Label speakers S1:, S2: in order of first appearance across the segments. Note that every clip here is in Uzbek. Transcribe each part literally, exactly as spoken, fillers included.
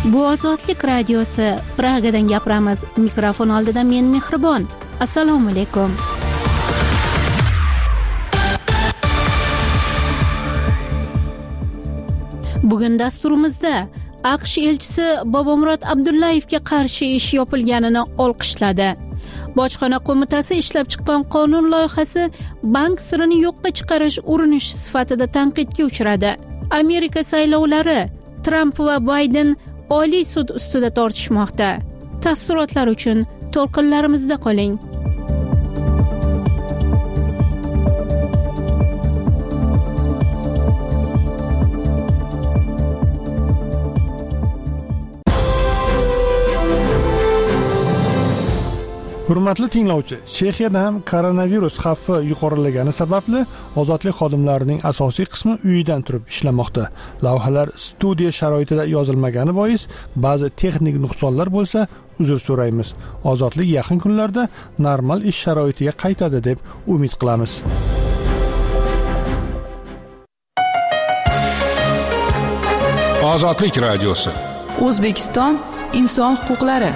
S1: Bu Ozodlik radiosi. Pragadan gapiramiz. Mikrofon oldida men Mehribon. Assalomu alaykum. Bugun dasturimizda AQSh elchisi Bobomurod Abdullayevga qarshi ish yopilganini olqishladi. Bojxona qo'mitasi ishlab chiqqan qonun loyihasi bank sirini yo'qqa chiqarish urinishi sifatida tanqidga uchradi. Amerika saylovlari Trump va Bayden Oliy sud ustida tortishmoqda. Tafsilotlar uchun to'lqinlarimizda qoling.
S2: Hurmatli tinglovchi, Chexiyada ham koronavirus xavfi yuqorilagani sababli ozodlik xodimlarining asosiy qismi uyidan turib ishlamoqda. Lavhalar studiya sharoitida yozilmagani bois ba'zi texnik nuqsonlar bo'lsa, uzr so'raymiz. Ozodlik yaqin kunlarda normal ish sharoitiga qaytadi deb umid qilamiz.
S3: Ozodlik radiosi.
S4: O'zbekiston inson huquqlari.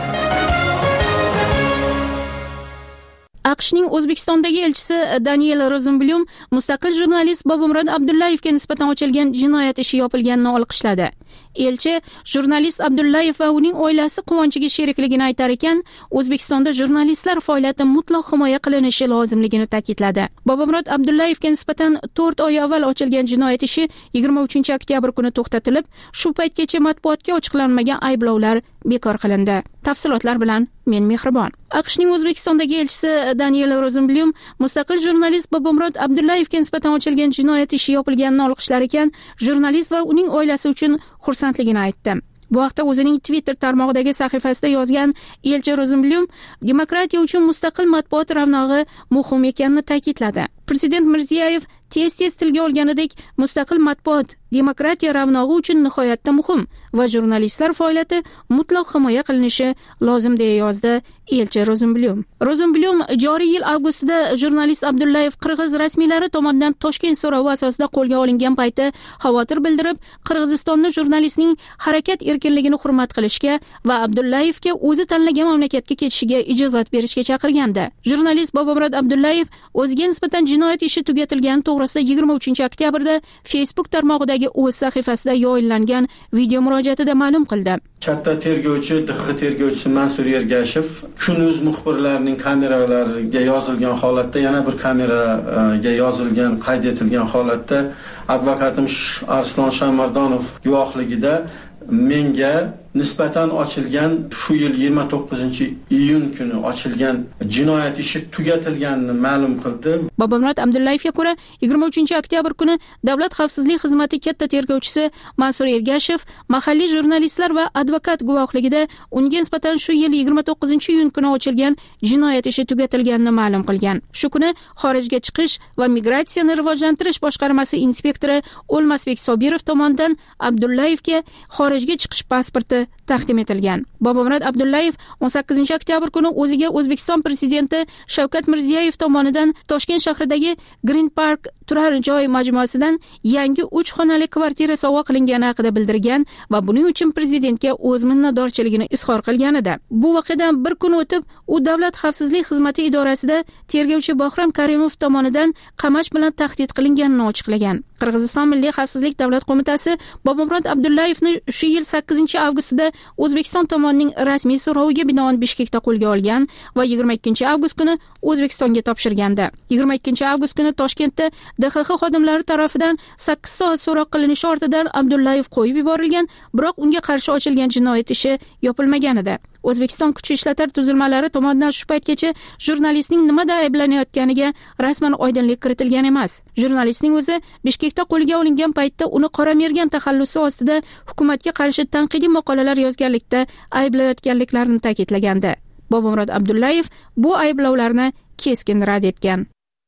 S1: AQShning O'zbekistondagi elchisi Daniel Rozenblum mustaqil jurnalist Bobomurod Abdullayevga nisbatan ochilgan jinoyat ishi yopilganini olqishladi. Elchi jurnalist Abdullayev va uning oilasi quvonchiga sherikligini aytar ekan, O'zbekistonda jurnalistlar faoliyati mutlaq himoya qilinishi lozimligini ta'kidladi. Bobomurod Abdullayevga nisbatan to'rt oy avval ochilgan jinoyat ishi yigirma uchinchi oktyabr kuni to'xtatilib, shu paytgacha matbuotga ochiqlanmagan ayblovlar bekor qilindi. Tafsilotlar bilan men Mehribon. AQShning O'zbekistondagi elchisi Daniel Rozenblum mustaqil jurnalist Bobomurod Abdullayevga nisbatan ochilgan jinoyat ishi yopilganini olqishlar ekan, jurnalist va uning oilasi uchun xursandligini aytdi. Bu haqda o'zining Twitter tarmog'idagi sahifasida yozgan elchi Rozenblum demokratiya uchun mustaqil matbuot ravnog'i muhim ekanini ta'kidladi. Prezident Mirziyoyev tez-tez tilga olganidek, mustaqil matbuot demokratiya ravnog'i uchun nihoyatda muhim va jurnalistlar faoliyati mutlaq himoya qilinishi lozim deya yozdi elchi Rozenblum. Rozenblum joriy yil avgustida jurnalist Abdullayev qirg'iz rasmiylari tomonidan Toshkent so'rovi asosida qo'lga olingan payti xavotir bildirib, Qirg'izistonda jurnalistning harakat erkinligini hurmat qilishga va Abdullayevga o'zi tanlagan mamlakatga ketishiga ijozat berishga chaqirgandi. Jurnalist Bobomurod Abdullayev o'ziga nisbatan jinoyat ishi tugatilgani to'g'risida yigirma uchinchi oktyabrda Facebook tarmog'idagi o'z sahifasida yoyinlangan video murojaatida ma'lum qildi.
S5: Katta tergovchi, D X tergovchisi Mansur Ergashev Kunuz muxbirlarining kameralariga yozilgan holatda, yana bir kameraga yozilgan, qayd etilgan holatda advokatim Arslon Shamardonov guvohligida menga nisbatan ochilgan shu yil yigirma to'qqizinchi iyun kuni ochilgan jinoyat ishi tugatilganini ma'lum qildi.
S1: Bobomurod Abdullayevga ko'ra yigirma uchinchi oktyabr kuni Davlat xavfsizlik xizmati katta tergovchisi Mansur Ergashev mahalliy jurnalistlar va advokat guvohligida unga nisbatan shu yil yigirma to'qqizinchi iyun kuni ochilgan jinoyat ishi tugatilganini ma'lum qilgan. Shu kuni xorijga chiqish va migratsiyani rivojlantirish boshqarmasi inspektori O'lmasbek Sobirov tomonidan Abdullayevga xorijga chiqish pasporti taqdim etilgan. Bobomurod Abdullayev o'n sakkizinchi oktyabr kuni o'ziga O'zbekiston prezidenti Shavkat Mirziyoyev tomonidan Toshkent shahridagi Green Park turar joy majmuasidan yangi uch xonali kvartira sovg'a qilingani haqida bildirgan va buning uchun prezidentga o'z minnatdorchiligini izhor qilgan edi. Bu voqeadan bir kun o'tib, u Davlat xavfsizlik xizmati idorasida tergovchi Bahrom Karimov tomonidan qamash bilan tahdid qilinganini ochiqlagan. Qirg'iziston Milliy xavfsizlik davlat qo'mitasi Bobomurod Abdullayevni shu yil sakkizinchi avgustda O'zbekiston tomonining rasmiy so'roviga binoan Bishkekda qo'lga olgan va yigirma ikkinchi avgust kuni O'zbekistonga topshirgandi. yigirma ikkinchi avgust kuni Toshkentda D X X xodimlari tomonidan sakkiz soat so'roq qilinishi ortidan Abdullayev qo'yib yuborilgan, biroq unga qarshi ochilgan jinoyat ishi yopilmagan edi. O'zbekiston kuch ishlatar tuzilmalari tomonidan shu paytgacha jurnalistning nimada ayblanayotganiga rasman oydinlik kiritilgan emas. Jurnalistning o'zi Bishkekda qo'lga olingan paytda uni qora mergan taxallusi ostida hukumatga qarshi tanqidiy maqolalar yozganlikda ayblayotganliklarini ta'kidlagandi. Bobomurod Abdullayev bu ayblovlarni keskin rad etgan.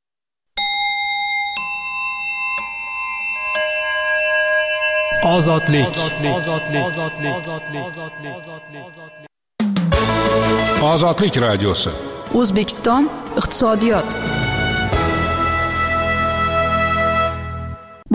S3: Ozodlik. Ozodlik radiosi.
S4: O'zbekiston iqtisodiyot.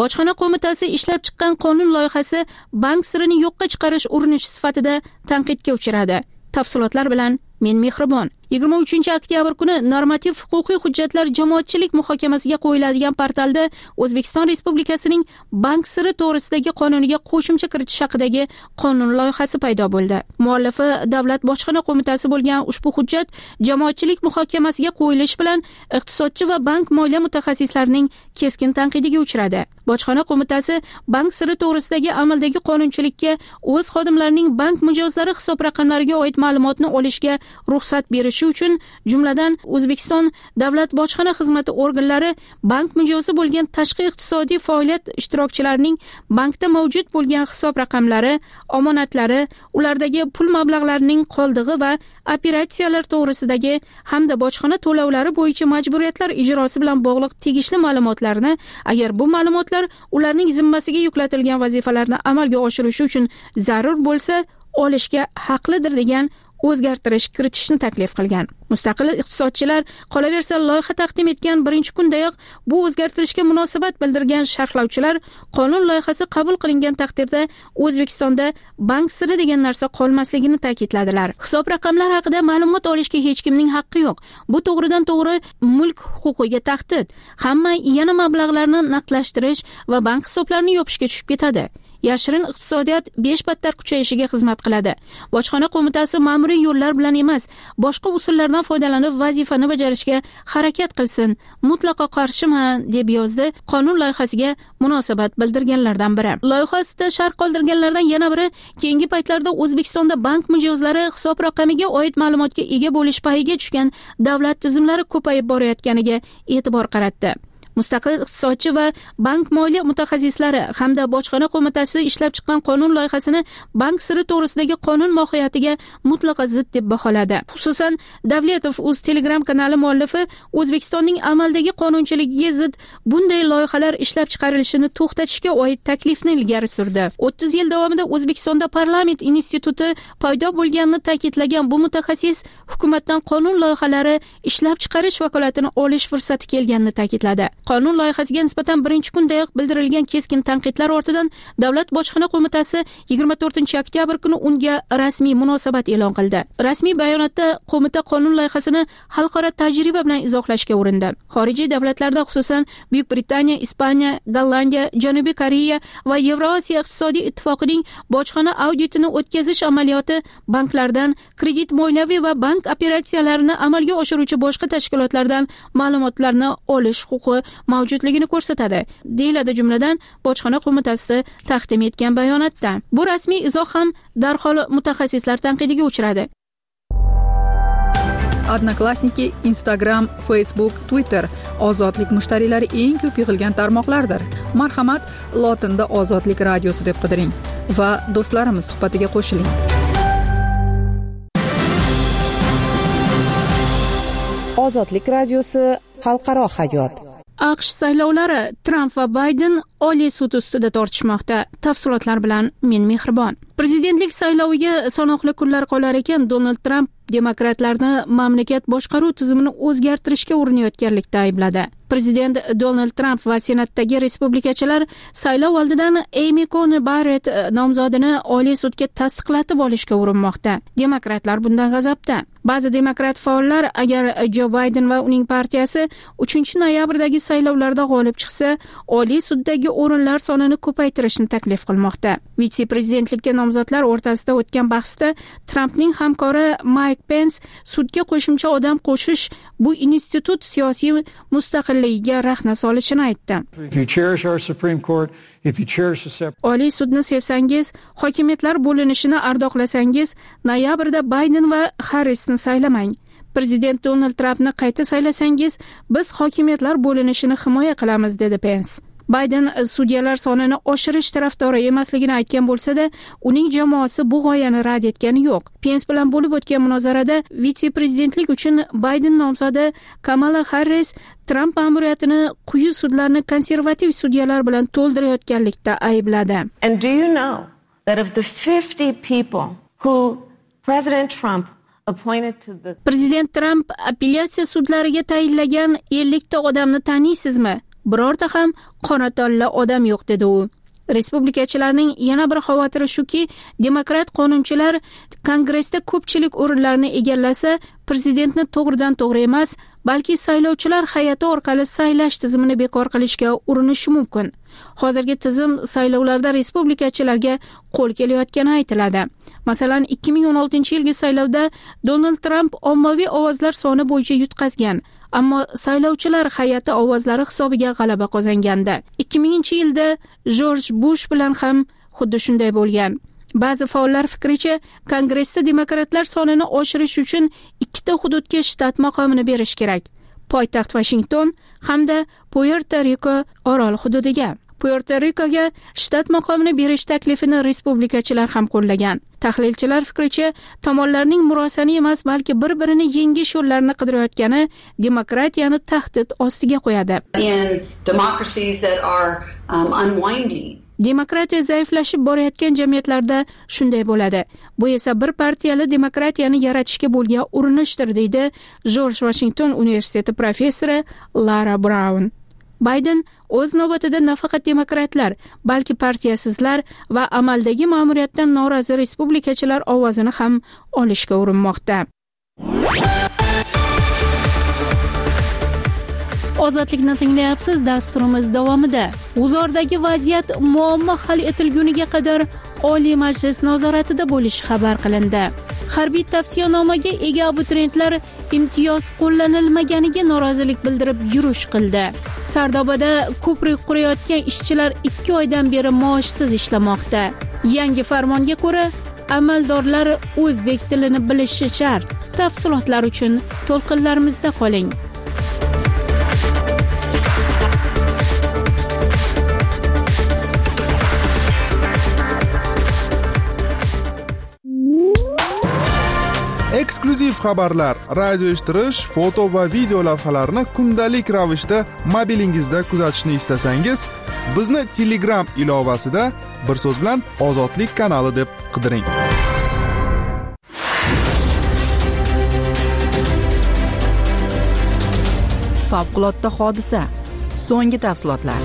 S1: Bojxona qo'mitasi ishlab chiqqan qonun loyihasi bank sirini yo'qqa chiqarish urinishi sifatida tanqidga uchradi. Tafsilotlar bilan men Mehribon. yigirma uchinchi oktyabr kuni normativ huquqiy hujjatlar jamoatchilik muhokamasiga qo'yiladigan portalda O'zbekiston Respublikasining bank siri to'g'risidagi qonuniga qo'shimcha kiritish haqidagi qonun loyihasi paydo bo'ldi. Muallifi Davlat bojxona qo'mitasi bo'lgan ushbu hujjat jamoatchilik muhokamasiga qo'yilishi bilan iqtisodchi va bank moliya mutaxassislarining keskin tanqidiga uchradi. Bojxona qo'mitasi bank siri to'g'risidagi amaldagi qonunchilikka o'z xodimlarining bank mijozlari hisob raqamlariga oid ma'lumotni olishga ruxsat berishi uchun jumladan O'zbekiston Davlat bojxona xizmati organlari bank mijozi bo'lgan tashqi iqtisodiy faoliyat ishtirokchilarining bankda mavjud bo'lgan hisob raqamlari, omonatlari, ulardagi pul mablag'larining qoldig'i va operatsiyalar to'g'risidagi hamda bojxona to'lovlari bo'yicha majburiyatlar ijrosi bilan bog'liq tegishli ma'lumotlarni, agar bu ma'lumotlar ularning zimmasiga yuklatilgan vazifalarni amalga oshirishi uchun zarur bo'lsa, olishga haqlidir degan o'zgartirish kiritishni taklif qilgan. Mustaqil iqtisodchilar qolaversa loyiha taqdim etgan birinchi kundayoq bu o'zgartirishga munosabat bildirgan sharhlovchilar qonun loyihasi qabul qilingan taqdirda O'zbekistonda bank siri degan narsa qolmasligini ta'kidladilar. Hisob raqamlari haqida ma'lumot olishga hech kimning haqqi yo'q. Bu to'g'ridan to'g'ri mulk huquqiga tahdid. Hamma yana mablag'larni naqdlashtirish va bank hisoblarini yopishga tushib ketadi. Yashirin iqtisodiyot besh battar kuchayishiga xizmat qiladi. Bojxona qo'mitasi ma'muriy yo'llar bilan emas, boshqa usullardan foydalanib vazifani bajarishga harakat qilsin. Mutlaqo qarshiman, deb yozdi qonun loyihasiga munosabat bildirganlardan biri. Loyihasida sharh qoldirganlardan yana biri keyingi paytlarda O'zbekistonda bank mijozlari hisob raqamiga oid ma'lumotga ega bo'lish payiga tushgan davlat tizimlari ko'payib borayotganiga e'tibor qaratdi. Mustaqil iqtisodchi va bank moliya mutaxassislari hamda bojxona qo'mitasi ishlab chiqqan qonun loyihasini bank siri to'g'risidagi qonun mohiyatiga mutlaqo zid deb baholadi. Xususan, Davletov o'z Telegram kanali muallifi O'zbekistonning amaldagi qonunchiligiga zid bunday loyihalar ishlab chiqarilishini to'xtatishga oid taklifni ilgari surdi. o'ttiz yil davomida O'zbekistonda parlament instituti paydo bo'lganini ta'kidlagan bu mutaxassis hukumatdan qonun loyihalari ishlab chiqarish vakolatini olish fursati kelganini ta'kidladi. Qonun loyihasiga nisbatan birinchi kundayoq bildirilgan keskin tanqidlar ortidan Davlat bojxona qo'mitasi yigirma to'rtinchi oktyabr kuni unga rasmiy munosabat e'lon qildi. Rasmiy bayonotda qo'mita qonun loyihasini xalqaro tajriba bilan izohlashga urindi. Xorijiy davlatlarda, xususan Buyuk Britaniya, Ispaniya, Gollandiya, Janubiy Koreya va Yevrosiyo iqtisodiy ittifoqining bojxona auditini o'tkazish amaliyoti banklardan kredit moliyaviy va bank operatsiyalarini amalga oshiruvchi boshqa tashkilotlardan ma'lumotlarni olish huquqi mavjudligini ko'rsatadi, deyiladi jumladan bojxona qo'mitasi taqdim etgan bayonotda. Bu rasmiy izoh ham darhol mutaxassislar tanqidiga uchradi.
S4: Odnoklassniki, Instagram, Facebook, Twitter ozodlik mushtariylari eng ko'p yig'ilgan tarmoqlardir. Marhamat, lotinda Ozodlik radiosi deb qidiring va do'stlarimiz suhbatiga qo'shiling.
S6: Ozodlik radiosi xalqaro hayot.
S1: AQSh saylovlari Trump va Bayden Oliy sud ustida tortishmoqda. Tafsilotlar bilan men Mehribon. Prezidentlik sayloviga sanoqli kunlar qolar ekan, Donald Trump demokratlarni mamlakat boshqaruv tizimini o'zgartirishga urinayotganlikda aybladi. Prezident Donald Trump va senatdagi respublikachilar saylov oldidan Amy Coney Barrett nomzodini Oliy sudga tasdiqlatib olishga urinmoqda. Demokratlar bundan g'azabda. Ba'zi demokrat faollar agar Jo Bayden va uning partiyasi uchinchi noyabrdagi saylovlarda g'olib chiqsa, Oliy suddagi o'rinlar sonini ko'paytirishni taklif qilmoqda. Vitse-prezidentlikka nomzodlar o'rtasida o'tgan bahsda Trumpning hamkori Mike Pence sudga qo'shimcha odam qo'shish bu institut siyosiy mustaqilligiga rahna solishini aytdi. Oliy sudni sevsangiz, hokimiyatlar bo'linishini ardoqlasangiz, noyabrda Bayden va Harrisni saylamang. Prezident Donald Trumpni qayta saylasangiz, biz hokimiyatlar bo'linishini himoya qilamiz, dedi Pence. Bayden sudyalar sonini oshirish tarafdori emasligini aytgan bo'lsa-da, uning jamoasi bu g'oyani rad etgani yo'q. Pence bilan bo'lib o'tgan munozarada vitse-prezidentlik uchun Bayden nomzodi Kamala Harris Trump ma'muriyatini quyi sudlarni konservativ sudyalar bilan to'ldirayotganlikda aybladi.
S6: And do you know that of the fifty people who President Trump appointed to the
S1: Prezident Trump apellyatsiya sudlariga tayinlagan ellik ta odamni taniysizmi? birorta ham qonatonli odam yo'q, dedi u. Respublikachilarning yana bir xavotiri shuki, demokrat qonunchilar Kongressda ko'pchilik o'rinlarni egallasa, prezidentni to'g'ridan to'g'ri emas, balki saylovchilar hay'ati orqali saylash tizimini bekor qilishga urinishi mumkin. Hozirgi tizim saylovlarda respublikachilarga qo'l kelayotgani aytiladi. Masalan, ikki ming o'n oltinchi yilgi saylovda Donald Trump ommaviy ovozlar soni bo'yicha yutqazgan, ammo saylovchilar hay'ati ovozlari hisobiga g'alaba qozongandi. ikki minginchi yilda Jorj Bush bilan ham xuddi shunday bo'lgan. Ba'zi faollar fikricha, Kongressda demokratlar sonini oshirish uchun ikkita hududga shtat maqomini berish kerak. Poytaxt Washington hamda Puerto Rico orol hududiga. Puerto Ricoga shtat maqomini berish taklifini respublikachilar ham qo'llagan. Tahlilchilar fikricha, tomonlarning murosani emas, balki bir-birini yengish yo'llarini qidirayotgani demokratiyani tahdid ostiga qo'yadi.
S7: In democracies that are um, unwinding,
S1: demokratiya zaiflashib borayotgan jamiyatlarda shunday bo'ladi. Bu esa bir partiyali demokratiyani yaratishga bo'lgan urinishdir, deydi Jorj Washington universiteti professori Lara Brown. Bayden o'z navbatida nafaqat demokratlar, balki partiyasizlar va amaldagi ma'muriyatdan norozi respublikachilar ovozini ham olishga urinmoqda. Ozodlikni tinglayapsiz. Dasturimiz davomida G'uzordagi vaziyat muammo hal etilguniga qadar Oliy Majlis nazoratida bo'lishi xabar qilindi. Harbiy tavsiyanomaga ega abituriyentlar imtiyoz qo'llanilmaganiga norozilik bildirib yurish qildi. Sardobada ko'prik qurayotgan ishchilar ikki oydan beri maoshsiz ishlamoqda. Yangi farmonga ko'ra, amaldorlar o'zbek tilini bilishi shart. Tafsilotlar uchun to'lqinlarimizda qoling.
S8: Eksklyuziv xabarlar, radio eshittirish, foto va video lavhalarni kundalik ravishda mobilingizda kuzatishni istasangiz, bizni Telegram ilovasida bir so'z bilan Ozodlik kanali deb qidiring.
S4: Favqulodda hodisa. So'nggi tafsilotlar.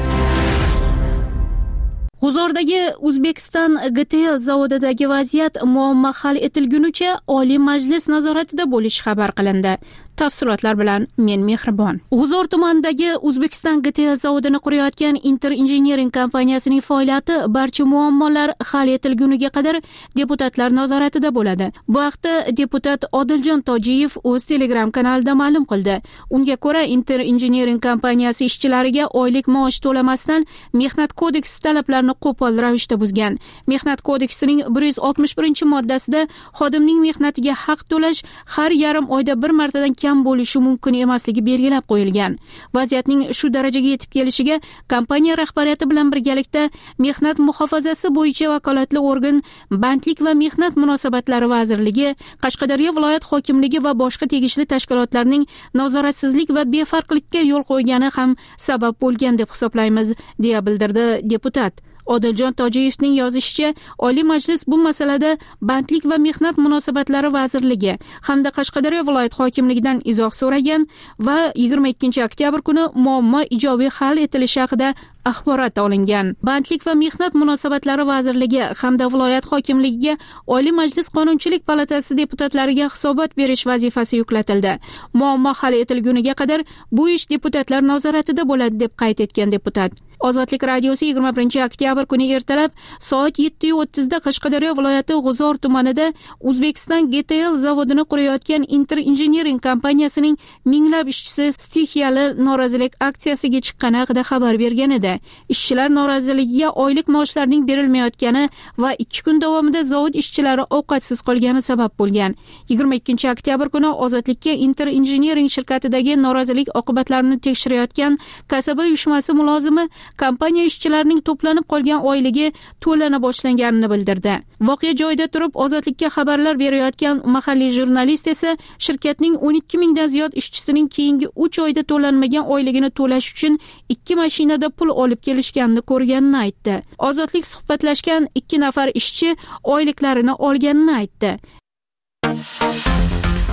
S1: G'uzordagi O'zbekiston G T L zavodidagi vaziyat muammo hal etilgunicha Oliy Majlis nazoratida bo'lishi xabar qilindi. Tafsilotlar bilan men Mehribon. G'uzor tumanidagi O'zbekiston G T L zavodini qurayotgan Inter Engineering kompaniyasining faoliyati barcha muammolar hal etilguniga qadar deputatlar nazoratida bo'ladi. Bu haqda deputat Odiljon Tojiyev o'z Telegram kanalida ma'lum qildi. Unga ko'ra, Inter Engineering kompaniyasi ishchilariga oylik maosh to'lamasdan Mehnat kodeksi talablarini qo'pol ravishda buzgan. Mehnat kodeksining bir yuz oltmish birinchi moddasida xodimning mehnatiga haq to'lash har yarim oyda bir martadan kam bo'lishi mumkin emasligi belgilab qo'yilgan. Vaziyatning shu darajaga yetib kelishiga kompaniya rahbariyati bilan birgalikda Mehnat muhofazasi bo'yicha vakolatli organ Bandlik va mehnat munosabatlari vazirligi, Qashqadaryo viloyat hokimligi va boshqa tegishli tashkilotlarning nazoratsizlik va befarqlikka yo'l qo'ygani ham sabab bo'lgan deb hisoblaymiz, deya bildirdi deputat. Odiljon Tojiyevning yozishicha, Oliy Majlis bu masalada Bandlik va mehnat munosabatlari vazirligi hamda Qashqadaryo viloyat hokimligidan izoh so'ragan va yigirma ikkinchi oktyabr kuni muammo ijobiy hal etilishi haqida axborot olingan. Bandlik va mehnat munosabatlari vazirligi hamda viloyat hokimligiga Oliy Majlis Qonunchilik palatasi deputatlariga hisobot berish vazifasi yuklatildi. Muammo hal etilguniga qadar bu ish deputatlar nazoratida bo'ladi, deb qayd etgan deputat. Ozodlik radiosi yigirma birinchi oktyabr kuni ertalab soat yetti o'ttizda Qashqadaryo viloyati G'uzor tumanida O'zbekiston G T L zavodini qurayotgan Inter Engineering kompaniyasining minglab ishchisi stixiyali norozilik aksiyasiga chiqqani haqida xabar bergan edi. Ishchilar noroziligiga oylik maoshlarning berilmayotgani va ikki kun davomida zavod ishchilari ovqatsiz qolgani sabab bo'lgan. yigirma ikkinchi oktyabr kuni Ozodlikka Inter Engineering shirkatidagi norozilik oqibatlarini tekshirayotgan kasaba uyushmasi mulozimi kompaniya ishchilarining to'planib qolgan oyligi to'lana boshlanganini bildirdi. Voqea joyida turib Ozodlikka xabarlar berayotgan mahalliy jurnalist esa shirkatning o'n ikki mingdan ziyod ishchisining keyingi uch oyda to'lanmagan oyligini to'lash uchun ikki mashinada pul olib kelishganini ko'rganini aytdi. Ozodlik suhbatlashgan ikki nafar ishchi oyliklarini olganini aytdi.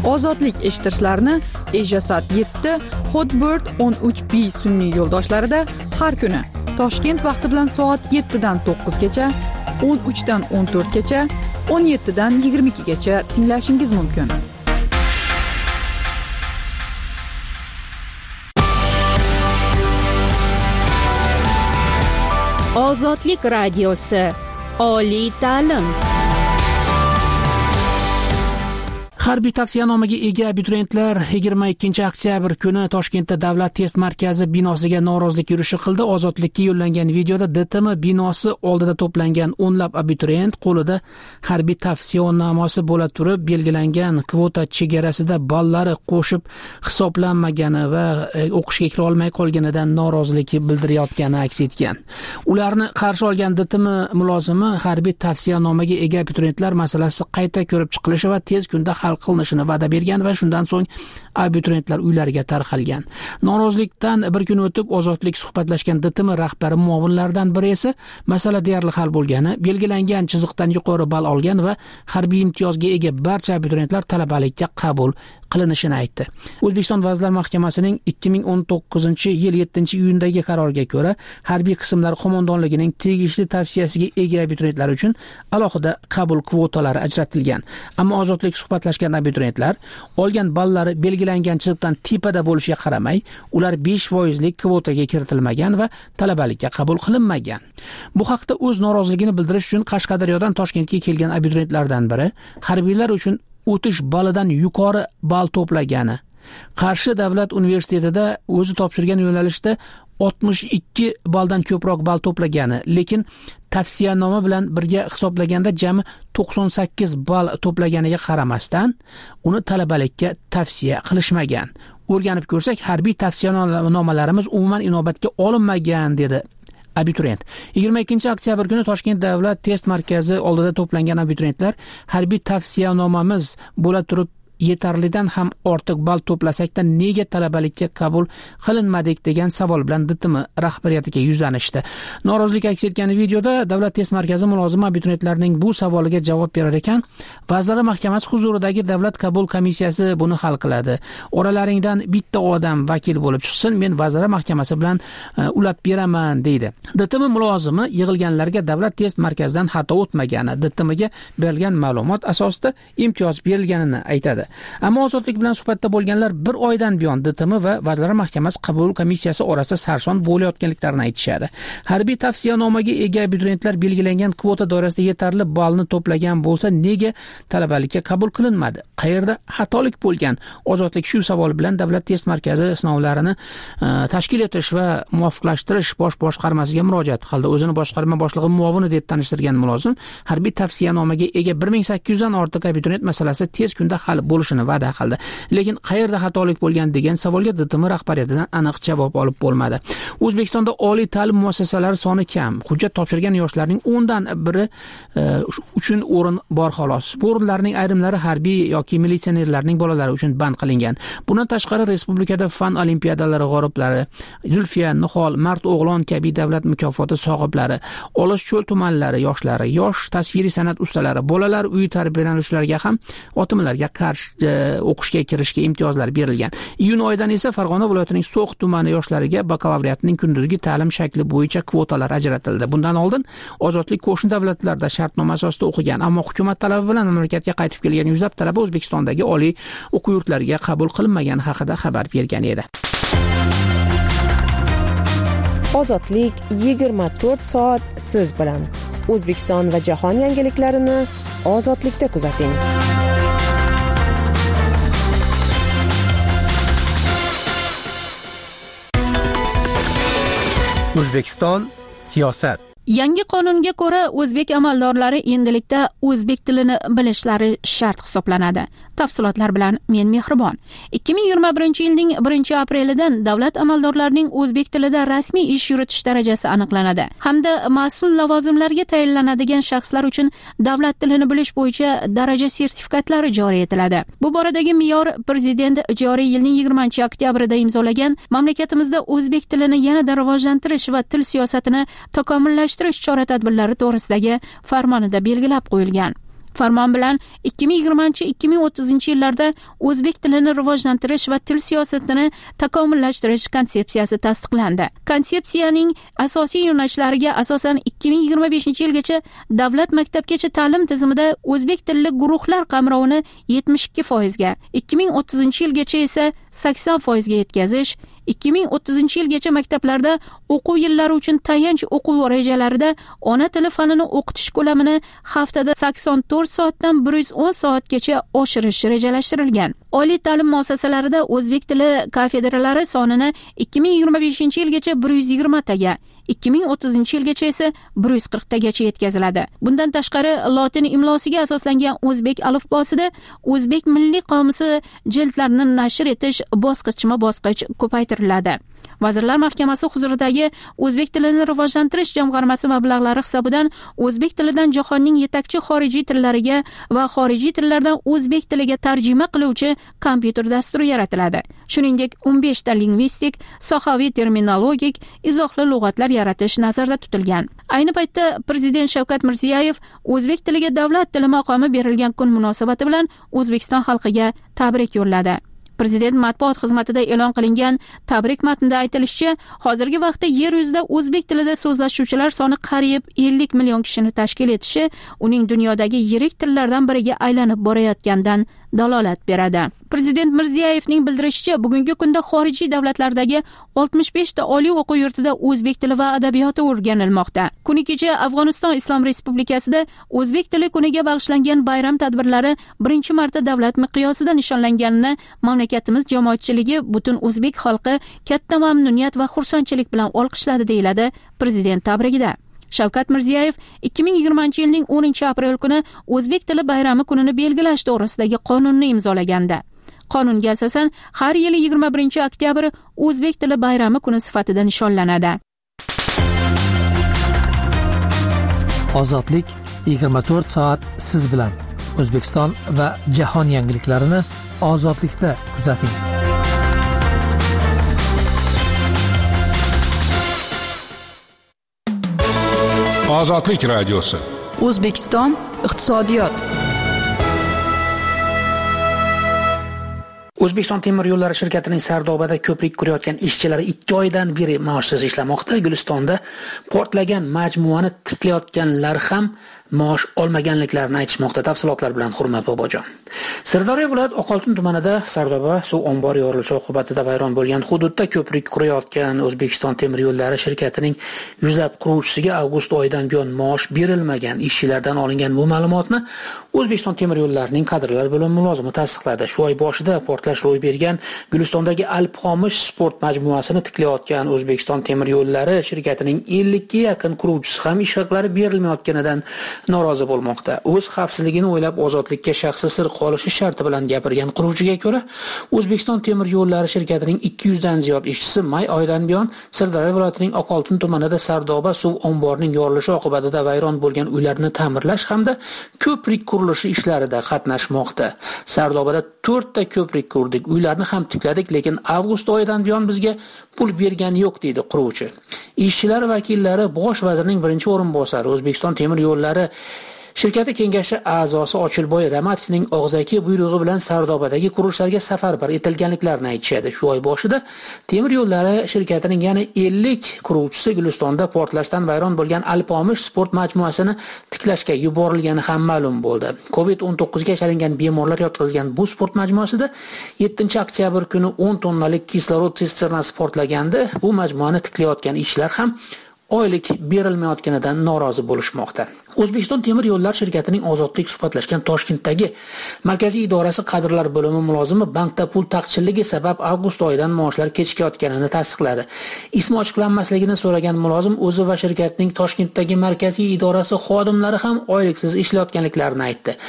S4: Ozodlik eshittirishlarni Ejasat yetti, Hotbird o'n uch B sun'iy yo'ldoshlarida har kuni Toshkent vaqti bilan soat yettidan to'qqizgacha, o'n uchdan o'n to'rtgacha, o'n yettidan yigirma ikkigacha tinglashingiz mumkin.
S1: Ozodlik radiosi. Oliy ta'lim. Harbiy tavsiyanomaga ega abituriyentlar yigirma ikkinchi oktyabr kuni Toshkentda Davlat test markazi binosiga norozilik yurishi qildi. Ozodlikka yo'llangan videoda D T M binosi oldida to'plangan o'nlab abituriyent qo'lida harbiy tavsiyanomasi bo'la turib, belgilangan kvota chegarasida ballari qo'shib hisoblanmagani va o'qishga kira olmay qolganidan norozilik bildirayotgani aks etgan. Ularni qarshi olgan D T M mulozimi harbiy tavsiyanomaga ega abituriyentlar masalasi qayta ko'rib chiqilishi va tez kunda hal qilinishini va'da bergan va shundan so'ng abituriyentlar uylariga tarqalgan. Norozilikdan bir kun o'tib Ozodlik suhbatlashgan D T M rahbari muovinlaridan biri esa masala deyarli hal bo'lgani, belgilangan chiziqdan yuqori ball olgan va harbiy imtiyozga ega barcha abituriyentlar talabalikka qabul qilinishini aytdi. O'zbekiston Vazirlar Mahkamasining ikki ming o'n to'qqizinchi yil yettinchi iyundagi qaroriga ko'ra, harbiy qismlar qo'mondonligining tegishli tavsiyasiga ega abituriyentlar uchun alohida qabul kvotalari ajratilgan. Ammo Ozodlik suhbatlashgan abituriyentlar olgan ballari belgilangan chiziqdan tepada bo'lishiga qaramay, ular besh foizlik kvotaga kiritilmagan va talabalikka qabul qilinmagan. Bu haqda o'z noroziligini bildirish uchun Qashqadaryodan Toshkentga kelgan abituriyentlardan biri harbiylar uchun o'tish balidan yuqori ball to'plagani, Qarshi davlat universitetida o'zi topshirgan yo'nalishda oltmish ikki balldan ko'proq ball to'plagani, lekin tavsiyanoma bilan birga hisoblaganda jami to'qson sakkiz ball to'plaganiga qaramasdan uni talabalikka tavsiya qilishmagan. O'rganib ko'rsak, harbiy tavsiyanomalarimiz umuman inobatga olinmagan, dedi abituriyent. yigirma ikkinchi oktyabr kuni Toshkent Davlat test markazi oldida to'plangan abituriyentlar harbiy tavsiyanomamiz bo'la turib yetarlidan ham ortiq ball to'plasakda nega talabalikka qabul qilinmadik degan savol bilan D T M rahbariyatiga yuzlanishdi. Norozilik aks etgan videoda Davlat test markazi mulozimi abituriyentlarning bu savoliga javob berar ekan, Vazirlar Mahkamasi huzuridagi Davlat qabul komissiyasi buni hal qiladi. Oralaringdan bitta odam vakil bo'lib chiqsin, men Vazirlar Mahkamasi bilan uh, ulab beraman, deydi. D T M mulozimi yig'ilganlarga Davlat test markazidan xato o'tmagani, D T Mga berilgan ma'lumot asosida imtiyoz berilganini aytadi. Ammo Ozodlik bilan suhbatda bo'lganlar bir oydan buyon D T M va Vazirlar Mahkamasi qabul komissiyasi orasida sarson bo'layotganliklarini aytishadi. Harbiy tavsiyanomaga ega abituriyentlar belgilangan kvota doirasida yetarli ballni to'plagan bo'lsa, nega talabalikka qabul qilinmadi? Qayerda xatolik bo'lgan? Ozodlik shu savol bilan Davlat test markazi sinovlarini uh, tashkil etish va muvofiqlashtirish bosh boshqarmasiga murojaat qildi. O'zini boshqarma boshlig'i muovini deb tanishtirgan mulozim harbiy tavsiyanomaga ega bir ming sakkiz yuzdan ortiq abituriyent masalasi tez kunda hal bo'lishini va'da qildi. Lekin qayerda xatolik bo'lgan degan savolga D T M rahbariyatidan aniq javob olib bo'lmadi. O'zbekistonda oliy ta'lim muassasalari soni kam. Hujjat topshirgan yoshlarning o'ndan biri uh, uchun o'rin bor xolos. Bu o'rinlarning ayrimlari harbiy yoki militsionerlarning bolalari uchun band qilingan. Bundan tashqari respublikada fan olimpiadalari g'oliblari, Zulfiya, Nihol, Mard o'g'lon kabi davlat mukofoti sohiblari, Olishcho'l tumanlari yoshlari, yosh tasviriy san'at ustalari, bolalar uyi tarbiyalanuvchilariga ham otimlarga qarshi o'qishga kirishga imtiyozlar berilgan. Iyun oyidan esa Farg'ona viloyatining So'x tumani yoshlariga bakalavriatning kunduzgi ta'lim shakli bo'yicha kvotalar ajratildi. Bundan oldin Ozodlik qo'shni davlatlarda shartnoma asosida o'qigan, ammo hukumat talabi bilan mamlakatga qaytib kelgan yuzlab talaba O'zbekistondagi oliy o'quv yurtlariga qabul qilinmagani haqida xabar bergan edi.
S6: Ozodlik yigirma to'rt soat siz bilan. O'zbekiston va jahon yangiliklarini Ozodlikda kuzating.
S9: O'zbekiston siyosat.
S1: Yangi qonunga ko'ra o'zbek amaldorlari endilikda o'zbek tilini bilishlari shart hisoblanadi. Tafsilotlar bilan men Mehribon. ikki ming yigirma birinchi yilning birinchi aprelidan davlat amaldorlarining o'zbek tilida rasmiy ish yuritish darajasi aniqlanadi hamda mas'ul lavozimlarga tayinlanadigan shaxslar uchun davlat tilini bilish bo'yicha daraja sertifikatlari joriy etiladi. Bu boradagi me'yor prezident joriy yilning yigirmanchi oktyabrida imzolagan mamlakatimizda o'zbek tilini yanada rivojlantirish va til siyosatini takomillashtirish chora-tadbirlari to'g'risidagi farmonida belgilab qo'yilgan. Farmon bilan ikki ming yigirmanchi ikki ming o'ttizinchi yillarda o'zbek tilini rivojlantirish va til siyosatini takomillashtirish konsepsiyasi tasdiqlandi. Konsepsiyaning asosiy yo'nalishlariga asosan ikki ming yigirma beshinchi yilgacha davlat maktabgacha ta'lim tizimida o'zbek tilli guruhlar qamrovini yetmish ikki foizga, ikki ming o'ttizinchi yilgacha esa sakson foizga yetkazish, ikki ming o'ttizinchi yilgacha maktablarda o'quv yillari uchun tayanch o'quv rejalarida ona tili fanini o'qitish ko'lamini haftada sakson to'rt soatdan bir yuz o'n soatgacha oshirish rejalashtirilgan. Oliy ta'lim muassasalarida o'zbek tili kafedralari sonini ikki ming yigirma beshinchi yilgacha bir yuz yigirma taga, ikki ming o'ttizinchi yilgacha esa bir yuz qirq tagacha yetkaziladi. Bundan tashqari lotin imlosiga asoslangan o'zbek alifbosida o'zbek milliy qomusi jildlarini nashr etish bosqichma-bosqich ko'paytiriladi. Vazirlar Mahkamasi huzuridagi o'zbek tilini rivojlantirish jamg'armasi mablag'lari hisobidan o'zbek tilidan jahonning yetakchi xorijiy tillariga va xorijiy tillardan o'zbek tiliga tarjima qiluvchi kompyuter dasturi yaratiladi. Shuningdek, o'n besh ta lingvistik, sohaviy terminologik, izohli lug'atlar yaratish nazarda tutilgan. Ayni paytda Prezident Shavkat Mirziyoyev o'zbek tiliga davlat tili maqomi berilgan kun munosabati bilan O'zbekiston xalqiga tabrik yo'lladi. Prezident matbuot xizmatida e'lon qilingan tabrik matnida aytilishicha, hozirgi vaqtda yer yuzida o'zbek tilida so'zlashuvchilar soni qariyb ellik million kishini tashkil etishi uning dunyodagi yirik tillardan biriga aylanib borayotganidan dalolat beradi. Prezident Mirziyoyevning bildirishicha, bugungi kunda xorijiy davlatlardagi oltmish besh ta oliy o'quv yurtida o'zbek tili va adabiyoti o'rganilmoqda. Kuni kecha Afg'oniston Islom Respublikasida o'zbek tili kuniga bag'ishlangan bayram tadbirlari birinchi marta davlat miqyosida nishonlanganini mamlakatimiz jamoatchiligi butun o'zbek xalqi katta mamnuniyat va xursandchilik bilan olqishladi, deyiladi Prezident tabrigida. Shavkat Mirziyoyev ikki ming yigirmanchi yilning o'ninchi aprel kuni o'zbek tili bayrami kunini belgilash to'g'risidagi qonunni imzolagandi. Qonunga asosan har yili yigirma birinchi oktyabr o'zbek tili bayrami kuni sifatida nishonlanadi.
S9: Ozodlik yigirma to'rt soat siz bilan. O'zbekiston va jahon yangiliklarini ozodlikda kuzating.
S3: Ozodlik radiosi.
S4: O'zbekiston iqtisodiyot.
S10: O'zbekiston temir yo'llari shirkatining Sardobada ko'prik qurayotgan ishchilari ikki oydan beri maoshsiz ishlamoqda. Gulistonda portlagan majmuani tiklayotganlar ham maosh olmaganliklarini aytishmoqda. Tafsilotlar bilan Hurmat Bobojon. Sirdaryo viloyat Oqoltin tumanida Sardoba suv ombori yorilishi oqibatida vayron bo'lgan hududda ko'prik qurayotgan O'zbekiston temir yo'llari shirkatining yuzlab quruvchisiga avgust oyidan buyon maosh berilmagan. Ishchilardan olingan bu ma'lumotni O'zbekiston temir yo'llarining kadrlar bo'limi mulozimi tasdiqladi. Shu oy boshida portlash ro'y bergan Gulistondagi Alpxomish sport majmuasini tiklayotgan O'zbekiston temir yo'llari shirkatining ellikka yaqin quruvchisi ham ish haqlari berilmayotganidan norozi bo'lmoqda. O'z xavfsizligini o'ylab ozodlikka shaxsi sir qolishi sharti bilan gapirgan quruvchiga ko'ra, O'zbekiston temir yo'llari shirkatining ikki yuz dan ziyod ishchisi may oyidan buyon Sirdaryo viloyatining Oqoltin tumanida Sardoba suv omborining yorilishi oqibatida vayron bo'lgan uylarni ta'mirlash hamda ko'prik qurilishi ishlarida qatnashmoqda. Sardobada to'rt ta ko'prik qurdik, uylarni ham tikladik, lekin avgust oyidan buyon bizga pul bergani yo'q, deydi quruvchi. Ishchilar vakillari Bosh vazirning birinchi o'rinbosari, O'zbekiston temir yo'llari shirkati kengashi a'zosi Ochilboy Ramatovning og'zaki buyrug'i bilan Sardobadagi qurishlarga safarbar etilganliklarini aytishadi. Shu oy boshida temir yo'llari shirkatining yana ellik quruvchisi Gulistonda portlashdan vayron bo'lgan Alpxomish sport majmuasini tiklashga yuborilgani ham ma'lum bo'ldi. covid o'n to'qqiz ga chalingan bemorlar yotqizilgan bu sport majmuasida yettinchi oktyabr kuni o'n tonnalik kislorod sisternasi portlagandi. Bu majmuani tiklayotgan ishchilar ham oylik berilmayotganidan norozi bo'lishmoqda. O'zbekiston temir yo'llar shirkatining ozodlik suhbatlashgan Toshkentdagi markaziy idorasi kadrlar bo'limi mulozimi bankda pul taqchilligi sabab avgust oyidan maoshlar kechikayotganini tasdiqladi. Ismi ochiqlanmasligini so'ragan mulozim o'zi va shirkatning Toshkentdagi markaziy idorasi xodimlari ham oyliksiz ishlayotganliklarini aytdi.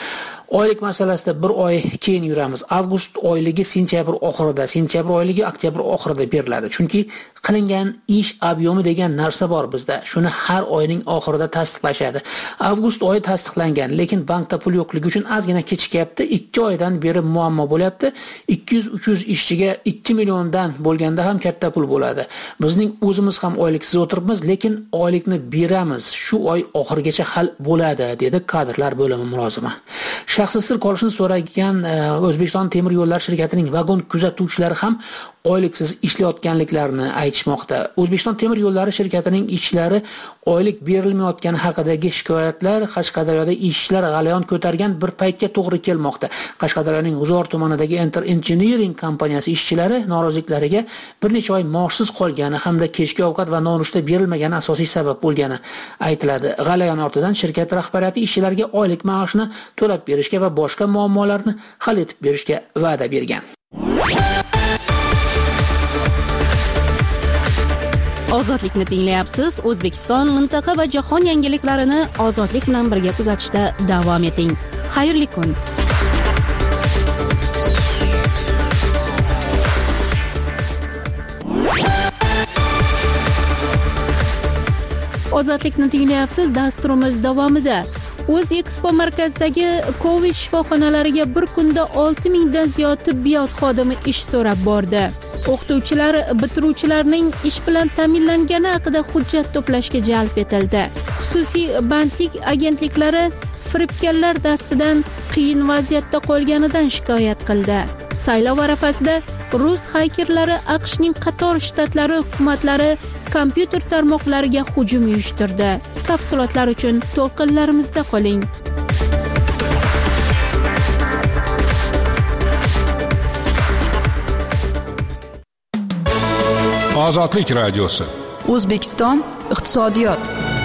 S10: oylik masalasida bir oy keyin yuramiz. Avgust oyligi sentyabr oxirida, sentyabr oyligi oktyabr oxirida beriladi. Chunki qilingan ish obyomi degan narsa bor bizda. Shuni har oyning oxirida tasdiqlashadi. Avgust oyi tasdiqlangan, lekin bankda pul yo'qligi uchun ozgina kechikyapti. ikki oydan beri muammo bo'lyapti. ikki yuz uch yuz ishchiga ikki milliondan bo'lganda ham katta pul bo'ladi. Bizning o'zimiz ham oyliksiz o'tiribmiz, lekin oylikni beramiz. Shu oy oxirigacha hal bo'ladi, dedi kadrlar bo'limi mulozimi. Shaxsiy sir qolishini so'ragan O'zbekiston temir yo'llari shirkatining vagon kuzatuvchilari ham oyliksiz ishlayotganliklarini aytishmoqda. O'zbekiston temir yo'llari shirkatining ishchilari oylik berilmayotgani haqidagi shikoyatlar Qashqadaryoda ishchilar g'alayon ko'targan bir paytga to'g'ri kelmoqda. Qashqadaryoning G'uzor tumanidagi Enter Engineering kompaniyasi ishchilari noroziliklariga bir necha oy maoshsiz qolgani hamda kechki ovqat va nonushta berilmagani asosiy sabab bo'lgani aytiladi. G'alayon ortidan shirkat rahbariyati ishchilarga oylik maoshni to'lab berishga va boshqa muammolarni hal etib berishga va'da bergan.
S1: Ozodlikni tinglayapsiz. O'zbekiston, mintaqa va jahon yangiliklarini ozodlik bilan birga kuzatishda davom eting. Xayrli kun. Ozodlikni tinglayapsiz. Dasturimiz davomida O'zekspo markazidagi Covid shifoxonalariga bir kunda olti mingdan ziyod tibbiyot xodimi ish so'rab bordi. O'qituvchilar bitiruvchilarning ish bilan ta'minlangani haqida hujjat to'plashga jalb etildi. Xususiy bandlik agentliklari firibgarlar dastidan qiyin vaziyatda qolganidan shikoyat qildi. Saylov arafasida rus haykerlari AQShning qator shtatlari hukumatlari kompyuter tarmoqlariga hujum uyushtirdi. Tafsilotlar uchun to'lqinlarimizda qoling.
S3: Ozodlik radiosi.
S4: O'zbekiston iqtisodiyot.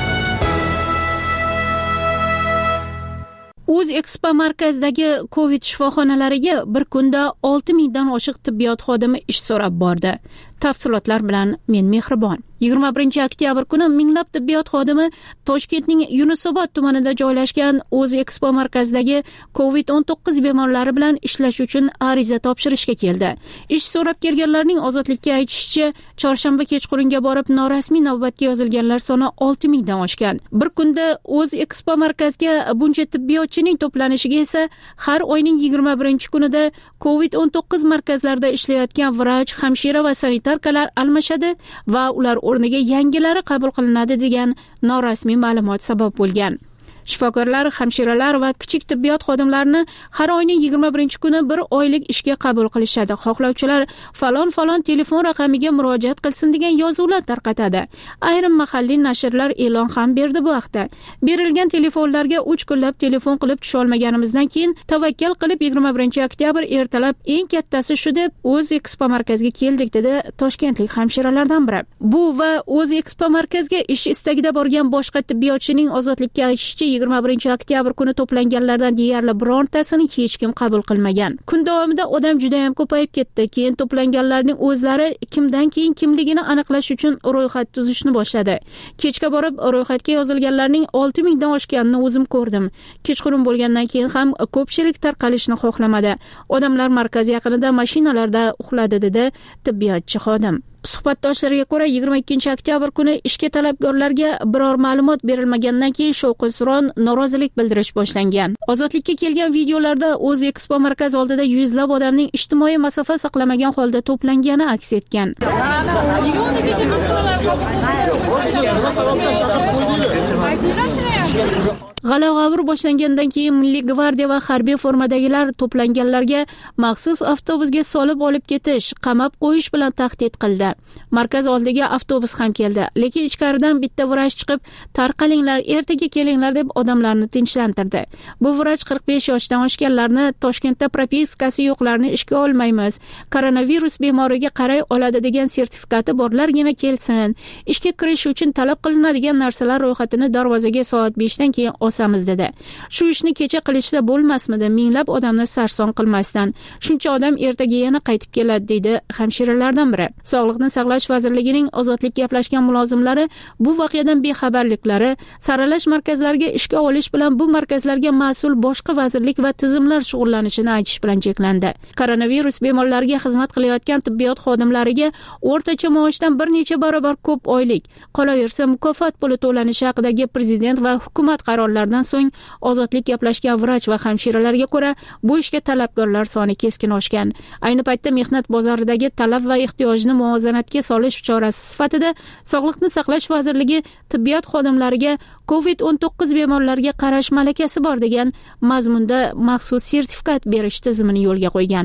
S1: O'zekspo markazidagi Covid shifoxonalariga bir kunda olti mingdan oshiq tibbiyot xodimi ish so'rab bordi. Tafsilotlar bilan men Mehribon. yigirma birinchi oktyabr kuni minglab tibbiyot xodimi Toshkentning Yunusobod tumanida joylashgan O'zekspo markazidagi Covid o'n to'qqiz bemorlari bilan ishlash uchun ariza topshirishga keldi. Ish so'rab kelganlarning ozodlikka aytishicha, chorshanba kechqurunga borib norasmiy navbatga yozilganlar soni olti mingdan oshgan. Bir kunda O'zekspo markazga buncha tibbiyotchining to'planishiga esa har oyning yigirma birinchi kunida Covid o'n to'qqiz markazlarida ishlayotgan vrach, hamshira va sanitarkalar almashadi va ular o'rniga yangilari qabul qilinadi degan norasmiy ma'lumot sabab bo'lgan. Shifokorlar, hamshiralar va kichik tibbiyot xodimlarini har oyning yigirma birinchi kuni bir oylik ishga qabul qilishadi. Xohlovchilar falon-falon telefon raqamiga murojaat qilsin degan yozuvlar tarqatadi. Ayrim mahalliy nashrlar e'lon ham berdi bu haqda. Berilgan telefonlarga uch kunlab telefon qilib tusha olmaganimizdan keyin tavakkal qilib yigirma birinchi oktyabr ertalab eng kattasi shu deb O'zekspo markaziga keldik, dedi toshkentlik hamshiralardan biri. Bu va O'zekspo markaziga ish istagida borgan boshqa tibbiyotchining ozodlikka aytishicha yigirma birinchi oktyabr kuni to'planganlardan deyarli birontasini hech kim qabul qilmagan. Kun davomida odam juda ham ko'payib ketdi. Keyin to'planganlarning o'zlari kimdan keyin kimligini aniqlash uchun ro'yxat tuzishni boshladi. Kechga borib ro'yxatga yozilganlarning olti mingdan oshganini o'zim ko'rdim. Kechqurun bo'lgandan keyin ham ko'pchilik tarqalishni xohlamadi. Odamlar markaz yaqinida mashinalarda uxladi, dedi tibbiyotchi xodim. Suhbatdoshlariga ko'ra yigirma ikkinchi oktyabr kuni ishga talabgorlarga biror ma'lumot berilmagandan keyin shovqin-suron, norozilik bildirish boshlangan. Ozodlikka kelgan videolarda O'zekspo markaz oldida yuzlab odamning ijtimoiy masofa saqlamagan holda to'plangani aks etgan. G'ala-g'avur boshlangandan keyin Milliy gvardiya va harbiy formadagilar to'planganlarga maxsus avtobusga solib olib ketish, qamab qo'yish bilan tahdid qildi. Markaz oldiga avtobus ham keldi, lekin ichkaridan bitta vrach chiqib, "Tarqalinglar, ertaga kelinglar" deb odamlarni tinchlantirdi. Bu vrach qirq besh yoshdan oshganlarni, Toshkentda propiskasi yo'qlarni ishga olmaymiz, koronavirus bemoriga qaray oladi degan sertifikati borlargina kelsin. Ishga kirish uchun talab qilinadigan narsalar ro'yxatini darvozaga soat beshdan keyin bosamiz dedi. Shu ishni kecha qilishda bo'lmasmidi? Minglab odamni sarson qilmasdan. Shuncha odam ertaga yana qaytib keladi deydi hamshiralardan biri. Sog'liqni saqlash vazirligining ozodlik gaplashgan mulozimlari bu voqeadan bexabarliklari, saralash markazlariga ishga olish bilan bu markazlarga mas'ul boshqa vazirlik va tizimlar shug'ullanishini aytish bilan cheklandi. Koronavirus bemorlariga xizmat qilayotgan tibbiyot xodimlariga o'rtacha maoshdan bir necha barobar ko'p oylik, qolaversa mukofot puli to'lanishi haqidagi prezident va hukumat qarorlaridan so'ng ozodlik gaplashgan vrach va hamshiralarga ko'ra bu ishga talabgorlar soni keskin oshgan. Ayni paytda mehnat bozoridagi talab va ehtiyojni muvozanatga solish chorasi sifatida Sog'liqni saqlash vazirligi tibbiyot xodimlariga covid o'n to'qqiz bemorlariga qarash malakasi bor degan mazmunda maxsus sertifikat berish tizimini yo'lga qo'ygan.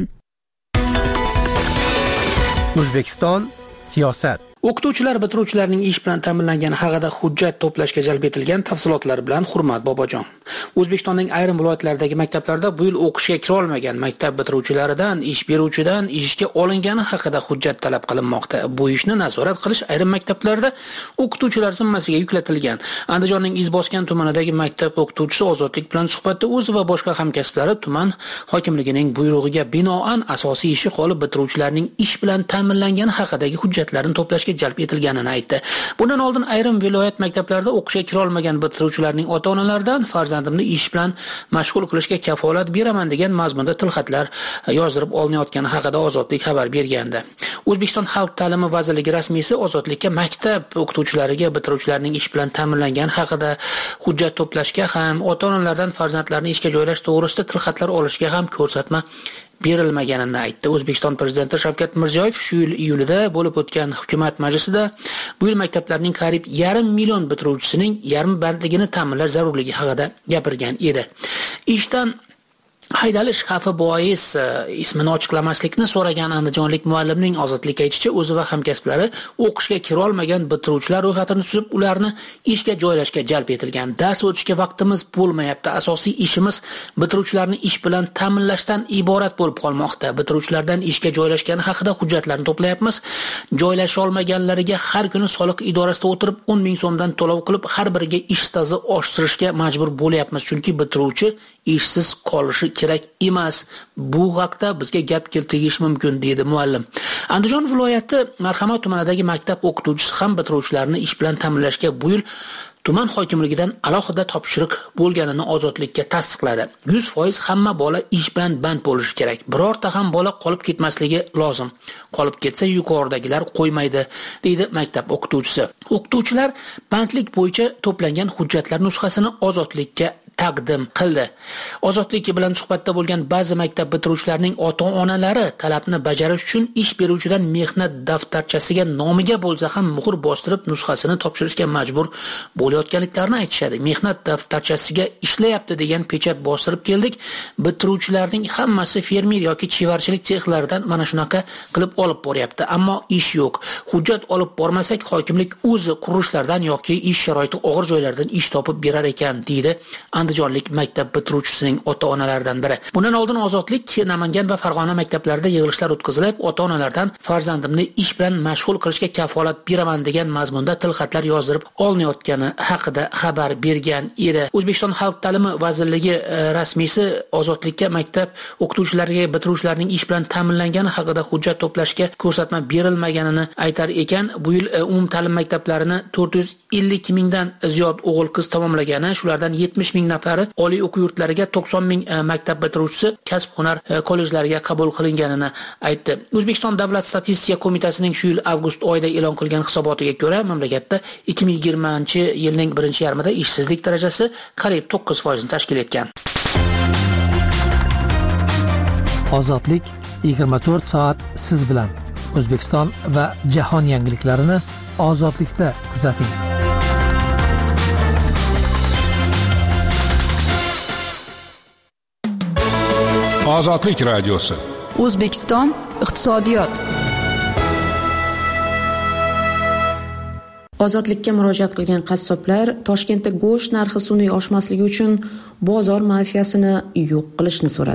S9: O'zbekiston siyosat.
S10: O'qituvchilar bitiruvchilarning ish bilan ta'minlangani haqida hujjat to'plashga jalb etilgan tafsilotlar bilan Hurmat Bobojon. O'zbekistonning ayrim viloyatlaridagi maktablarda bu yil o'qishga kira olmagan maktab bitiruvchilaridan ish beruvchidan ishga olingani haqida hujjat talab qilinmoqda. Bu ishni nazorat qilish ayrim maktablarda o'qituvchilar zimmasiga yuklatilgan. Andijonning Izboskan tumanidagi maktab o'qituvchisi Ozodlik bilan suhbatda o'zi va boshqa hamkasblari tuman hokimligining buyrug'iga binoan asosiy ishi qolib bitiruvchilarning ish bilan ta'minlangani haqidagi hujjatlarni to'plashga jalb etilganini aytdi. Bundan oldin ayrim viloyat maktablarida o'qishga kira olmagan bitiruvchilarning ota-onalaridan farzandimni ish bilan mashg'ul qilishga kafolat beraman degan mazmunda tilxatlar yozdirib olinayotgani haqida Ozodlik xabar bergandi. O'zbekiston Xalq ta'limi vazirligi rasmiysi Ozodlikka maktab o'qituvchilariga bitiruvchilarning ish bilan ta'minlangani haqida hujjat to'plashga ham, ota-onalardan farzandlarini ishga joylash to'g'risida tilxatlar olishga ham ko'rsatma berilmaganini aytdi. O'zbekiston prezidenti Shavkat Mirziyoyev shu yil iyulida bo'lib o'tgan hukumat majlisida bu yil maktablarning qariyb yarim million bitiruvchisining yarmi bandligini ta'minlash zarurligi haqida gapirgan edi. Ishdan haydalish xavfi bois ismini ochiqlamaslikni so'ragan andijonlik muallimning Ozodlikka aytishicha, o'zi va hamkasblari o'qishga kira olmagan bitiruvchilar ro'yxatini tuzib, ularni ishga joylashga jalb etilgan. Dars o'tishga vaqtimiz bo'lmayapti. Asosiy ishimiz bitiruvchilarni ish bilan ta'minlashdan iborat bo'lib qolmoqda. Bitiruvchilardan ishga joylashgani haqida hujjatlarni to'playapmiz. Joylasha olmaganlariga har kuni soliq idorasida o'tirib o'n ming so'mdan to'lov qilib, har biriga ish staji oshirishga majbur bo'lyapmiz, chunki bitiruvchi ishsiz qolishi kerak emas. Bu haqda bizga gap keltirish mumkin, dedi muallim. Andijon viloyati Marhamat tumanidagi maktab o'qituvchisi ham bitiruvchilarni ish bilan ta'minlashga bu yil tuman hokimligidan alohida topshiriq bo'lganini Ozodlikka tasdiqladi. yuz foiz hamma bola ish bilan band bo'lishi kerak. Birorta ham bola qolib ketmasligi lozim. Qolib ketsa yuqoridagilar qo'ymaydi, deydi maktab o'qituvchisi. O'qituvchilar bandlik bo'yicha to'plangan hujjatlar nusxasini Ozodlikka taqdim qildi. Ozodlik bilan suhbatda bo'lgan ba'zi maktab bitiruvchilarining ota-onalari talabni bajarish uchun ish beruvchidan mehnat daftarchasiga nomiga bo'lsa ham muhr bostirib nusxasini topshirishga majbur bo'layotganliklarini aytishadi. Mehnat daftarchasiga ishlayapti degan pechat bostirib keldik. Bitiruvchilarning hammasi fermer yoki chevarchilik sexlaridan mana shunaqa qilib olib boryapti, ammo ish yo'q. Hujjat olib bormasak hokimlik o'zi qurilishlardan yoki ish sharoiti og'ir joylardan ish topib berar ekan, deydi andijonlik maktab bitiruvchisining ota-onalaridan biri. Bundan oldin Ozodlik Namangan va Farg'ona maktablarida yig'ilishlar o'tkazilib, ota-onalardan farzandimni ish bilan mashg'ul qilishga kafolat beraman degan mazmunda tilxatlar yozdirib olinayotgani haqida xabar bergan edi. O'zbekiston Xalq ta'limi vazirligi rasmiysi Ozodlikka maktab o'qituvchilariga bitiruvchilarning ish bilan ta'minlangani haqida hujjat to'plashga ko'rsatma berilmaganini aytar ekan. Bu yil umum ta'lim maktablarini to'rt yuz ellik mingdan ziyod o'g'il qiz tamomlagani, shulardan yetmish ming nafari oliy o'quv yurtlariga, to'qson ming maktab bitiruvchisi kasb hunar kollejlariga qabul qilinganini aytdi. O'zbekiston Davlat statistika qo'mitasining shu yil avgust oyida e'lon qilgan hisobotiga ko'ra, mamlakatda ikki ming yigirmanchi yilning birinchi yarmida ishsizlik darajasi qariyb to'qqiz foizni tashkil etgan.
S9: Ozodlik yigirma to'rt soat siz bilan. O'zbekiston va jahon yangiliklarini Ozodlikda kuzating.
S3: Ozodlik radiosi.
S4: O'zbekiston iqtisodiyot.
S6: Ozodlikka murojaat qilgan qassoblar Toshkentda go'sht narxi sun'iy oshmasligi uchun bozor mafiyasini yo'q qilishni so'radi.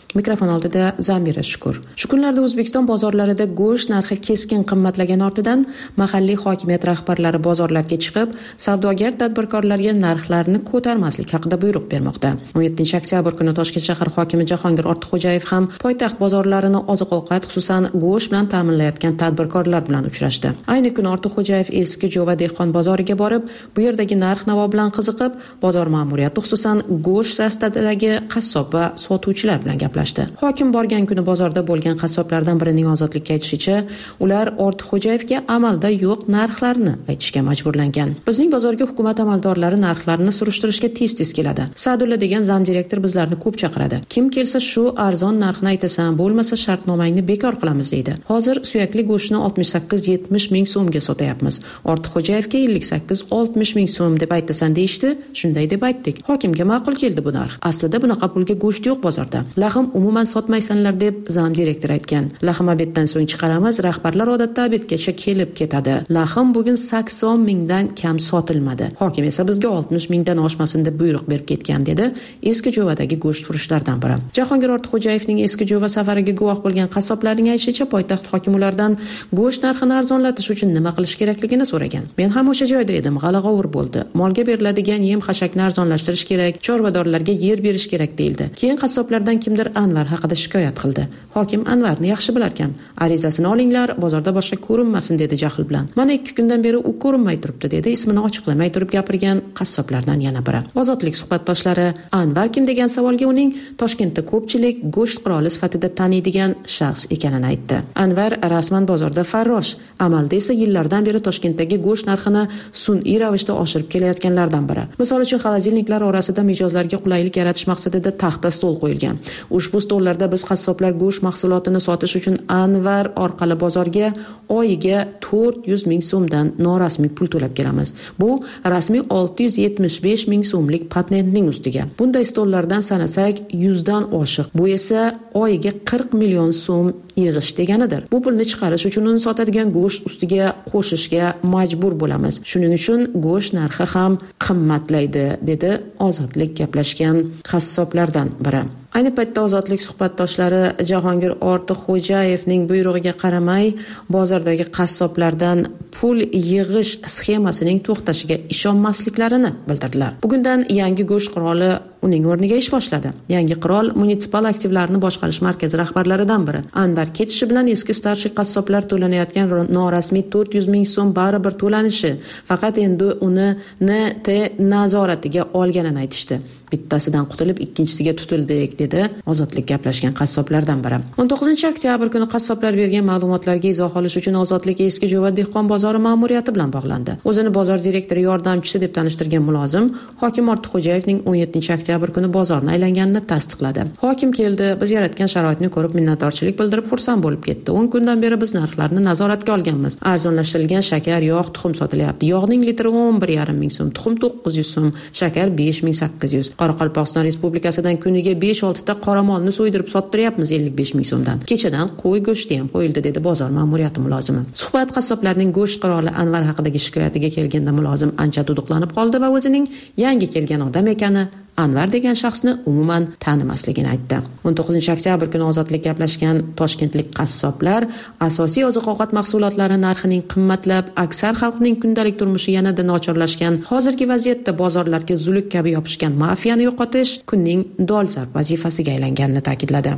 S6: Mikrofon oldida Zamira Shukur. Shu kunlarda O'zbekiston bozorlarida go'sht narxi keskin qimmatlagani ortidan mahalliy hokimiyat rahbarlari bozorlarga chiqib, savdogar tadbirkorlarga narxlarni ko'tarmaslik haqida buyruq bermoqda. o'n yettinchi oktyabr kuni Toshkent shahar hokimi Jahongir Ortiqxo'jayev ham poytaxt bozorlarini oziq-ovqat, xususan go'sht bilan ta'minlayotgan tadbirkorlar bilan uchrashdi. Ayni kuni Ortiqxo'jayev eski Jo'va dehqon bozoriga borib, bu yerdagi narx-navo bilan qiziqib, bozor ma'muriyati, xususan go'sht rastadagi qassob va sotuvchilar bilan gaplashdi. Hokim borgan kuni bozorda bo'lgan qassoblardan birining Ozodlikka aytishicha, ular Ortiqxo'jayevga amalda yo'q narxlarni aytishga majburlangan. Bizning bozorga hukumat amaldorlari narxlarni surishtirishga tez-tez keladi. Sadulla degan zamdirektor bizlarni ko'p chaqiradi. Kim kelsa shu arzon narxni aytasan, bo'lmasa shartnomangni bekor qilamiz deydi. Hozir suyakli go'shtni oltmish sakkiz yetmish ming so'mga sotayapmiz. Ortiqxo'jayevga ellik sakkiz oltmish ming so'm deb aytasan deyishdi. Shunday deb aytdik. Hokimga ma'qul keldi bu narx. Aslida bunaqa pulga go'sht yo'q bozorda. Lahm umuman sotmaysanlar deb zam direktor aytgan. Lahm obeddan so'ng chiqaramiz, rahbarlar odatda obedgacha kelib ketadi. Lahm bugun sakson mingdan kam sotilmadi. Hokim esa bizga oltmish mingdan oshmasin deb buyruq berib ketgan dedi. Eski Jo'vadagi go'sht furushlardan biri. Jahongir Ortiqxo'jayevning eski Jo'va safariga guvoh bo'lgan qassoblarning aytishicha, poytaxt hokimi ulardan go'sht narxini arzonlatish uchun nima qilish kerakligini so'ragan. Men ham o'sha joyda edim, g'ala-g'ovur bo'ldi. Molga beriladigan yem-xashakni arzonlashtirish kerak, chorvadorlarga yer berish kerak deyildi. Keyin qassoblardan kimdir Anvar haqida shikoyat qildi. Hokim Anvarni yaxshi bilarkan. Arizasini olinglar, bozorda boshqa ko'rinmasin dedi jahl bilan. Mana ikki kundan beri u ko'rinmay turibdi dedi. Ismini ochiqlamay turib gapirgan qassoblardan yana biri. Ozodlik suhbatdoshlari Anvar kim degan savolga uning Toshkentda ko'pchilik go'sht qiroli sifatida taniydigan shaxs ekanini aytdi. Anvar rasman bozorda farrosh, amalda esa yillardan beri Toshkentdagi go'sht narxini sun'iy ravishda oshirib kelayotganlardan biri. Misol uchun, xolodilniklar orasida mijozlarga qulaylik yaratish maqsadida taxta stol qo'yilgan. Ushbu stollarda biz qassoblar go'sht mahsulotini sotish uchun Anvar orqali bozorga oyiga to'rt yuz ming so'mdan norasmiy pul to'lab kelamiz. Bu rasmiy olti yuz yetmish besh ming so'mlik patentning ustiga. Bunday stollardan sanasak yuzdan oshiq. Bu esa oyiga qirq million so'm yig'ish deganidir. Bu pulni chiqarish uchun uni sotadigan go'sht ustiga qo'shishga majbur bo'lamiz. Shuning uchun go'sht narxi ham qimmatlaydi, dedi Ozodlik gaplashgan qassoblardan biri. Ayni paytda Ozodlik suhbatdoshlari Jahongir Ortiqxo'jayevning buyrug'iga qaramay bozordagi qassoblardan pul yig'ish sxemasining to'xtashiga ishonmasliklarini bildirdilar. Bugundan yangi go'sht qiroli uning o'rniga ish boshladi. Yangi qirol munisipal aktivlarni boshqarish markazi rahbarlaridan biri. Anvar ketishi bilan eski starshik qassoblar to'lanayotgan norasmiy to'rt yuz ming so'm baribir to'lanishi, faqat endi uni N T nazoratiga olganini aytishdi. Bittasidan qutulib ikkinchisiga tutildik, dedi Ozodlik gaplashgan qassoblardan biri. o'n to'qqizinchi oktyabr kuni qassoblar bergan ma'lumotlarga izoh olish uchun Ozodlik eski Jo'va dehqon bozori ma'muriyati bilan bog'landi. O'zini bozor direktori yordamchisi deb tanishtirgan mulozim hokim Ortiqxo'jayevning o'n yettinchi oktyabr kuni bozorni aylanganini tasdiqladi. Hokim keldi, biz yaratgan sharoitni ko'rib minnatdorchilik bildirib xursand bo'lib ketdi. o'n kundan beri biz narxlarni nazoratga olganmiz. Arzonlashtirilgan shakar, yog', tuxum sotilyapti. Yog'ning litri o'n bir yarim ming so'm, tuxum to'qqiz yuz so'm, shakar besh ming sakkiz yuz. Qoraqalpog'iston Respublikasidan kuniga besh olti ta qoramolni so'ydirib sottiryapmiz ellik besh ming so'mdan. Kechadan qo'y go'shti ham qo'yildi, dedi bozor ma'muriyati mulozimi. Suhbat qassoblarning go'sht qiroli Anvar haqidagi shikoyatiga kelganda mulozim ancha duduqlanib qoldi va o'zining yangi kelgan odam ekani, Anvar degan shaxsni umuman tanimasligini aytdi. o'n to'qqizinchi oktyabr kuni Ozodlik gaplashgan toshkentlik qassoblar asosiy oziq-ovqat mahsulotlari narxining qimmatlab, aksar xalqning kundalik turmushi yanada nochorlashgan, hozirgi vaziyatda bozorlarga zuluk kabi yopishgan mafiyani yo'qotish kunning dolzarb vazifasiga aylanganini ta'kidladi.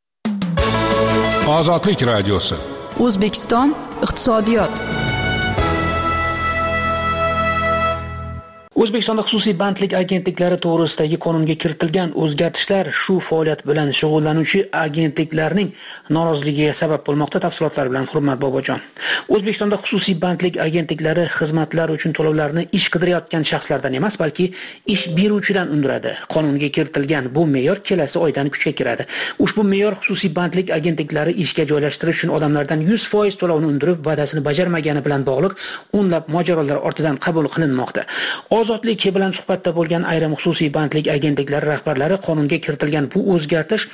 S3: Ozodlik radiosi.
S4: O'zbekiston iqtisodiyot.
S10: O'zbekistonda xususiy bandlik agentliklari to'g'risidagi qonunga kiritilgan o'zgartishlar shu faoliyat bilan shug'ullanuvchi agentliklarning noroziligiga sabab bo'lmoqda. Tafsilotlar bilan Hurmat Bobojon. O'zbekistonda xususiy bandlik agentliklari xizmatlar uchun to'lovlarni ish qidirayotgan shaxslardan emas, balki ish beruvchidan undiradi. Qonunga kiritilgan bu me'yor kelasi oydan kuchga kiradi. Ushbu me'yor xususiy bandlik agentliklari ishga joylashtirish uchun odamlardan yuz foiz to'lovni undirib, va'dasini bajarmagani bilan bog'liq o'nlab mojarolar ortidan qabul qilinmoqda. Ozodlik bilan suhbatda bo'lgan ayrim xususiy bandlik agentliklari rahbarlari qonunga kiritilgan bu o'zgartish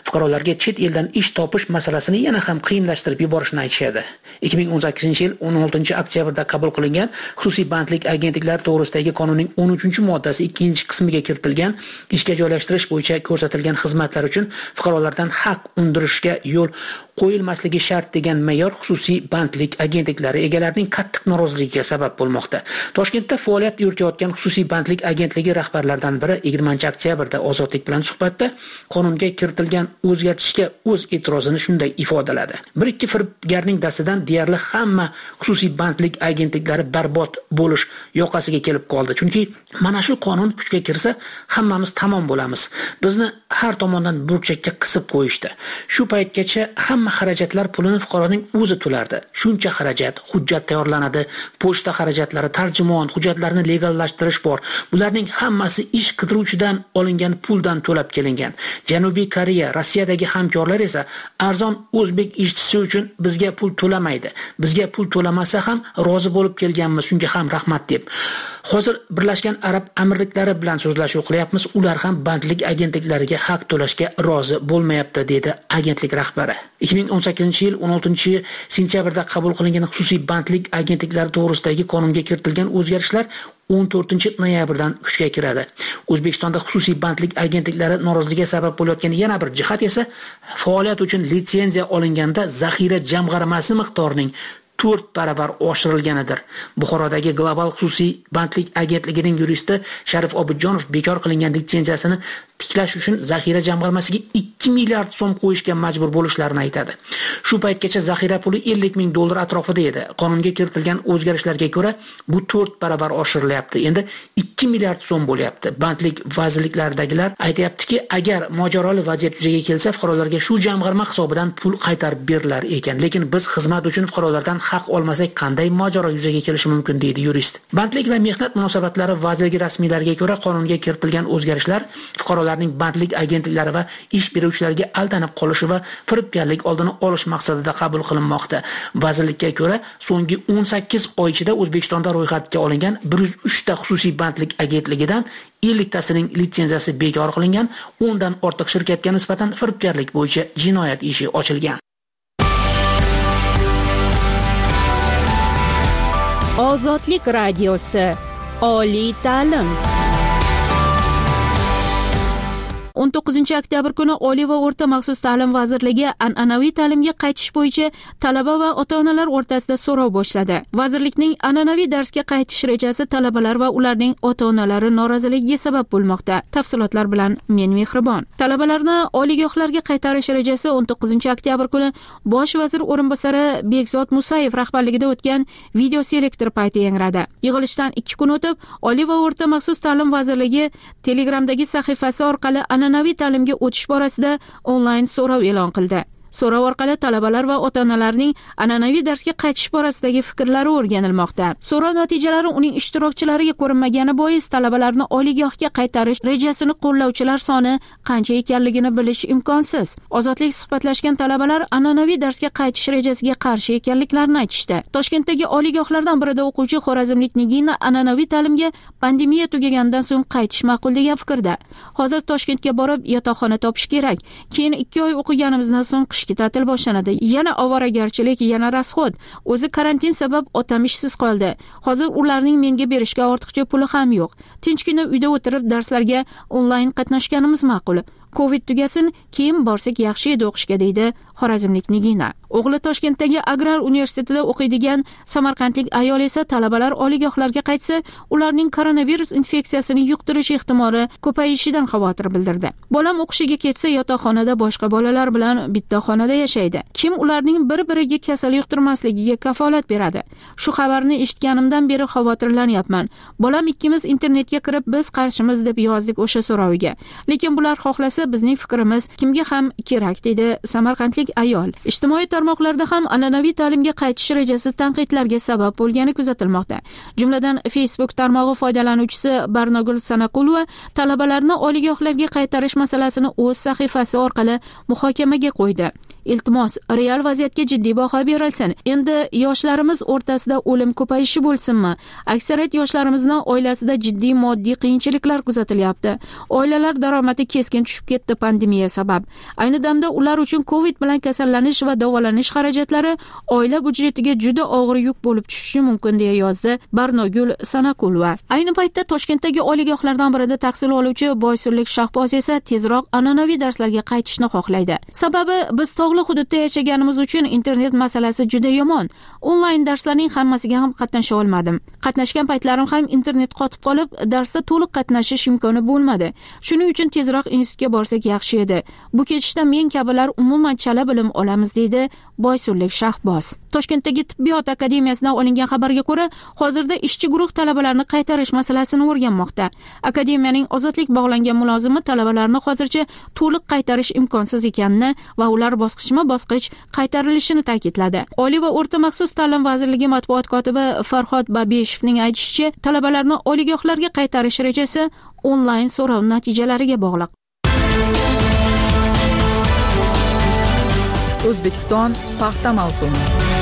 S10: fuqarolarga chet eldan ish topish masalasini yana ham qiyinlashtirib yuborishini aytishadi. ikki ming o'n sakkizinchi yil o'n oltinchi oktyabrda qabul qilingan xususiy bandlik agentliklari to'g'risidagi qonunning o'n uchinchi moddasi ikkinchi qismiga kiritilgan ishga joylashtirish bo'yicha ko'rsatilgan xizmatlar uchun fuqarolardan haq undirishga yo'l qo'yilmasligi shart degan me'yor xususiy bandlik agentliklari egalarining qattiq noroziligiga sabab bo'lmoqda. Toshkentda faoliyat yuritayotgan xususiy bandlik agentligi rahbarlaridan biri yigirmanchi oktyabrda Ozodlik bilan suhbatda qonunga kiritilgan o'zgartishga o'z e'tirozini shunday ifodaladi. Bir ikki firibgarning dastidan deyarli hamma xususiy bandlik agentliklari barbod bo'lish yoqasiga kelib qoldi. Chunki mana shu qonun kuchga kirsa, hammamiz tamom bo'lamiz. Bizni har tomondan burchakka qisib qo'yishdi. Shu paytgacha hamma xarajatlar pulini fuqaroning o'zi to'lardi. Shuncha xarajat, hujjat tayyorlanadi, pochta xarajatlari, tarjimon, hujjatlarni legallashtirish bor. Bularning hammasi ish qidiruvchidan olingan puldan to'lab kelingan. Janubiy Koreya, Rossiyadagi hamkorlar esa arzon o'zbek ishchisi uchun bizga pul to'lamaydi. Bizga pul to'lamasa ham rozi bo'lib kelganmiz, shunga ham rahmat deb. Hozir Birlashgan Arab Amirliklari bilan so'zlashuv qilyapmiz. Ular ham bandlik agentliklariga haq to'lashga rozi bo'lmayapti, dedi agentlik rahbari. ikki ming o'n sakkizinchi yil o'n oltinchi sentyabrda qabul qilingan xususiy bandlik agentliklari to'g'risidagi qonunga kiritilgan o'zgarishlar o'n to'rtinchi noyabrdan kuchga kiradi. O'zbekistonda xususiy bandlik agentliklari noroziligiga sabab bo'layotgan yana bir jihat esa faoliyat uchun litsenziya olinganda zaxira jamg'armasi miqdorining to'rt baravar oshirilganidir. Buxorodagi Global xususiy bandlik agentligining yuristi Sharif Obidjonov bekor qilingan litsenziyasini tiklash uchun zaxira jamg'armasiga ikki milliard so'm qo'yishga majbur bo'lishlarini aytadi. Shu paytgacha zaxira puli ellik ming dollar atrofida edi. Qonunga kiritilgan o'zgarishlarga ko'ra bu to'rt baravar oshirilyapti. Endi ikki milliard so'm bo'lyapti. Bandlik vazirliklaridagilar aytayaptiki, agar mojaroli vaziyat yuzaga kelsa, fuqarolarga shu jamg'arma hisobidan pul qaytarib berilar ekan. Lekin biz xizmat uchun fuqarolardan haq olmasak qanday mojaro yuzaga kelishi mumkin, deydi yurist. Bandlik va mehnat munosabatlari vazirligi rasmiylariga ko'ra qonunga kiritilgan o'zgarishlar fuqarolarning bandlik agentliklari va ish beruvchilarga aldanib qolishi va firibgarlik oldini olish maqsadida qabul qilinmoqda. Vazirlikka ko'ra, so'nggi o'n sakkiz oy ichida O'zbekistonda ro'yxatga olingan bir yuz uch ta xususiy bandlik agentligidan ellik tasining litsenziyasi bekor qilingan, o'n dan ortiq shirkatga nisbatan firibgarlik bo'yicha jinoyat ishi ochilgan.
S1: Ozodlik radiosi, oliy ta'lim. o'n to'qqizinchi oktyabr kuni Oliy va o'rta maxsus ta'lim vazirligi an'anaviy ta'limga qaytish bo'yicha talaba va ota-onalar o'rtasida so'rov boshladi. Vazirlikning an'anaviy darsga qaytish rejasi talabalar va ularning ota-onalari noroziligiga sabab bo'lmoqda. Tafsilotlar bilan men Mehribon. Talabalarni oliygohlarga qaytarish rejasi o'n to'qqizinchi oktyabr kuni Bosh vazir o'rinbosari Bekzod Musayev rahbarligida o'tgan video selektor payti yangradi. Yig'ilishdan ikki kun o'tib, Oliy va o'rta maxsus ta'lim vazirligi Telegramdagi sahifasi orqali an'anaviy ta'limga o'tish borasida onlayn so'rov e'lon qildi. So'rov orqali talabalar va ota-onalarning an'anaviy darsga qaytish borasidagi fikrlari o'rganilmoqda. So'rov natijalari uning ishtirokchilariga ko'rinmagani bois talabalarni oliygohga qaytarish rejasini qo'llovchilar soni qancha ekanligini bilish imkonsiz. Ozodlik suhbatlashgan talabalar an'anaviy darsga qaytish rejasiga qarshi ekanliklarini aytishdi. Toshkentdagi oliygohlardan birida o'quvchi xorazmlik Nigina an'anaviy ta'limga pandemiya tugaganidan so'ng qaytish ma'qul degan fikrda. Hozir Toshkentga borib yotoqxona topish kerak. Keyin ikki oy o'qiganimizdan so'ng ta'til boshlanadi. Yana ovoragarchilik, yana rasxod. O'zi karantin sabab otam ishsiz qoldi. Hozir ularning menga berishga ortiqcha puli ham yo'q. Tinchgina uyda o'tirib darslarga onlayn qatnashganimiz ma'qul. Covid tugasin, keyin borsak yaxshi edi o'qishga, deydi xorazmlik Nigina. O'g'li Toshkentdagi Agrar universitetida o'qiydigan samarqandlik ayol esa talabalar oliygohlarga qaytsa, ularning koronavirus infeksiyasini yuqtirish ehtimoli ko'payishidan xavotir bildirdi. Bolam o'qishiga ketsa, yotoqxonada boshqa bolalar bilan bitta xonada yashaydi. Kim ularning bir-biriga kasal yuqtirmasligiga kafolat beradi? Shu xabarni eshitganimdan beri xavotirlanyapman. Bolam ikkimiz internetga kirib, biz qarshimiz deb yozdik o'sha so'roviga. Lekin bular xohlasa bizning fikrimiz kimga ham kerak, dedi samarqandlik ayol. Ijtimoiy tarmoqlarda ham an'anaviy ta'limga qaytish rejasi tanqidlarga sabab bo'lgani kuzatilmoqda. Jumladan Facebook tarmog'i foydalanuvchisi Barnogul Sanaqulova talabalarni oliygohlarga qaytarish masalasini o'z sahifasi orqali muhokamaga qo'ydi. Iltimos, real vaziyatga jiddiy baho berilsin. Endi yoshlarimiz o'rtasida o'lim ko'payishi bo'lsinmi? Aksariyat yoshlarimizni oilasida jiddiy moddiy qiyinchiliklar kuzatilyapti. Oilalar daromadi keskin tushib ketdi pandemiya sabab. Ayni damda ular uchun Covid bilan kasallanish va davolanish xarajatlari oila budjetiga juda og'ir yuk bo'lib tushishi mumkin deya yozdi Barnogul Sanaqulova. Ayni paytda Toshkentdagi oliygohlardan birida tahsil oluvchi Boysunlik Shahboz esa tezroq an'anaviy darslarga qaytishni xohlaydi. Sababi biz tog'li hududda yashaganimiz uchun internet masalasi juda yomon. Onlayn darslarning hammasiga ham qatnasha olmadim. Qatnashgan paytlarim ham internet qotib qolib, darsda to'liq qatnashish imkoni bo'lmadi. Shuning uchun tezroq institutga borsak yaxshi edi. Bu ketishda men kabilar umuman chala bilim olamiz deydi Boysunlik Shahboz. Toshkentdagi tibbiyot akademiyasidan olingan xabarga ko'ra, hozirda ishchi guruh talabalarni qaytarish masalasini o'rganmoqda. Akademiyaning ozodlik bog'langan mulozimi talabalarni hozircha to'liq qaytarish imkonsiz ekanini va ular bosqichma-bosqich qaytarilishini ta'kidladi. Oliy va o'rta maxsus ta'lim vazirligi matbuot kotibi Farhod Babeshevning aytishicha, talabalarni oliygohlarga qaytarish rejasi onlayn so'rov natijalariga bog'liq.
S4: O'zbekiston paxta mavsumi.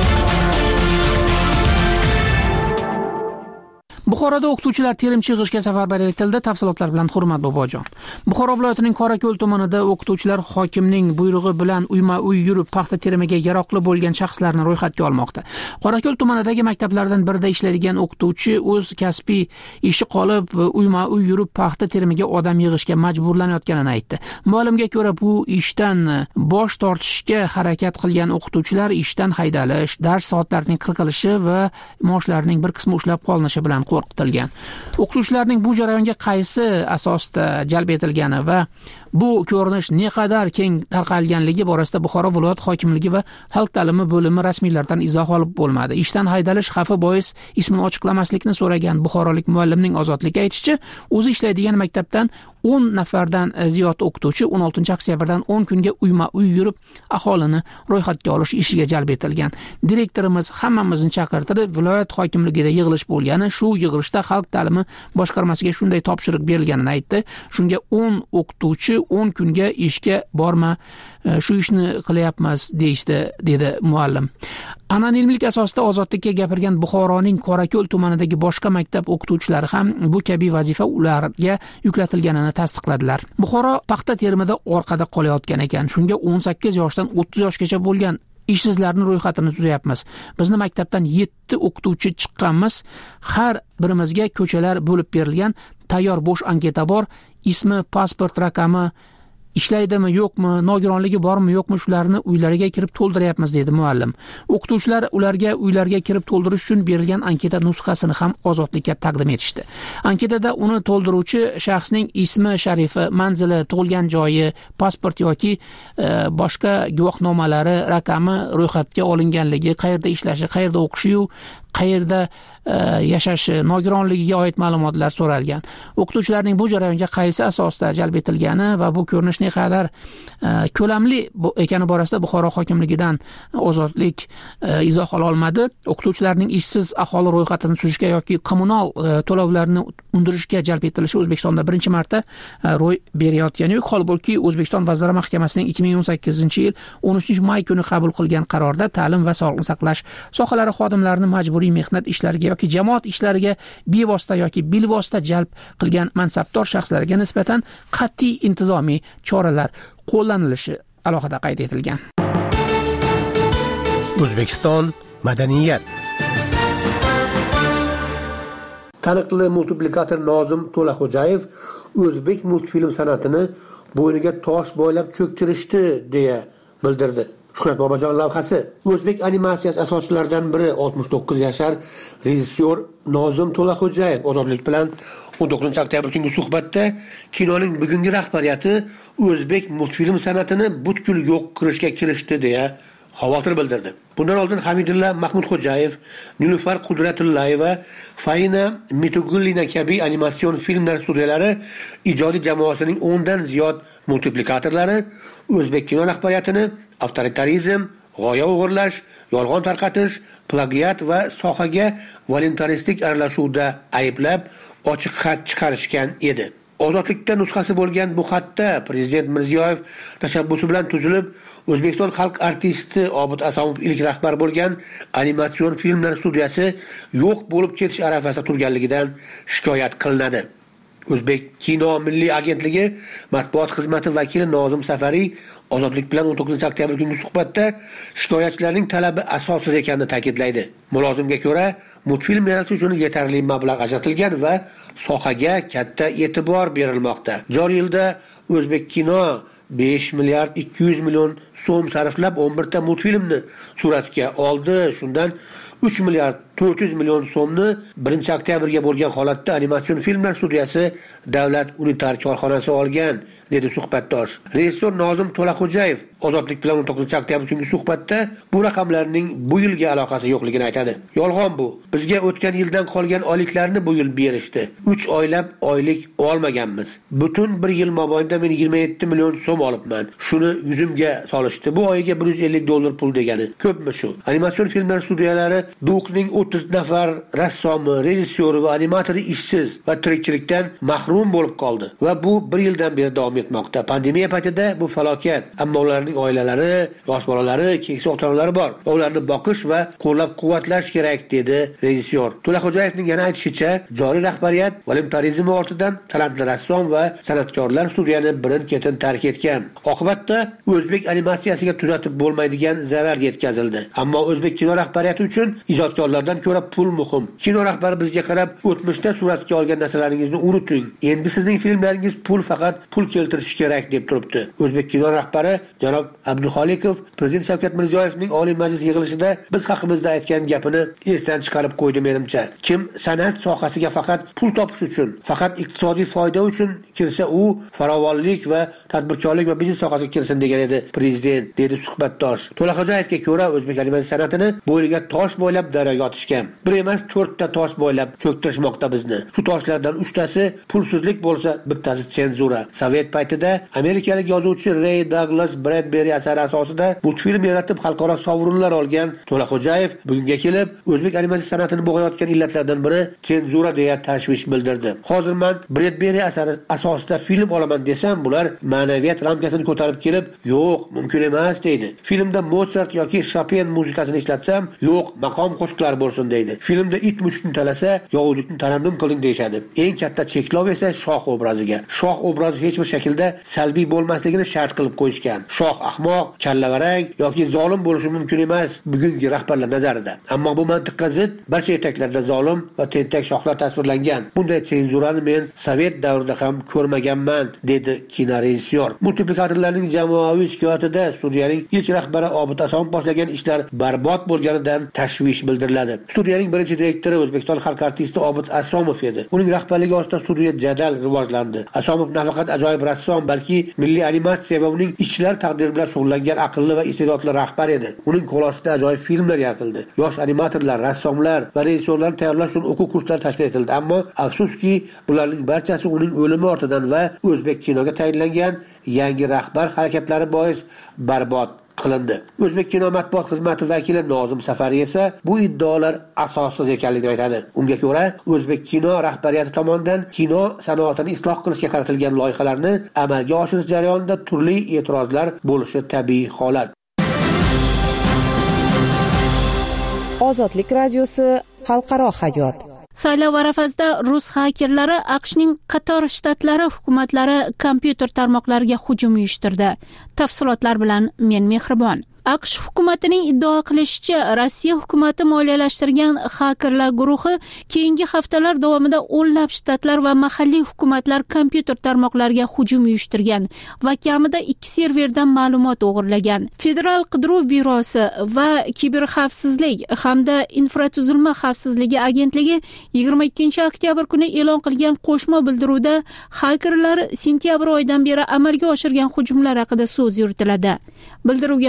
S9: Buxoroda o'qituvchilar terim yig'ishga safarbar etildi. Tafsilotlar bilan Hurmat Bobojon. Buxoro viloyatining Qorako'l tumanida o'qituvchilar hokimning buyrug'i bilan uyma-uy yurib paxta terimiga yaroqli bo'lgan shaxslarni ro'yxatga olmoqda. Qorako'l tumanidagi maktablardan birida ishlaydigan o'qituvchi o'z kasbiy ishi qolib uyma-uy yurib paxta terimiga odam yig'ishga majburlanayotganini aytdi. Ma'lumga ko'ra, bu ishdan bosh tortishga harakat qilgan o'qituvchilar ishdan haydalish, dars soatlarining qirqilishi va maoshlarining bir qismi ushlab qolinishi bilan qo'rqitilgan. O'qituvchilarning bu jarayonga qaysi asosda jalb etilgani va bu ko'rinish naqadar keng tarqalganligi borasida Buxoro viloyat hokimligi va xalq ta'limi bo'limi rasmiylardan izoh olib bo'lmadi. Ishdan haydalish xavfi bois ismini ochiqlamaslikni so'ragan buxorolik muallimning Ozodlikka aytishicha, o'zi ishlaydigan maktabdan o'n nafardan ziyod o'qituvchi o'n oltinchi oktyabrdan o'n kunga uyma-uy yurib aholini ro'yxatga olish ishiga jalb etilgan. Direktorimiz hammamizni chaqirtirib, viloyat hokimligida yig'ilish bo'lgani, shu yig'ilishda xalq ta'limi boshqarmasiga shunday topshiriq berilganini aytdi. Shunga o'n o'qituvchi o'n kunga ishga borma, shu ishni qilyapmiz deyishdi, dedi muallim. Anonimlik asosida Ozodlikka gapirgan Buxoroning Qorako'l tumanidagi boshqa maktab o'qituvchilari ham bu kabi vazifa ularga yuklatilganini tasdiqladilar. Buxoro paxta terimida orqada qolayotgan ekan. Shunga o'n sakkiz yoshdan o'ttiz yoshgacha bo'lgan ishsizlarning ro'yxatini tuzayapmiz. Bizni maktabdan yetti o'qituvchi chiqqanmiz. Har birimizga ko'chalar bo'lib berilgan, tayyor bo'sh anketa bor, ismi, pasport raqami, ishlaydimi yo'qmi, nogironligi bormi yo'qmi, shularni uylariga kirib to'ldiryapmiz, dedi muallim. O'qituvchilar ularga uylarga kirib to'ldirish uchun berilgan anketa nusxasini ham Ozodlikka taqdim etishdi. Anketada uni to'ldiruvchi shaxsning ismi, sharifi, manzili, tug'ilgan joyi, pasport yoki e, boshqa guvohnomalari, raqami, ro'yxatga olinganligi, qayerda ishlashi, qayerda o'qishi, qayerda e, yashashi, nogironligiga oid ma'lumotlar so'ralgan. O'qituvchilarning bu jarayonga qaysi asosda jalb etilgani va bu ko'rinish qadar e, ko'lamli ekani borasida Buxoro hokimligidan Ozodlik e, izoh ola olmadi. O'qituvchilarning ishsiz aholi ro'yxatini tuzishga yoki kommunal e, to'lovlarni undirishga jalb etilishi O'zbekistonda birinchi marta e, ro'y berayotgani yo'q. Holbuki O'zbekiston Vazirlar Mahkamasining ikki ming o'n sakkizinchi yil o'n uchinchi may kuni qabul qilgan qarorda ta'lim va sog'liqni saqlash sohalari xodimlarini majburiy mehnat ishlariga yoki jamoat ishlariga bevosita yoki bilvosita jalb qilgan mansabdor shaxslarga nisbatan qat'iy intizomiy choralar qo'llanilishi alohida qayd etilgan.
S11: O'zbekiston madaniyat. Taniqli multiplikator Nozim To'laxo'jayev o'zbek multfilm san'atini bo'yniga tosh boylab cho'ktirishdi deya bildirdi. Shuhrat Bobojon lavhasi. O'zbek animatsiyasi asoschilaridan biri oltmish to'qqiz yashar rejissyor Nozim To'laxo'jayev Ozodlik bilan o'n to'qqizinchi oktyabr kungi suhbatda kinoning bugungi rahbariyati o'zbek multfilm san'atini butkul yo'q qilishga kirishdi deya xavotir bildirdi. Bundan oldin Hamidulla Mahmudxo'jayev, Nilufar Qudratullayeva, Faina Mitugullina kabi animatsion filmlar studiyalari ijodiy jamoasining o'n dan ziyod multiplikatorlari o'zbek kino rahbariyatini avtoritarizm g'oya o'g'irlash, yolg'on tarqatish, plagiat va sohaga voluntaristik aralashuvda ayblab ochiq xat chiqarishgan edi. Ozodlikda nusxasi bo'lgan bu xatda Prezident Mirziyoyev tashabbusi bilan tuzilib, O'zbekiston xalq artisti Obid Asomov ilk rahbar bo'lgan animatsion filmlar studiyasi yo'q bo'lib ketish arafasida turganligidan shikoyat qilinadi. O'zbek kino milliy agentligi matbuot xizmati vakili Nozim Safariy Ozodlik bilan o'n to'qqizinchi oktyabr kungi suhbatda shikoyatchilarning talabi asossiz ekanini ta'kidlaydi. Mulozimga ko'ra, multfilm yaratish uchun yetarli mablag' ajratilgan va sohaga katta e'tibor berilmoqda. Joriy yilda O'zbek kino besh milliard ikki yuz million so'm sarflab o'n bir ta multfilmni suratga oldi. Shundan uch milliard to'rt yuz million so'mni birinchi oktyabrga bo'lgan holatda animatsion filmlar studiyasi Davlat unitar korxonasi olgan, dedi suhbatdosh. Rejissor Nozim To'laxo'jayev Ozodlik bilan o'n to'qqizinchi oktyabr kungi suhbatda bu raqamlarning bu yilga aloqasi yo'qligini aytadi. Yolg'on bu. Bizga o'tgan yildan qolgan oyliklarni bu yil berishdi. uch oylab oylik olmaganmiz. Butun bir yil mobaynida men yigirma yetti million so'm olibman. Shuni yuzimga solishdi. Bu oyiga bir yuz ellik dollar pul degani. Ko'pmi shu? Animatsion filmlar studiyalari Duqning o'ttiz nafar rassomi, rejissyori va animatori ishsiz va tirikchilikdan mahrum bo'lib qoldi va bu bir yildan beri davom etmoqda. Pandemiya paytida bu falokat. Ammo ularning oilalari, yosh bolalari, keksa ota-onalari bor. Ularni boqish va qo'llab-quvvatlash kerak, dedi rejissyor. To'laxo'jayevning yana aytishicha, joriy rahbariyat voluntarizmi ortidan talantli rassom va san'atkorlar studiyani birin-ketin tark etgan. Oqibatda o'zbek animatsiyasiga tuzatib bo'lmaydigan zarar yetkazildi. Ammo o'zbek kino rahbariyati uchun ijodkorlardan ko'ra pul muhim. Kino rahbari bizga qarab, o'tmishda suratga olgan narsalaringizni unuting. Endi sizning filmlaringiz pul faqat pul keltirishi kerak, deb turibdi. O'zbek kino rahbari janob Abduxolikov Prezident Shavkat Mirziyoyevning Oliy Majlis yig'ilishida biz haqimizda aytgan gapini esdan chiqarib qo'ydi menimcha. Kim san'at sohasiga faqat pul topish uchun, faqat iqtisodiy foyda uchun kirsa, u farovonlik va tadbirkorlik va biznes sohasiga kirsin degan edi prezident, dedi suhbatdosh. To'laxo'jayevga ko'ra, o'zbek animatsiya san'atini bo'yniga tosh bo'ylab daryoga otishgan. Bir emas, to'rtta tosh bo'ylab cho'ktirishmoqda bizni. Shu toshlardan uchtasi pulsizlik bo'lsa, bittasi senzura. Sovet paytida amerikalik yozuvchi Ray Douglas Bradbury asari asosida multfilm yaratib xalqaro sovrinlar olgan To'laxo'jayev bugunga kelib o'zbek animatsiya san'atini bo'g'ayotgan illatlardan biri senzura deya tashvish bildirdi. Hozir men Bradbury asari asosida film olaman desam, bular ma'naviyat ramkasini ko'tarib kelib, yo'q, mumkin emas, deydi. Filmda Mozart yoki Chopin muzikasini ishlatsam, yo'q, maqom qo'shiqlar bo'lsin, deydi. Filmda it mushukni talasa, yovuzlikni tarannum qiling deyshadi. Eng katta cheklov esa shoh obraziga. Shoh obrazi hech bir shaklda salbiy bo'lmasligini shart qilib qo'yishgan. Shoh ahmoq, kallavarang yoki zolim bo'lishi mumkin emas bugungi rahbarlar nazarida. Ammo bu mantiqqa zid barcha yetaklarda zolim va tentak shohlar tasvirlangan. Bunday senzurani men Sovet davrida ham ko'rmaganman, dedi kino rejissyor. Multiplikatorlarning jamoaviy shikoyatida studiyaning ilk rahbari Obid Asomov boshlagan ishlar barbod bo'lganidan tashvish bildiriladi. Studiyaning birinchi direktori O'zbekiston xalq artisti Obid Asomov edi. Uning rahbarligi ostida studiya jadal rivojlandi. Asomov nafaqat ajoyib rassom, balki milliy animatsiya va uning ishchilar taqdiri bilan shug'ullangan aqlli va iste'dodli rahbar edi. Uning qo'l ostida ajoyib filmlar yaratildi. Yosh animatorlar, rassomlar va rejissyorlarni tayyorlash uchun o'quv kurslari tashkil etildi. Ammo afsuski, bularning barchasi uning o'limi ortidan va o'zbek kinoga tayinlangan yangi rahbar harakatlari bois barbod qilindi. O'zbek kino matbuot xizmati vakili Nozim Safariy esa bu iddaolar asossiz ekanligini aytadi. Unga ko'ra, o'zbek kino rahbariyati tomonidan kino sanoatini isloh qilishga qaratilgan loyihalarni amalga oshirish jarayonida turli e'tirozlar bo'lishi tabiiy holat.
S6: Ozodlik radiosi xalqaro hayot.
S1: Saylov arafasida rus xakerlari AQShning qator shtatlari hukumatlari kompyuter tarmoqlariga hujum uyushtirdi. Tafsilotlar bilan men Mehribon. AQSh hukumatining iddao qilishicha, Rossiya hukumati moliyalashtirgan xakerlar guruhi keyingi haftalar davomida o'nlab shtatlar va mahalliy hukumatlar kompyuter tarmoqlariga hujum uyushtirgan va kamida ikki serverdan ma'lumot o'g'irlagan. Federal qidiruv byurosi va kiberxavfsizlik hamda infratuzilma xavfsizligi agentligi yigirma ikkinchi oktyabr kuni e'lon qilgan qo'shma bildiruvda xakerlar sentyabr oyidan beri amalga oshirgan hujumlar haqida so'z yuritiladi. Bildiruvga ko'ra,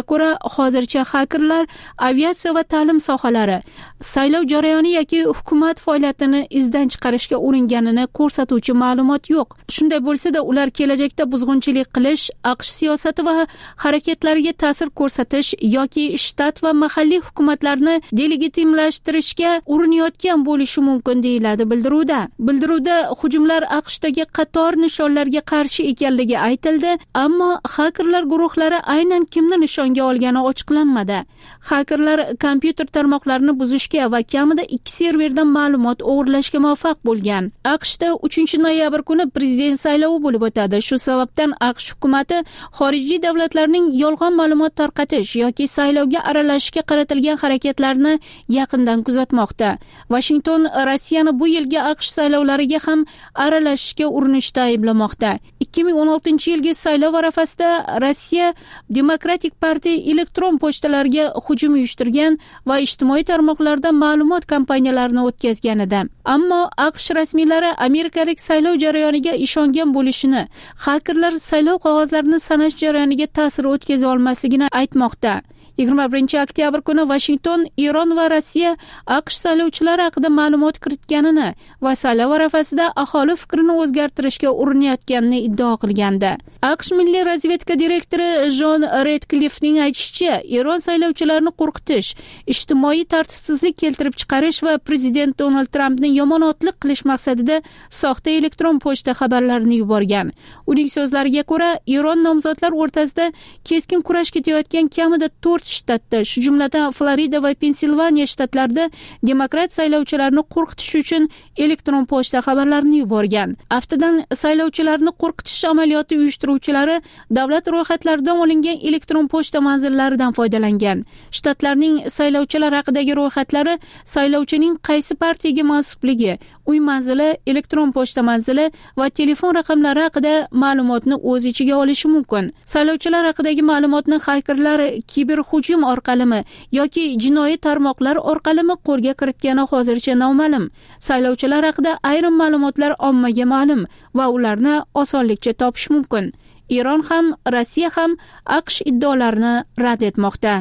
S1: hozircha xakerlar aviatsiya va ta'lim sohalari, saylov jarayoni yoki hukumat faoliyatini izdan chiqarishga uringanini ko'rsatuvchi ma'lumot yo'q. Shunday bo'lsa-da, ular kelajakda buzg'unchilik qilish, AQSh siyosati va harakatlariga ta'sir ko'rsatish yoki shtat va mahalliy hukumatlarni delegitimlashtirishga urinayotgan bo'lishi mumkin deyiladi bildiruvda. Bildiruvda hujumlar AQShdagi qator nishonlarga qarshi ekanligi aytildi, ammo xakerlar guruhlari aynan kimni nishonga olgani ochiqlanmadi. Xakerlar kompyuter tarmoqlarini buzishga va kamida ikki serverdan ma'lumot o'g'irlashga muvaffaq bo'lgan. AQShda uchinchi noyabr kuni prezident saylovi bo'lib o'tadi. Shu sababdan AQSh hukumati xorijiy davlatlarning yolg'on ma'lumot tarqatish yoki saylovga aralashishga qaratilgan harakatlarni yaqindan kuzatmoqda. Washington Rossiyani bu yilgi AQSh saylovlariga ham aralashishga urinishda ayblamoqda. ikki ming o'n oltinchi yilgi saylov arafasida Rossiya Demokratik partiya elektron pochtalariga hujum uyushtirgan va ijtimoiy tarmoqlarda ma'lumot kampaniyalarini o'tkazgan edi. Ammo AQSh rasmiylari amerikalik saylov jarayoniga ishongan bo'lishini, xakerlar saylov qog'ozlarini sanash jarayoniga ta'sir o'tkaza olmasligini aytmoqda. yigirma birinchi oktyabr kuni Washington Eron va Rossiya AQSh saylovchilari haqida ma'lumot kiritganini va saylov arafasida aholi fikrini o'zgartirishga urinayotganini iddao qilgandi. AQSh milliy razvedka direktori Jon Redcliffning aytishicha, Eron saylovchilarini qo'rqitish, ijtimoiy tartibsizlik keltirib chiqarish va prezident Donald Trampni yomonotlik qilish maqsadida soxta elektron pochta xabarlarini yuborgan. Uning so'zlariga ko'ra, Eron nomzodlar o'rtasida keskin kurash ketayotgan kamida to'rt shtatda, shu jumladan Florida va Pensilvaniya shtatlarida demokrat saylovchilarni qo'rqitish uchun elektron pochta xabarlarini yuborgan. Aftidan saylovchilarni qo'rqitish amaliyoti uyushtiruvchilari davlat ro'yxatlaridan olingan elektron pochta manzillaridan foydalangan. Shtatlarning saylovchilar haqidagi ro'yxatlari saylovchining qaysi partiyaga mansubligi, uy manzili, elektron pochta manzili va telefon raqamlari haqida ma'lumotni o'z ichiga olishi mumkin. Saylovchilar haqidagi ma'lumotni xakerlar kiber hujum orqalimi yoki jinoiy tarmoqlar orqalimi qo'lga kiritgani hozircha noma'lum. Saylovchilar haqida ayrim ma'lumotlar ommaga ma'lum va ularni osonlikcha topish mumkin. Eron ham, Rossiya ham AQSh iddaolarini rad etmoqda.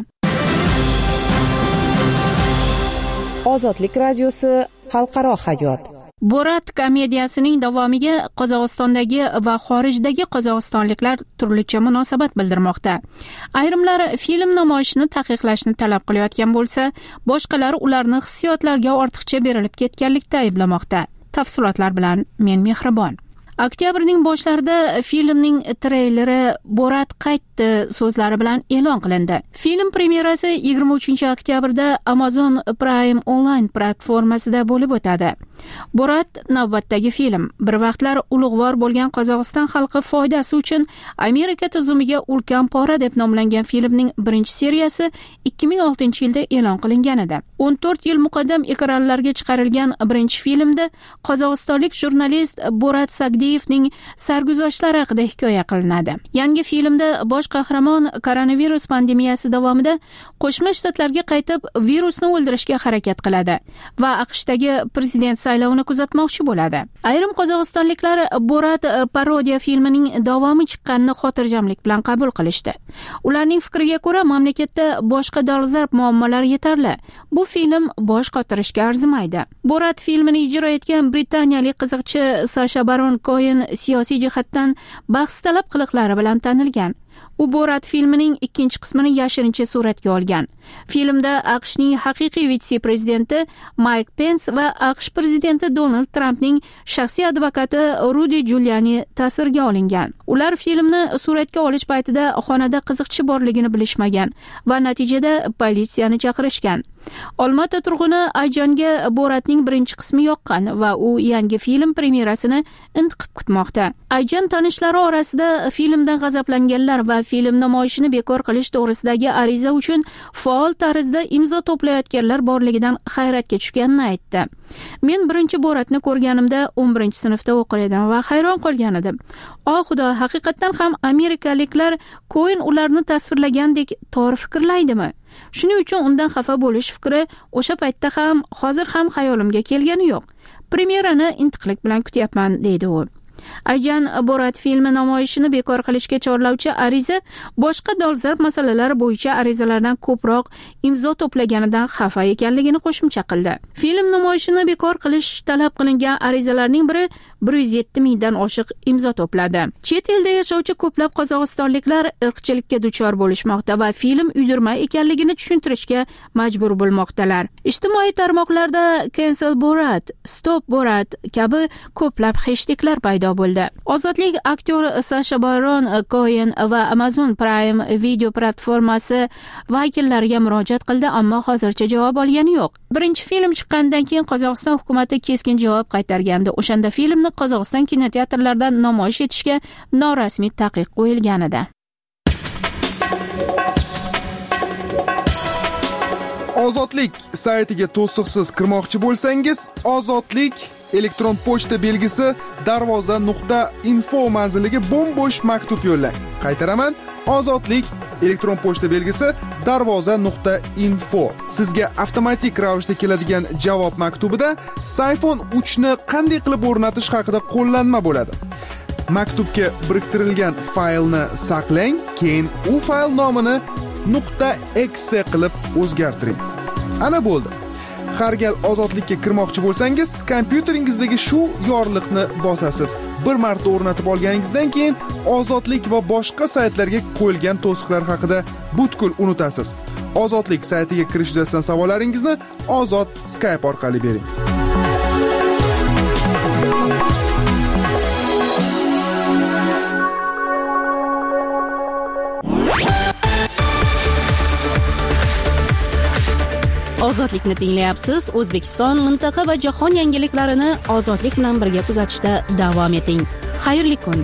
S6: Ozodlik radiosi xalqaro hayot.
S1: Borat komediyasining davomiga Qozog'istondagi va xorijdagi qozog'istonliklar turlicha munosabat bildirmoqda. Ayrimlar film namoyishini taqiqlashni talab qilayotgan bo'lsa, boshqalari ularni hissiyotlarga ortiqcha berilib ketganlikda ayblamoqda. Tafsilotlar bilan men Mehribon. Oktyabrning boshlarida filmning treyleri Borat qaytdi so'zlari bilan e'lon qilindi. Film premyerasi yigirma uchinchi oktyabrda Amazon Prime Online platformasida bo'lib o'tadi. Borat navbatdagi film. Bir vaqtlar ulug'vor bo'lgan Qozog'iston xalqi foydasi uchun Amerika tuzumiga ulkan pora deb nomlangan filmning birinchi seriyasi ikki ming oltinchi yilda e'lon qilingan edi. o'n to'rt yil muqaddam ekranlarga chiqarilgan birinchi filmda qozog'istonlik jurnalist Borat Sagdiyevning sarguzashtlari haqida hikoya qilinadi. Yangi filmda bosh qahramon koronavirus pandemiyasi davomida Qo'shma Shtatlarga qaytib virusni o'ldirishga harakat qiladi va AQShdagi prezident saylovini kuzatmoqchi bo'ladi. Ayrim qozog'istonliklar Borat parodiya filmining davomi chiqqanini xotirjamlik bilan qabul qilishdi. Ularning fikriga ko'ra, mamlakatda boshqa dolzarb muammolar yetarli. Bu film bosh qotirishga arzimaydi. Borat filmini ijro etgan britaniyalik qiziqchi Sasha Baron Cohen siyosiy jihatdan bahs talab qiliqlari bilan tanilgan. U Borat filmining ikkinchi qismini yashirincha suratga olgan. Filmda AQShning haqiqiy vitse-prezidenti Mike Pence va AQSh prezidenti Donald Trampning shaxsiy advokati Rudy Giuliani tasvirga olingan. Ular filmni suratga olish paytida xonada qiziqchi borligini bilishmagan va natijada politsiyani chaqirishgan. Olmaota turg'uni Ayjonga Boratning birinchi qismi yoqqan va u yangi film premyerasini intiqib kutmoqda. Ayjon tanishlari orasida filmdan g'azablanganlar va film namoyishini bekor qilish to'g'risidagi ariza uchun faol tarzda imzo to'playotganlar borligidan hayratga tushganini aytdi. Men birinchi Boratni ko'rganimda o'n birinchi sinfda o'qir edim va hayron qolgan edim. O xudo, haqiqatan ham amerikaliklar Cohen ularni tasvirlagandek to'g'ri fikrlaydimi? Shuning uchun undan xafa bo'lish fikri o'sha paytda ham, hozir ham xayolimga kelgani yo'q. Premyerani intiqlik bilan kutyapman, deydi u. Ayjan Borat filmi namoyishini bekor qilishga chorlovchi ariza boshqa dolzarb masalalar bo'yicha arizalardan ko'proq imzo to'plaganidan xafa ekanligini qo'shimcha qildi. Film namoyishini bekor qilish talab qilingan arizalarning biri bir yuz yetti mingdan oshiq imzo to'pladi. Chet elda yashovchi ko'plab qozog'istonliklar irqchilikka duchor bo'lishmoqda va film uydirma ekanligini tushuntirishga majbur bo'lmoqdalar. Ijtimoiy tarmoqlarda Cancel Borat, Stop Borat kabi ko'plab hashtaglar paydo bo'ldi. Ozodlik aktyor Sasha Baron Cohen va Amazon Prime video platformasi vakillariga murojaat qildi, ammo hozircha javob olgani yo'q. Birinchi film chiqqandan keyin Qozog'iston hukumati keskin javob qaytargandi. O'shanda filmni Qozog'iston kinoteatrlarida namoyish etishga norasmiy taqiq qo'yilgan edi.
S8: Ozodlik saytiga to'siqsiz kirmoqchi bo'lsangiz, Ozodlik elektron pochta belgisi darvoza nuqta info manziliga bo'm-bo'sh maktub yo'llang. Qaytaraman, Ozodlik elektron pochta belgisi darvoza nuqta info. Sizga avtomatik ravishda keladigan javob maktubida iPhone uch ni qanday qilib o'rnatish haqida qo'llanma bo'ladi. Maktubga biriktirilgan faylni saqlang, keyin u fayl nomini .exe qilib o'zgartiring. Ana bo'ldi. Har gal Ozodlikka kirmoqchi bo'lsangiz, kompyuteringizdagi shu yorliqni bosasiz. Bir marta o'rnatib olganingizdan keyin Ozodlik va boshqa saytlarga qo'yilgan to'siqlar haqida butkul unutasiz. Ozodlik saytiga kirish yuzasidan savollaringizni Ozod Skype orqali bering.
S1: Ozodlikni tinglayapsiz. O'zbekiston, mintaqa va jahon yangiliklarini Ozodlik bilan birga kuzatishda davom eting. Xayrli kun.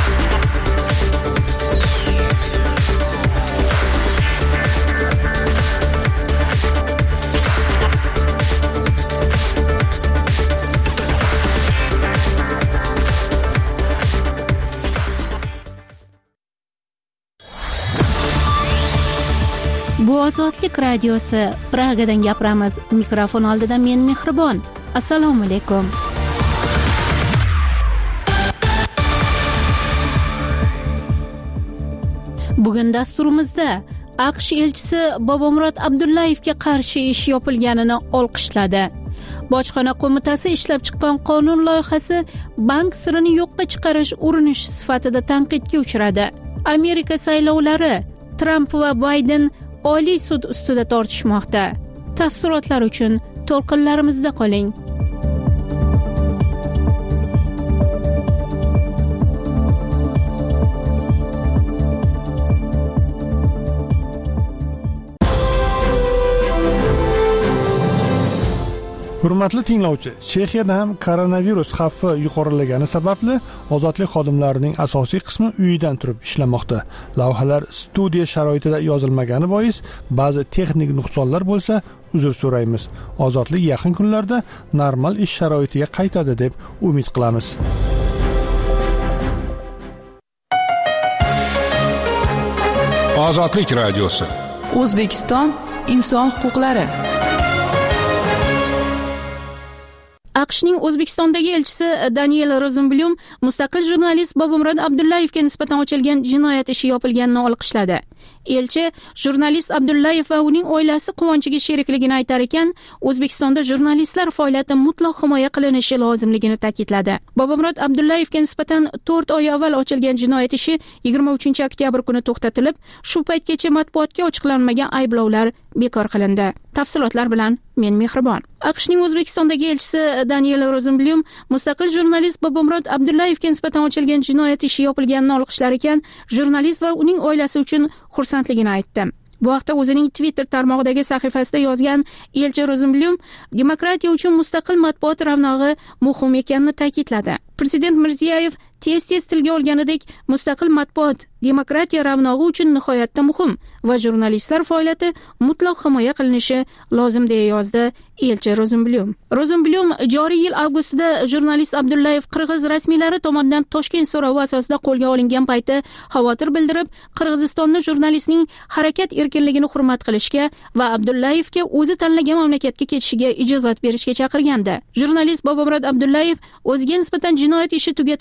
S1: Bu Ozodlik radiosi. Pragadan gapiramiz. Mikrofon oldida men Mehribon. Assalomu alaykum. Bugun dasturimizda AQSh elchisi Bobomurod Abdullayevga qarshi ish yopilganini olqishladi. Bojxona qo'mitasi ishlab chiqqan qonun loyihasi bank sirini yo'qqa chiqarish urinishi sifatida tanqidga uchradi. Amerika saylovlari Trump va Bayden Oliy sud ustida tortishmoqda. Tafsilotlar uchun to'lqinlarimizda qoling.
S2: Hurmatli tinglovchi, Chexiyada ham koronavirus xavfi yuqorilagani sababli ozodlik xodimlarining asosiy qismi uyidan turib ishlamoqda. Lavhalar studiya sharoitida yozilmagani bois ba'zi texnik nuqsonlar bo'lsa, uzr so'raymiz. Ozodlik yaqin kunlarda normal ish sharoitiga qaytadi deb umid qilamiz.
S3: Ozodlik radiosi.
S4: O'zbekiston inson huquqlari.
S1: AQShning O'zbekistondagi elchisi Daniel Rosenblum mustaqil jurnalist Bobomurod Abdullayevga nisbatan ochilgan jinoyat ishi yopilganini olqishladi. Elchi jurnalist Abdullayev va uning oilasi quvonchiga sherikligini aytar ekan, O'zbekistonda jurnalistlar faoliyati mutlaq himoya qilinishi lozimligini ta'kidladi. Bobomurod Abdullayevga nisbatan to'rt oy avval ochilgan jinoyat ishi yigirma uchinchi oktyabr kuni to'xtatilib, shu paytgacha matbuotga ochiqlanmagan ayblovlar bekor qilindi. Tafsilotlar bilan men Mehribon. AQShning O'zbekistondagi elchisi Daniel Rosenblum mustaqil jurnalist Bobomurod Abdullayevga nisbatan ochilgan jinoyat ishi yopilganini olqishlar ekan, jurnalist va uning oilasi uchun xursandligini aytdi. Bu haqda o'zining Twitter tarmog'idagi sahifasida yozgan elchi Rosenblum demokratiya uchun mustaqil matbuot ravnog'i muhim ekanini ta'kidladi. Prezident Mirziyoyev tez-tez tilga olganidek, mustaqil matbuot demokratiya ravnog'i uchun nihoyatda muhim va jurnalistlar faoliyati mutlaq himoya qilinishi lozim deya yozdi elchi Rosenblum. Rosenblum joriy yil avgustida jurnalist Abdullayev qirg'iz rasmiylari tomonidan Toshkent so'rovi asosida qo'lga olingan payti xavotir bildirib, Qirg'izistonning jurnalistning harakat erkinligini hurmat qilishga va Abdullayevga o'zi tanlagan mamlakatga ketishiga ijozat berishga chaqirgandi. Jurnalist Bobomurod Abdullayev o'ziga nisbatan jinoyat ishi tugatilgani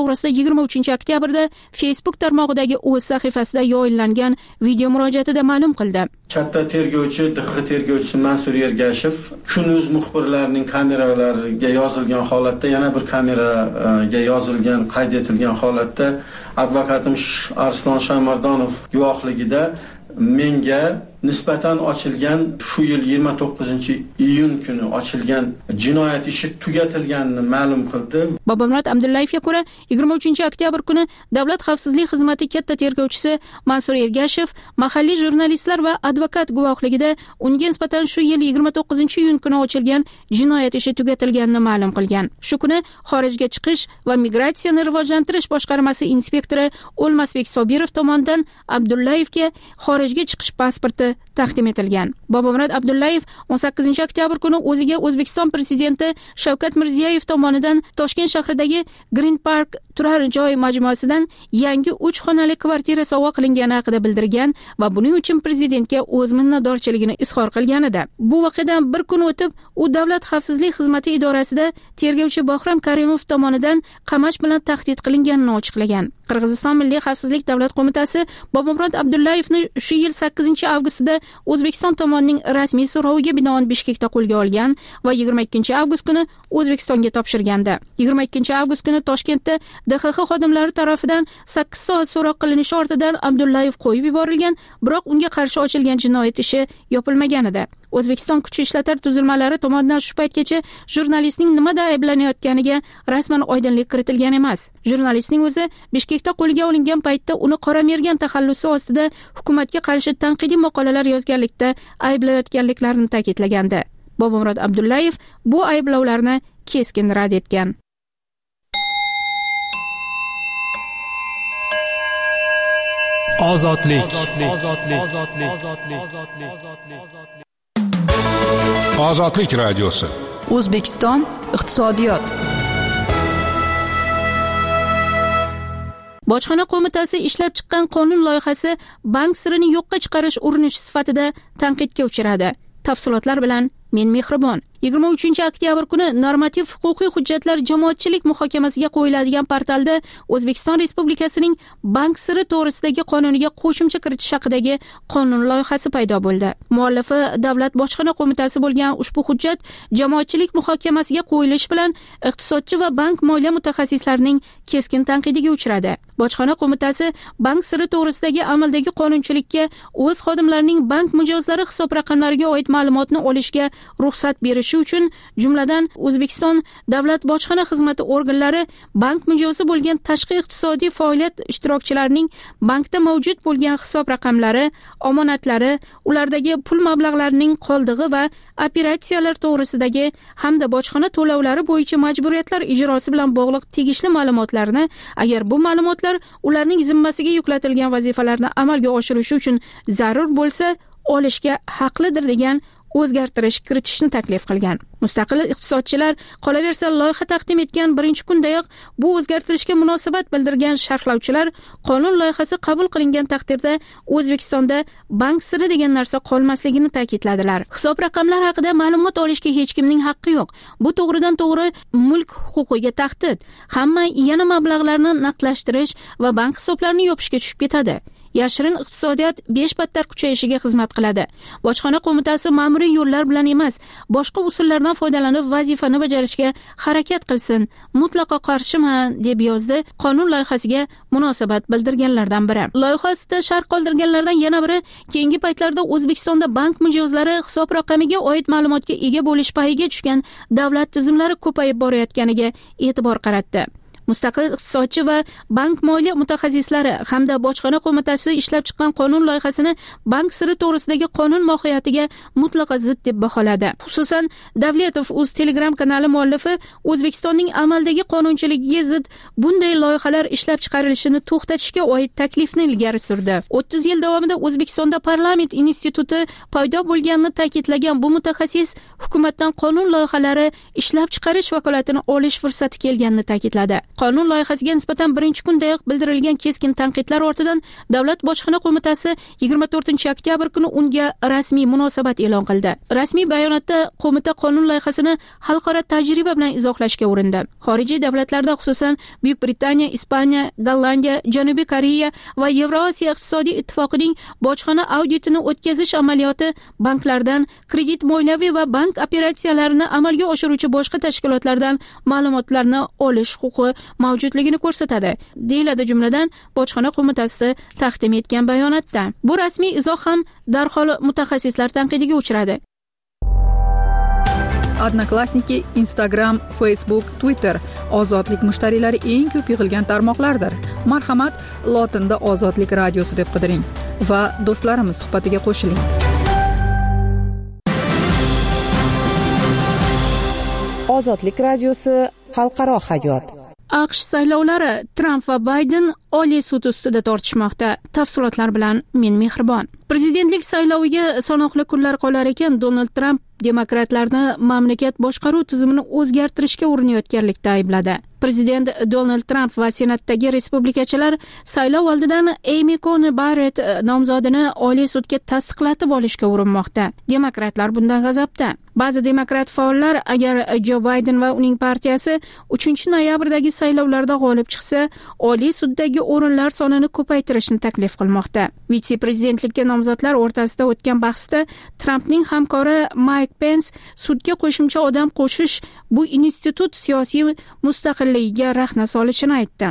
S1: to'g'risida yigirma uchinchi oktyabrda Facebook tarmog'idagi o'z sahifasida yoyinlangan video murojaatida ma'lum qildi.
S5: Katta tergovchi, D X tergovchisi Mansur Ergashev Kun.uz muxbirlarining kameralariga yozilgan holatda, yana bir kameraga yozilgan, qayd etilgan holatda advokatim Arslon Shamardonov guvohligida menga nisbatan ochilgan shu yil yigirma to'qqizinchi iyun kuni ochilgan jinoyat ishi tugatilganini ma'lum qildi.
S1: Bobomurod Abdullayevga ko'ra yigirma uchinchi oktyabr kuni Davlat xavfsizlik xizmati katta tergovchisi Mansur Ergashev mahalliy jurnalistlar va advokat guvohligida unga nisbatan shu yil yigirma to'qqizinchi iyun kuni ochilgan jinoyat ishi tugatilganini ma'lum qilgan. Shu kuni xorijga chiqish va migratsiyani rivojlantirish boshqarmasi inspektori O'lmasbek Sobirov tomonidan Abdullayevga xorijga chiqish pasporti taqdim etilgan. Bobomurod Abdullayev o'n sakkizinchi oktyabr kuni o'ziga O'zbekiston prezidenti Shavkat Mirziyoyev tomonidan Toshkent shahridagi Green Park turar joy majmuasidan yangi uch xonali kvartira sovg'a qilingani haqida bildirgan va buning uchun prezidentga o'z minnatdorchiligini izhor qilgan edi. Bu voqeadan bir kun o'tib, u Davlat xavfsizlik xizmati idorasida tergovchi Bahrom Karimov tomonidan qamash bilan tahdid qilinganini ochiqlagan. Qirg'iziston Milliy xavfsizlik davlat qo'mitasi Bobomurod Abdullayevni shu yil sakkizinchi avgustda O'zbekiston tomonining rasmiy so'roviga binoan Bishkekda qo'lga olgan va yigirma ikkinchi avgust kuni O'zbekistonga topshirgandi. yigirma ikkinchi avgust kuni Toshkentda D X X xodimlari tomonidan sakkiz soat so'roq qilinishi ortidan Abdullayev qo'yib yuborilgan, biroq unga qarshi ochilgan jinoyat ishi yopilmagan edi. O'zbekiston kuch ishlatar tuzilmalari tomonidan shu paytgacha jurnalistning nimada ayblanayotganiga rasman oydinlik kiritilgan emas. Jurnalistning o'zi Bishkekda qo'lga olingan paytda uni qora mergan taxallusi ostida hukumatga qarshi tanqidiy maqolalar yozganlikda ayblayotganliklarini ta'kidlagandi. Bobomurod Abdullayev bu ayblovlarni keskin rad etgan.
S3: Ozodlik. Ozodlik radiosi.
S4: O'zbekiston iqtisodiyot.
S1: Bojxona qo'mitasi ishlab chiqqan qonun loyihasi bank sirini yo'qqa chiqarish urinishi sifatida tanqidga uchradi. Tafsilotlar bilan men Mehribon. yigirma uchinchi oktyabr kuni normativ huquqiy hujjatlar jamoatchilik muhokamasiga qo'yiladigan portalda O'zbekiston Respublikasining bank siri to'g'risidagi qonuniga qo'shimcha kiritish haqidagi qonun loyihasi paydo bo'ldi. Muallifi Davlat bojxona qo'mitasi bo'lgan ushbu hujjat jamoatchilik muhokamasiga qo'yilishi bilan iqtisodchi va bank moliya mutaxassislarining keskin tanqidiga uchradi. Bojxona qo'mitasi bank siri to'g'risidagi amaldagi qonunchilikka o'z xodimlarining bank mijozlari hisob raqamlariga oid ma'lumotni olishga ruxsat berishi uchun jumladan O'zbekiston Davlat bojxona xizmati organlari bank mijozi bo'lgan tashqi iqtisodiy faoliyat ishtirokchilarining bankda mavjud bo'lgan hisob raqamlari, omonatlari, ulardagi pul mablag'larining qoldig'i va operatsiyalar to'g'risidagi hamda bojxona to'lovlari bo'yicha majburiyatlar ijrosi bilan bog'liq tegishli ma'lumotlarni, agar bu ma'lumotlar ularning zimmasiga yuklatilgan vazifalarni amalga oshirishi uchun zarur bo'lsa, olishga haqlidir degan o'zgartirish kiritishni taklif qilgan. Mustaqil iqtisodchilar qolaversa loyiha taqdim etgan birinchi kundayoq bu o'zgartirishga munosabat bildirgan sharhlovchilar qonun loyihasi qabul qilingan taqdirda O'zbekistonda bank siri degan narsa qolmasligini ta'kidladilar. Hisob raqamlar haqida ma'lumot olishga hech kimning haqqi yo'q. Bu to'g'ridan to'g'ri mulk huquqiga tahdid. Hamma yana mablag'larni naqdlashtirish va bank hisoblarini yopishga tushib ketadi. Yashirin iqtisodiyot besh battar kuchayishiga xizmat qiladi. Bojxona qo'mitasi ma'muriy yo'llar bilan emas, boshqa usullardan foydalanib vazifani bajarishga harakat qilsin. Mutlaqo qarshiman, deb yozdi qonun loyihasiga munosabat bildirganlardan biri. Loyihasida sharh qoldirganlardan yana biri keyingi paytlarda O'zbekistonda bank mijozlari hisob raqamiga oid ma'lumotga ega bo'lish payiga tushgan davlat tizimlari ko'payib borayotganiga e'tibor qaratdi. Mustaqil iqtisodchi va bank moliya mutaxassislari hamda bojxona qo'mitasi ishlab chiqqan qonun loyihasini bank siri to'g'risidagi qonun mohiyatiga mutlaqo zid deb baholadi. Xususan, Davletov o'z Telegram kanali muallifi O'zbekistonning amaldagi qonunchiligiga zid bunday loyihalar ishlab chiqarilishini to'xtatishga oid taklifni ilgari surdi. o'ttiz yil davomida O'zbekistonda parlament instituti paydo bo'lganini ta'kidlagan bu mutaxassis hukumatdan qonun loyihalari ishlab chiqarish vakolatini olish fursati kelganini ta'kidladi. Qonun loyihasiga nisbatan birinchi kundayoq bildirilgan keskin tanqidlar ortidan Davlat bojxona qo'mitasi yigirma to'rtinchi oktyabr kuni unga rasmiy munosabat e'lon qildi. Rasmiy bayonotda qo'mita qonun loyihasini xalqaro tajriba bilan izohlashga urindi. Xorijiy davlatlarda, xususan Buyuk Britaniya, Ispaniya, Gollandiya, Janubiy Koreya va Yevrosiyo iqtisodiy ittifoqining bojxona auditini o'tkazish amaliyoti banklardan, kredit mo'ynaviy va bank operatsiyalarini amalga oshiruvchi boshqa tashkilotlardan ma'lumotlarni olish huquqi mavjudligini ko'rsatadi, deyiladi jumladan bojxona qo'mitasi taqdim etgan bayonotda. Bu rasmiy izoh ham darhol mutaxassislar tanqidiga uchradi.
S4: Odnoklassniki, Instagram, Facebook, Twitter ozodlik mushtariylari eng ko'p yig'ilgan tarmoqlardir. Marhamat, lotinda Ozodlik radiosi deb qidiring va do'stlarimiz suhbatiga qo'shiling.
S6: Ozodlik radiosi xalqaro hayot.
S1: AQSh saylovlari Tramp va Bayden Oliy sud ustida tortishmoqda. Tafsilotlar bilan men Mehribon. Prezidentlik sayloviga sanoqli kunlar qolar ekan, Donald Tramp demokratlarni mamlakat boshqaruv tizimini o'zgartirishga urinayotganlikda aybladi. Prezident Donald Tramp va Senatdagi respublikachilar saylov oldidan Amy Coney Barrett nomzodini Oliy sudga tasdiqlatib olishga urinmoqda. Demokratlar bundan g'azabda. Ba'zi demokrat faollar agar Jo Bayden va uning partiyasi uchinchi noyabrdagi saylovlarda g'olib chiqsa, Oliy suddagi o'rinlar sonini ko'paytirishni taklif qilmoqda. Vitse-prezidentlikka nomzodlar o'rtasida o'tgan bahsda Trampning hamkori Mike Pence sudga qo'shimcha odam qo'shish bu institut siyosiy mustaqilligiga rahna solishini aytdi.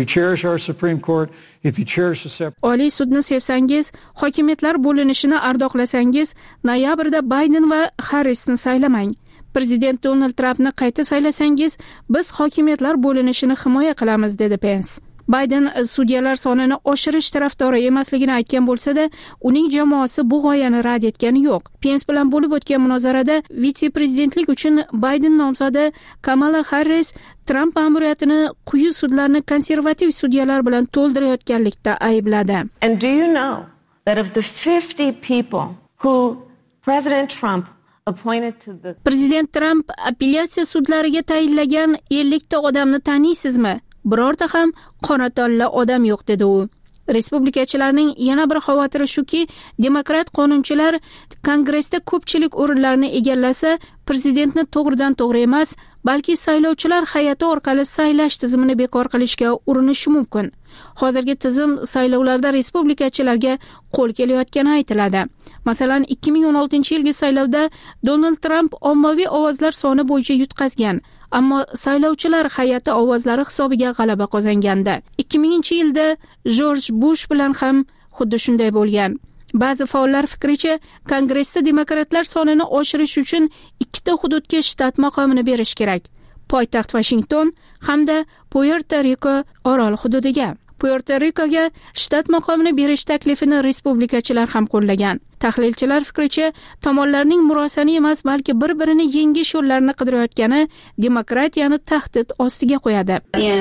S1: Oliy sudni sevsangiz, hokimiyatlar bo'linishini ardoqlasangiz, noyabrda Bayden va Harrisni saylamang. Prezident Donald Trampni qayta saylasangiz, biz hokimiyatlar bo'linishini himoya qilamiz, dedi Pence. Bayden sudyalar sonini oshirish tarafdori emasligini aytgan bo'lsa-da, uning jamoasi bu g'oyani rad etgani yo'q. Pence bilan bo'lib o'tgan munozarada vitse-prezidentlik uchun Bayden nomzodi Kamala Harris Tramp ma'muriyatini quyi sudlarni konservativ sudyalar bilan to'ldirayotganlikda aybladi.
S12: And do you know that of the fifty people who President Trump appointed to the
S1: Prezident Trump apellyatsiya sudlariga tayinlagan ellik ta odamni taniysizmi? Birorta ham qora tanli odam yo'q, dedi u. Respublikachilarning yana bir xavotiri shuki, demokrat qonunchilar Kongressda ko'pchilik o'rinlarni egallasa, prezidentni to'g'ridan to'g'ri emas, balki saylovchilar hay'ati orqali saylash tizimini bekor qilishga urinishi mumkin. Hozirgi tizim saylovlarda respublikachilarga qo'l kelayotgani aytiladi. Masalan, ikki ming o'n oltinchi yilgi saylovda Donald Trump ommaviy ovozlar soni bo'yicha yutqazgan, ammo saylovchilar hay'ati ovozlari hisobiga g'alaba qozongandi. ikki minginchi yilda Jorj Bush bilan ham xuddi shunday bo'lgan. Ba'zi faollar fikricha, Kongressda demokratlar sonini oshirish uchun ikkita hududga shtat maqomini berish kerak. Poytaxt Washington hamda Puerto Rico orol hududiga. Puerto Ricoga shtat maqomini berish taklifini respublikachilar ham qo'llagan. Tahlilchilar fikricha, tomonlarning murosani emas, balki bir-birini yengish yo'llarini qidirayotgani demokratiyani tahdid ostiga qo'yadi.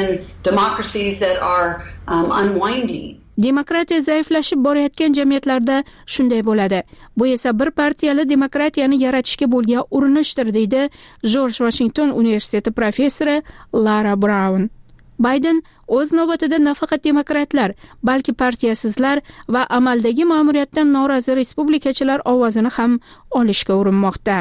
S1: Demokratiya zaiflashib borayotgan jamiyatlarda shunday bo'ladi. Bu esa bir partiyali demokratiyani yaratishga bo'lgan urinishdir, deydi Jorj Washington universiteti professori Lara Brown. Bayden o'z navbatida nafaqat demokratlar, balki partiyasizlar va amaldagi ma'muriyatdan norozi respublikachilar ovozini ham olishga urinmoqda.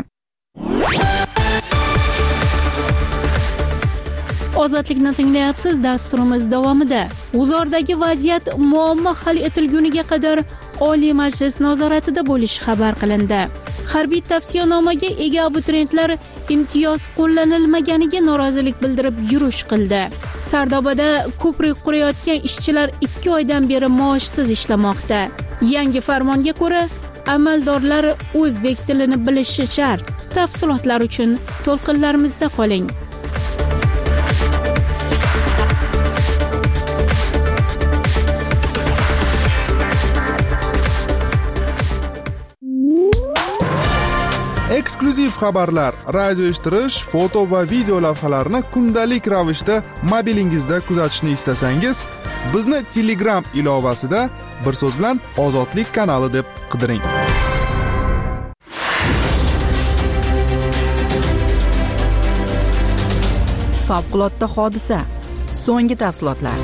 S1: Ozodlikni tinglayapsiz. Dasturimiz davomida G'uzordagi vaziyat muammo hal etilguniga qadar Oliy Majlis nazoratida bo'lishi xabar qilindi. Harbiy tavsiyanomaga ega abituriyentlar imtiyoz qo'llanilmaganiga norozilik bildirib yurish qildi. Sardobada ko'prik qurayotgan ishchilar ikki oydan beri maoshsiz ishlamoqda. Yangi farmonga ko'ra, amaldorlar o'zbek tilini bilishi shart. Tafsilotlar uchun to'lqinlarimizda qoling.
S8: Eksklyuziv xabarlar, radio eshittirish, foto va video lavhalarni kundalik ravishda mobilingizda kuzatishni istasangiz, bizni Telegram ilovasida bir so'z bilan Ozodlik kanali deb qidiring.
S4: Favqulodda hodisa. So'nggi tafsilotlar.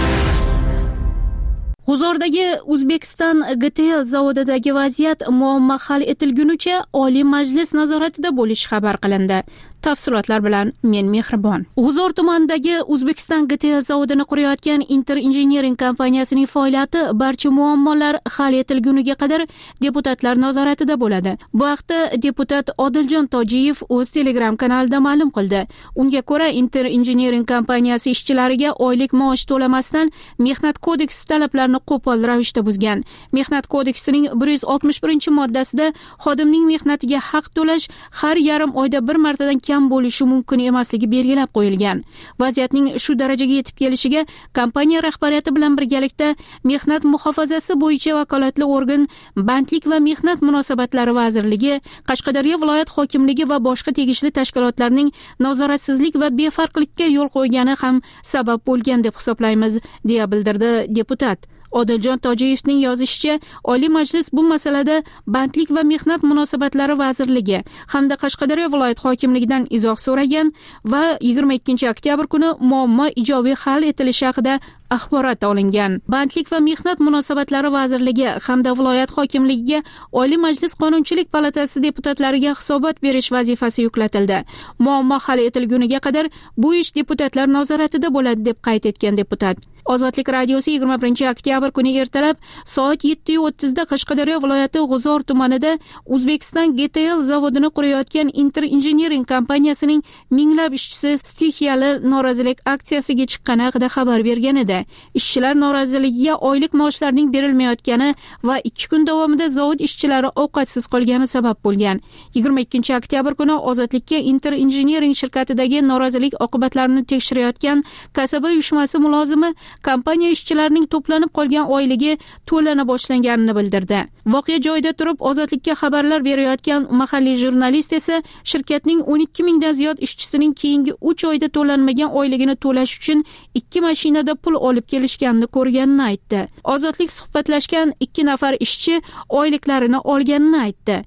S1: G'uzordagi O'zbekiston G T L zavodidagi vaziyat muammo hal etilgunicha Oliy Majlis nazoratida bo'lishi xabar qilindi. Tafsilotlar bilan men Mehribon. G'uzor tumanidagi O'zbekiston G T L zavodini qurayotgan Inter Engineering kompaniyasining faoliyati barcha muammolar hal etilguniga qadar deputatlar nazoratida bo'ladi. Bu haqda deputat Odiljon Tojiyev o'z Telegram kanalida ma'lum qildi. Unga ko'ra, Inter Engineering kompaniyasi ishchilariga oylik maosh to'lamasdan Mehnat kodeksi talablarini qo'pol ravishda buzgan. Mehnat kodeksining bir yuz oltmish birinchi moddasida xodimning mehnatiga haq to'lash har yarim oyda bir martadan kam bo'lishi mumkin emasligi belgilab qo'yilgan. Vaziyatning shu darajaga yetib kelishiga kompaniya rahbariyati bilan birgalikda Mehnat muhofazasi bo'yicha vakolatli organ Bandlik va mehnat munosabatlari vazirligi, Qashqadaryo viloyat hokimligi va boshqa tegishli tashkilotlarning nazoratsizlik va befarqlikka yo'l qo'ygani ham sabab bo'lgan deb hisoblaymiz, deya bildirdi deputat. Odiljon Tojiyevning yozishicha, Oliy Majlis bu masalada Bandlik va mehnat munosabatlari vazirligi hamda Qashqadaryo viloyat hokimligidan izoh so'ragan va yigirma ikkinchi oktyabr kuni muammo ijobiy hal etilishi haqida axborot olingan. Bandlik va mehnat munosabatlari vazirligi hamda viloyat hokimligiga Oliy Majlis Qonunchilik palatasi deputatlariga hisobot berish vazifasi yuklatildi. Muammo hal etilguniga qadar bu ish deputatlar nazoratida bo'ladi, deb qayd etgan deputat. Ozodlik radiosi yigirma birinchi oktyabr kuni ertalab soat yetti o'ttizda Qashqadaryo viloyati G'uzor tumanida O'zbekiston G T L zavodini qurayotgan Inter Engineering kompaniyasining minglab ishchisi stixiyali norozilik aksiyasiga chiqqani haqida xabar bergan edi. Ishchilar noroziligiga oylik maoshlarining berilmayotgani va ikki kun davomida zavod ishchilari ovqatsiz qolgani sabab bo'lgan. yigirma ikkinchi oktyabr kuni Ozodlikka Inter Engineering shirkatidagi norozilik oqibatlarini tekshirayotgan kasaba uyushmasi mulozimi kompaniya ishchilarining to'planib qolgan oyligi to'lana boshlanganini bildirdi. Voqea joyida turib Ozodlikka xabarlar berayotgan mahalliy jurnalist esa shirkatning o'n ikki mingdan ziyod ishchisining keyingi uch oyda to'lanmagan oyligini to'lash uchun ikki mashinada pul olib kelishganini ko'rganini aytdi. Ozodlik suhbatlashgan ikki nafar ishchi oyliklarini olganini aytdi.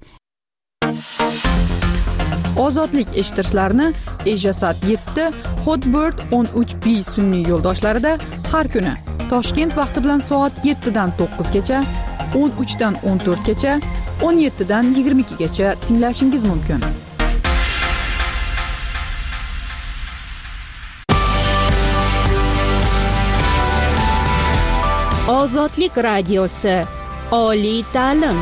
S4: Ozodlik eshittirishlarni Ejasat yetti, Hotbird o'n uch B sun'iy yo'ldoshlarida har kuni Toshkent vaqti bilan soat yettidan to'qqizgacha, o'n uchdan o'n to'rtgacha, o'n yettidan yigirma ikkigacha tinglashingiz mumkin.
S1: Ozodlik radiosi. Oliy ta'lim.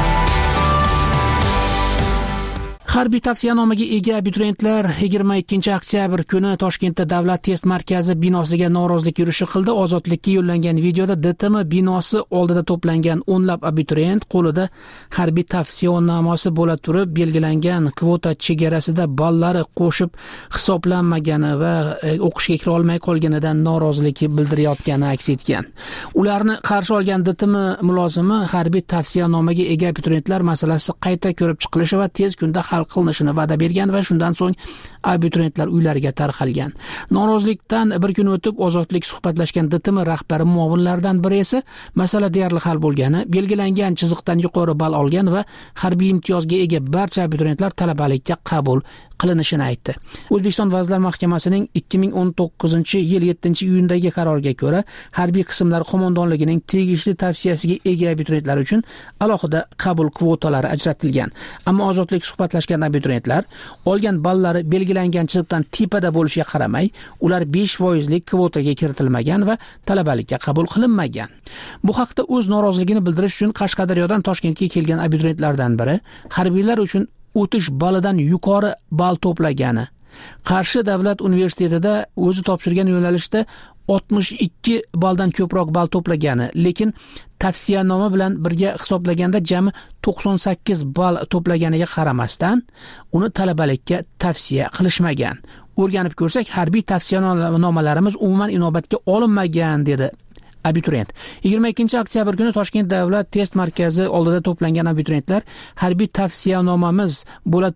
S9: Harbiy tavsiyanomaga ega abituriyentlar yigirma ikkinchi oktyabr kuni Toshkentda Davlat test markazi binosiga norozilik yurishi qildi. Ozodlikka yo'llangan videoda D T M binosi oldida to'plangan o'nlab abituriyent qo'lida harbiy tavsiyanomasi bo'la turib, belgilangan kvota chegarasida ballari qo'shib hisoblanmagani va o'qishga kira olmay qolganidan norozilik bildirayotgani aks etgan. Ularni qarshi olgan D T M mulozimi harbiy tavsiyanomaga ega abituriyentlar masalasi qayta ko'rib chiqilishi va tez kunda hal qilinishini va'da bergan va shundan so'ng abituriyentlar uylariga tarqalgan. Norozilikdan bir kun o'tib Ozodlik suhbatlashgan D T M rahbari muovinlaridan biri esa masala deyarli hal bo'lgani, belgilangan chiziqdan yuqori ball olgan va harbiy imtiyozga ega barcha abituriyentlar talabalikka qabul qilinishini aytdi. O'zbekiston Vazirlar Mahkamasining ikki ming o'n to'qqizinchi yil yettinchi iyundagi qaroriga ko'ra, harbiy qismlar qo'mondonligining tegishli tavsiyasiga ega abituriyentlar uchun alohida qabul kvotalari ajratilgan. Ammo Ozodlik suhbatlashgan abituriyentlar olgan ballari belgilangan chiziqdan tepada bo'lishiga qaramay, ular besh foizlik kvotaga kiritilmagan va talabalikka qabul qilinmagan. Bu haqda o'z noroziligini bildirish uchun Qashqadaryodan Toshkentga kelgan abituriyentlardan biri harbiylar uchun o'tish balidan yuqori ball to'plagani, Qarshi davlat universitetida o'zi topshirgan yo'nalishda oltmish ikki balldan ko'proq ball to'plagani, lekin tavsiyanoma bilan birga hisoblaganda jami to'qson sakkiz ball to'plaganiga qaramasdan uni talabalikka tavsiya qilishmagan. O'rganib ko'rsak, harbiy tavsiyanomalarimiz umuman inobatga olinmagan, dedi abituriyent. yigirma ikkinchi oktyabr kuni Toshkent davlat test markazi oldida to'plangan abituriyentlar harbiy tavsiyanomamiz bo'la turib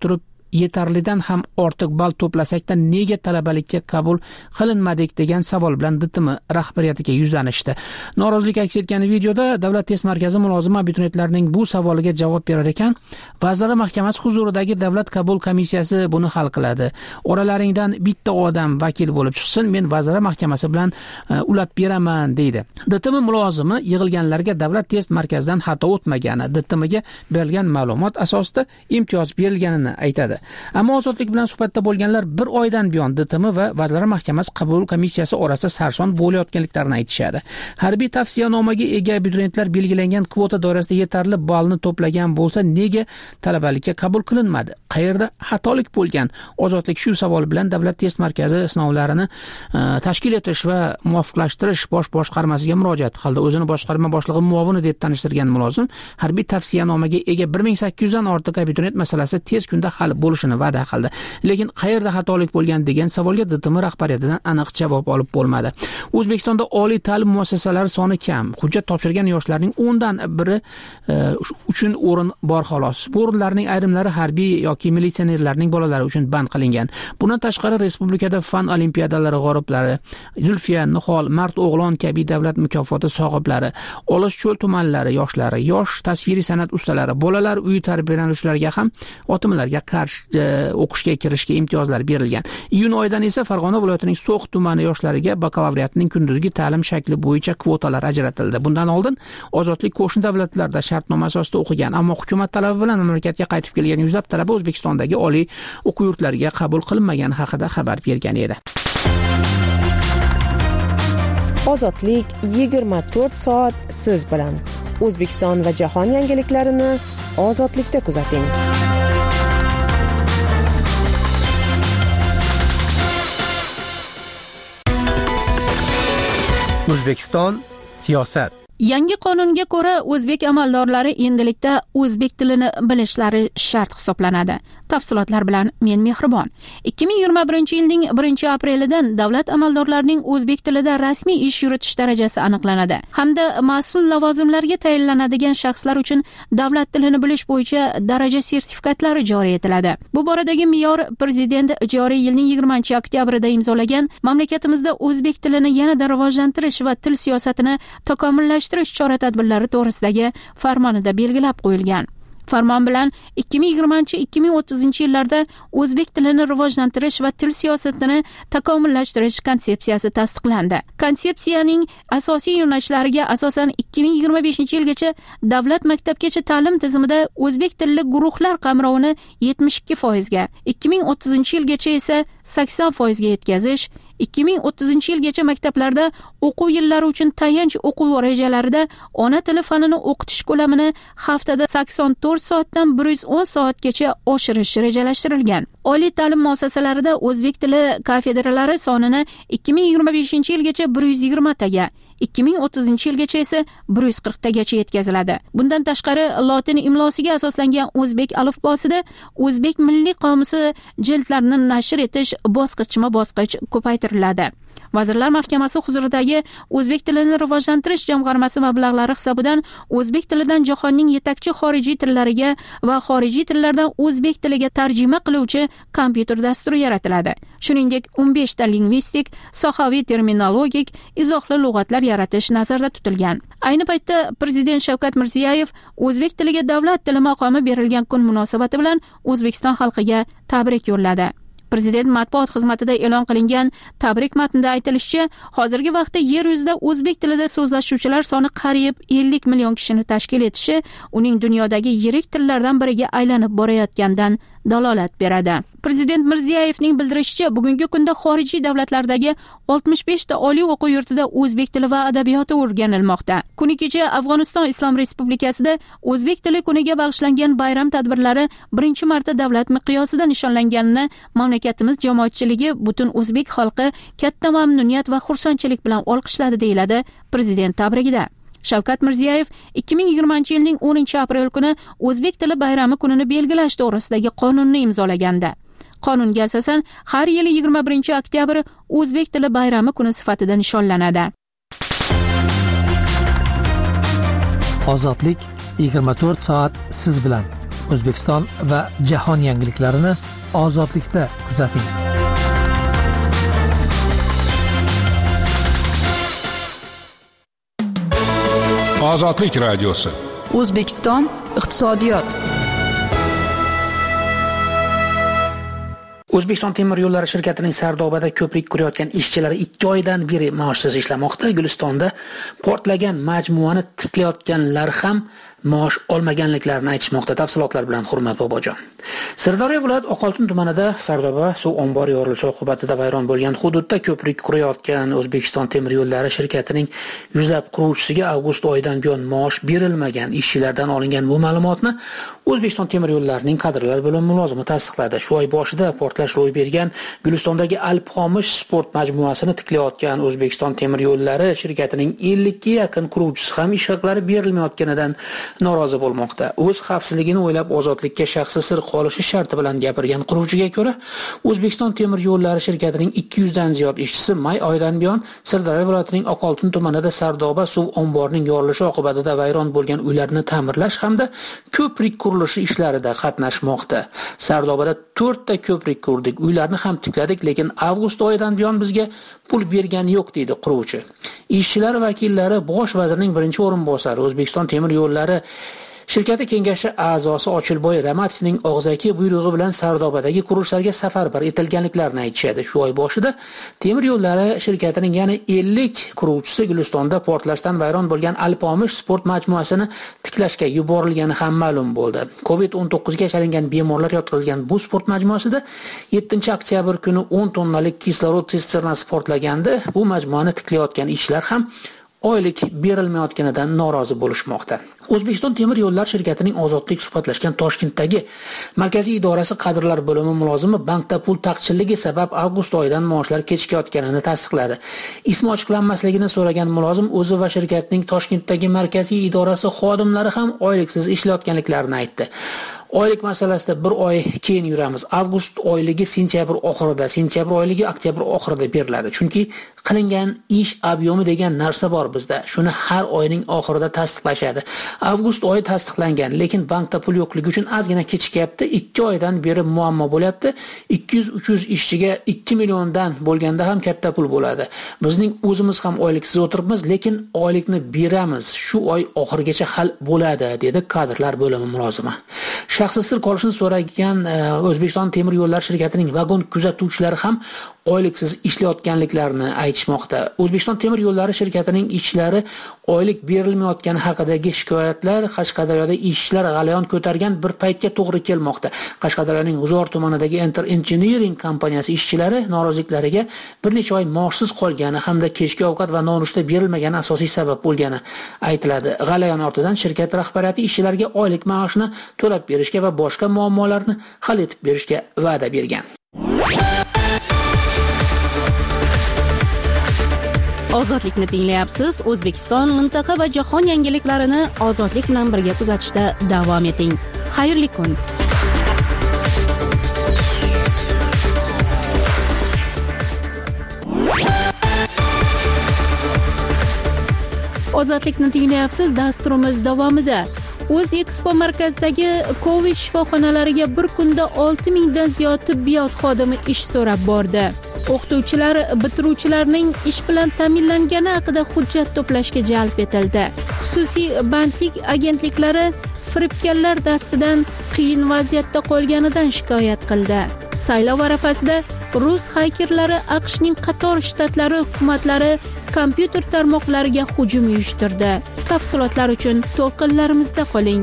S9: yetarlidan ham ortiq ball to'plasakda nega talabalikka qabul qilinmadik degan savol bilan D T M rahbariyatiga yuzlanishdi. Norozilik aks etgan videoda Davlat test markazi mulozimi abituriyentlarning bu savoliga javob berar ekan, Vazirlar Mahkamasi huzuridagi davlat qabul komissiyasi buni hal qiladi. Oralaringdan bitta odam vakil bo'lib chiqsin, men Vazirlar Mahkamasi bilan uh, ulab beraman deydi. D T M mulozimi yig'ilganlarga davlat test markazidan xato o'tmagani, D T Mga berilgan ma'lumot asosida imtiyoz berilganini aytadi. Ammo Ozodlik bilan suhbatda bo'lganlar bir oydan buyon D T M va Vazirlar Mahkamasi qabul komissiyasi orasida sarson bo'layotganliklarini aytishadi. Harbiy tavsiyanomaga ega abituriyentlar belgilangan kvota doirasida yetarli ballni to'plagan bo'lsa, nega talabalikka qabul qilinmadi? Qayerda xatolik bo'lgan? Ozodlik shu savol bilan Davlat test markazi sinovlarini uh, tashkil etish va muvofiqlashtirish bosh boshqarmasiga murojaat qildi. O'zini boshqarma boshlig'i muovini deb tanishtirgan mulozim harbiy tavsiyanomaga ega bir ming sakkiz yuz dan ortiq abituriyent masalasi tez kunda hal bo'lishini va'da qildi. Lekin qayerda xatolik bo'lgan degan savolga D T M rahbariyatidan aniq javob olib bo'lmadi. O'zbekistonda oliy ta'lim muassasalari soni kam. Hujjat topshirgan yoshlarning o'ndan biri uchun o'rin bor xolos. Bu o'rinlarning ayrimlari harbiy yoki militsionerlarning bolalari uchun band qilingan. Bundan tashqari respublikada fan olimpiadalari g'oliblari, Zulfiya, Nihol, Mart O'g'lon kabi davlat mukofoti sohiblari, Olishcho'l tumanlari yoshlari, yosh tasviriy san'at ustalari, bolalar uyi tarbiyalanuvchilariga ham otimlarga qarshi o'qishga kirishga imtiyozlar berilgan. Iyun oyidan esa Farg'ona viloyatining So'x tumani yoshlariga bakalavriatning kunduzgi ta'lim shakli bo'yicha kvotalar ajratildi. Bundan oldin Ozodlik qo'shni davlatlarda shartnoma asosida o'qigan, ammo hukumat talabi bilan mamlakatga qaytib kelgan yuzlab talaba O'zbekistondagi oliy o'quv yurtlariga qabul qilinmagani haqida xabar bergan edi.
S13: Ozodlik yigirma to'rt soat siz bilan. O'zbekiston va jahon yangiliklarini Ozodlikda kuzating.
S11: O'zbekiston siyosat.
S1: Yangi qonunga ko'ra o'zbek amaldorlari endilikda o'zbek tilini bilishlari shart hisoblanadi. Tafsilotlar bilan men Mehribon. ikki ming yigirma birinchi yilning birinchi aprelidan davlat amaldorlarining o'zbek tilida rasmiy ish yuritish darajasi aniqlanadi hamda mas'ul lavozimlarga tayinlanadigan shaxslar uchun davlat tilini bilish bo'yicha daraja sertifikatlari joriy etiladi. Bu boradagi me'yor prezident joriy yilning yigirmanchi oktyabrida imzolagan mamlakatimizda o'zbek tilini yanada rivojlantirish va til siyosatini takomillashtirish chora-tadbirlari to'g'risidagi farmonida belgilab qo'yilgan. Farmon bilan ikki ming yigirmanchi ikki ming o'ttizinchi yillarda o'zbek tilini rivojlantirish va til siyosatini takomillashtirish konsepsiyasi tasdiqlandi. Konsepsiyaning asosiy yo'nalishlariga asosan ikki ming yigirma beshinchi yilgacha davlat maktabgacha ta'lim tizimida o'zbek tilli guruhlar qamrovini yetmish ikki foizga, ikki ming o'ttizinchi yilgacha esa sakson foizga yetkazish, ikki ming o'ttizinchi yilgacha maktablarda o'quv yillari uchun tayanch o'quv rejalarida ona tili fanini o'qitish ko'lamini haftada sakson to'rt soatdan bir yuz o'n soatgacha oshirish rejalashtirilgan. Oliy ta'lim muassasalarida o'zbek tili kafedralari sonini ikki ming yigirma beshinchi yilgacha bir yuz yigirma taga, ikki ming o'ttizinchi yilgacha esa bir yuz qirq tagacha yetkaziladi. Bundan tashqari lotin imlosiga asoslangan o'zbek alifbosida o'zbek milliy qomusi jildlarini nashr etish bosqichma-bosqich ko'paytiriladi. Vazirlar Mahkamasi huzuridagi o'zbek tilini rivojlantirish jamg'armasi mablag'lari hisobidan o'zbek tilidan jahonning yetakchi xorijiy tillariga va xorijiy tillardan o'zbek tiliga tarjima qiluvchi kompyuter dasturi yaratiladi. Shuningdek, o'n besh ta lingvistik, sohaviy terminologik, izohli lug'atlar yaratish nazarda tutilgan. Ayni paytda Prezident Shavkat Mirziyoyev o'zbek tiliga davlat tili maqomi berilgan kun munosabati bilan O'zbekiston xalqiga tabrik yo'lladi. Prezident matbuot xizmatida e'lon qilingan tabrik matnida aytilishicha, hozirgi vaqtda yer yuzida o'zbek tilida so'zlashuvchilar soni qariyb ellik million kishini tashkil etishi uning dunyodagi yirik tillardan biriga aylanib borayotganidan dalolat beradi. Prezident Mirziyoyevning bildirishicha, bugungi kunda xorijiy davlatlardagi oltmish besh ta oliy o'quv yurtida o'zbek tili va adabiyoti o'rganilmoqda. Kuni kecha Afg'oniston Islom Respublikasida o'zbek tili kuniga bag'ishlangan bayram tadbirlari birinchi marta davlat miqyosida nishonlanganini mamlakatimiz jamoatchiligi butun o'zbek xalqi katta mamnuniyat va xursandchilik bilan olqishladi, deyiladi prezident tabrigida. Shavkat Mirziyoyev ikki ming yigirmanchi yilning o'ninchi aprel kuni o'zbek tili bayrami kunini belgilash to'g'risidagi qonunni imzolagandi. Qonunga asosan har yili yigirma birinchi oktyabr o'zbek tili bayrami kuni sifatida nishonlanadi.
S14: Ozodlik yigirma to'rt soat siz bilan. O'zbekiston va jahon yangiliklarini Ozodlikda kuzating.
S3: Ozodlik radiosi.
S4: O'zbekiston iqtisodiyot.
S10: O'zbekiston temir yo'llari shirkatining Sardobada ko'prik qurayotgan ishchilari ikki oydan beri maoshsiz ishlamoqda. Gulistonda portlagan majmuani tiklayotganlar ham maosh olmaganliklarini aytishmoqda. Tafsilotlar bilan Hurmat Bobojon. Sirdaryo viloyat Oqoltin tumanida Sardoba suv ombori yorilishi oqibatida vayron bo'lgan hududda ko'prik qurayotgan O'zbekiston temir yo'llari shirkatining yuzlab quruvchisiga avgust oyidan buyon maosh berilmagan. Ishchilardan olingan bu ma'lumotni O'zbekiston temir yo'llarining kadrlar bo'limi mulozimi tasdiqladi. Shu oy boshida portlash ro'y bergan Gulistondagi Alpomish sport majmuasini tiklayotgan O'zbekiston temir yo'llari shirkatining ellikka yaqin quruvchisi ham ish haqlari berilmayotganidan norozi bo'lmoqda. O'z xavfsizligini o'ylab ozodlikka shaxsi sir qolishi sharti bilan gapirgan quruvchiga ko'ra, O'zbekiston temir yo'llari shirkatining ikki yuz dan ziyod ishchisi may oyidan buyon Sirdaryo viloyatining Oqoltin tumanida Sardoba suv omborining yorilishi oqibatida vayron bo'lgan uylarni ta'mirlash hamda ko'prik qurilishi ishlarida qatnashmoqda. Sardobada to'rtta ko'prik qurdik, uylarni ham tikladik, lekin avgust oyidan buyon bizga pul bergani yo'q deydi quruvchi. Ishchilar vakillari Bosh vazirning birinchi o'rinbosari O'zbekiston temir yo'llari shirkati kengashi a'zosi Ochilboy Ramatovning og'zaki buyrug'i bilan Sardobadagi qurilishlarga safarbar etilganliklarini aytishadi. Shu oy boshida temir yo'llari shirkatining yana ellik quruvchisi Gulistonda portlashdan vayron bo'lgan Alpomish sport majmuasini tiklashga yuborilgani ham ma'lum bo'ldi. covid o'n to'qqiz ga chalingan bemorlar yotqizilgan bu sport majmuasida yettinchi oktyabr kuni o'n tonnalik kislorod sisternasi portlaganda bu majmuani tiklayotgan ishchilar ham oylik berilmayotganidan norozi bo'lishmoqda. O'zbekiston temir yo'llari shirkatining Ozodlik suhbatlashgan Toshkentdagi markaziy idorasi kadrlar bo'limi mulozimi bankda pul taqchilligi sabab avgust oyidan maoshlar kechikayotganini tasdiqladi. Ismi ochiqlanmasligini so'ragan mulozim o'zi va shirkatning Toshkentdagi markaziy idorasi xodimlari ham oyliksiz ishlayotganliklarini aytdi. Oylik masalasida bir oy keyin yuramiz. Avgust oyligi sentyabr oxirida, sentyabr oyligi oktyabr oxirida beriladi. Chunki qilingan ish obyomi degan narsa bor bizda. Shuni har oyning oxirida tasdiqlashadi. Avgust oyi tasdiqlangan, lekin bankda pul yo'qligi uchun ozgina kechikyapti. ikki oydan beri muammo bo'lyapti. ikki yuz uch yuz ishchiga ikki milliondan bo'lganda ham katta pul bo'ladi. Bizning o'zimiz ham oyliksiz o'tiribmiz, lekin oylikni beramiz. Shu oy oxirigacha hal bo'ladi, dedi kadrlar bo'limi mulozimi. Shaxsiy sir qolishini so'ragan O'zbekiston temir yo'llari shirkatining vagon kuzatuvchilari ham oyliksiz ishlayotganliklarini aytishmoqda. O'zbekiston temir yo'llari shirkatining ishchilari oylik berilmayotgani haqidagi shikoyatlar Qashqadaryoda ishchilar g'alayon ko'targan bir paytga to'g'ri kelmoqda. Qashqadaryoning G'uzor tumanidagi Enter Engineering kompaniyasi ishchilari noroziliklariga bir necha oy maoshsiz qolgani hamda kechki ovqat va nonushta berilmagani asosiy sabab bo'lgani aytiladi. G'alayon ortidan shirkat rahbariyati ishchilarga oylik maoshni to'lab berishga va boshqa muammolarni hal etib berishga va'da bergan.
S1: Ozodlikni tinglayapsiz. O'zbekiston, mintaqa va jahon yangiliklarini ozodlik bilan birga kuzatishda davom eting. Xayrli kun. Ozodlikni tinglayapsiz. Dasturimiz davomida O'zexpo markazidagi Covid shifoxonalariga bir kunda olti mingdan ziyod tibbiyot xodimi ish so'rab bordi. O'qituvchilar bitiruvchilarning ish bilan ta'minlangani haqida hujjat to'plashga jalb etildi. Xususiy bandlik agentliklari firibgarlar dastidan qiyin vaziyatda qolganidan shikoyat qildi. Saylov arafasida rus xakerlari AQShning qator shtatlari hukumatlari kompyuter tarmoqlariga hujum uyushtirdi. Tafsilotlar uchun to'lqinlarimizda qoling.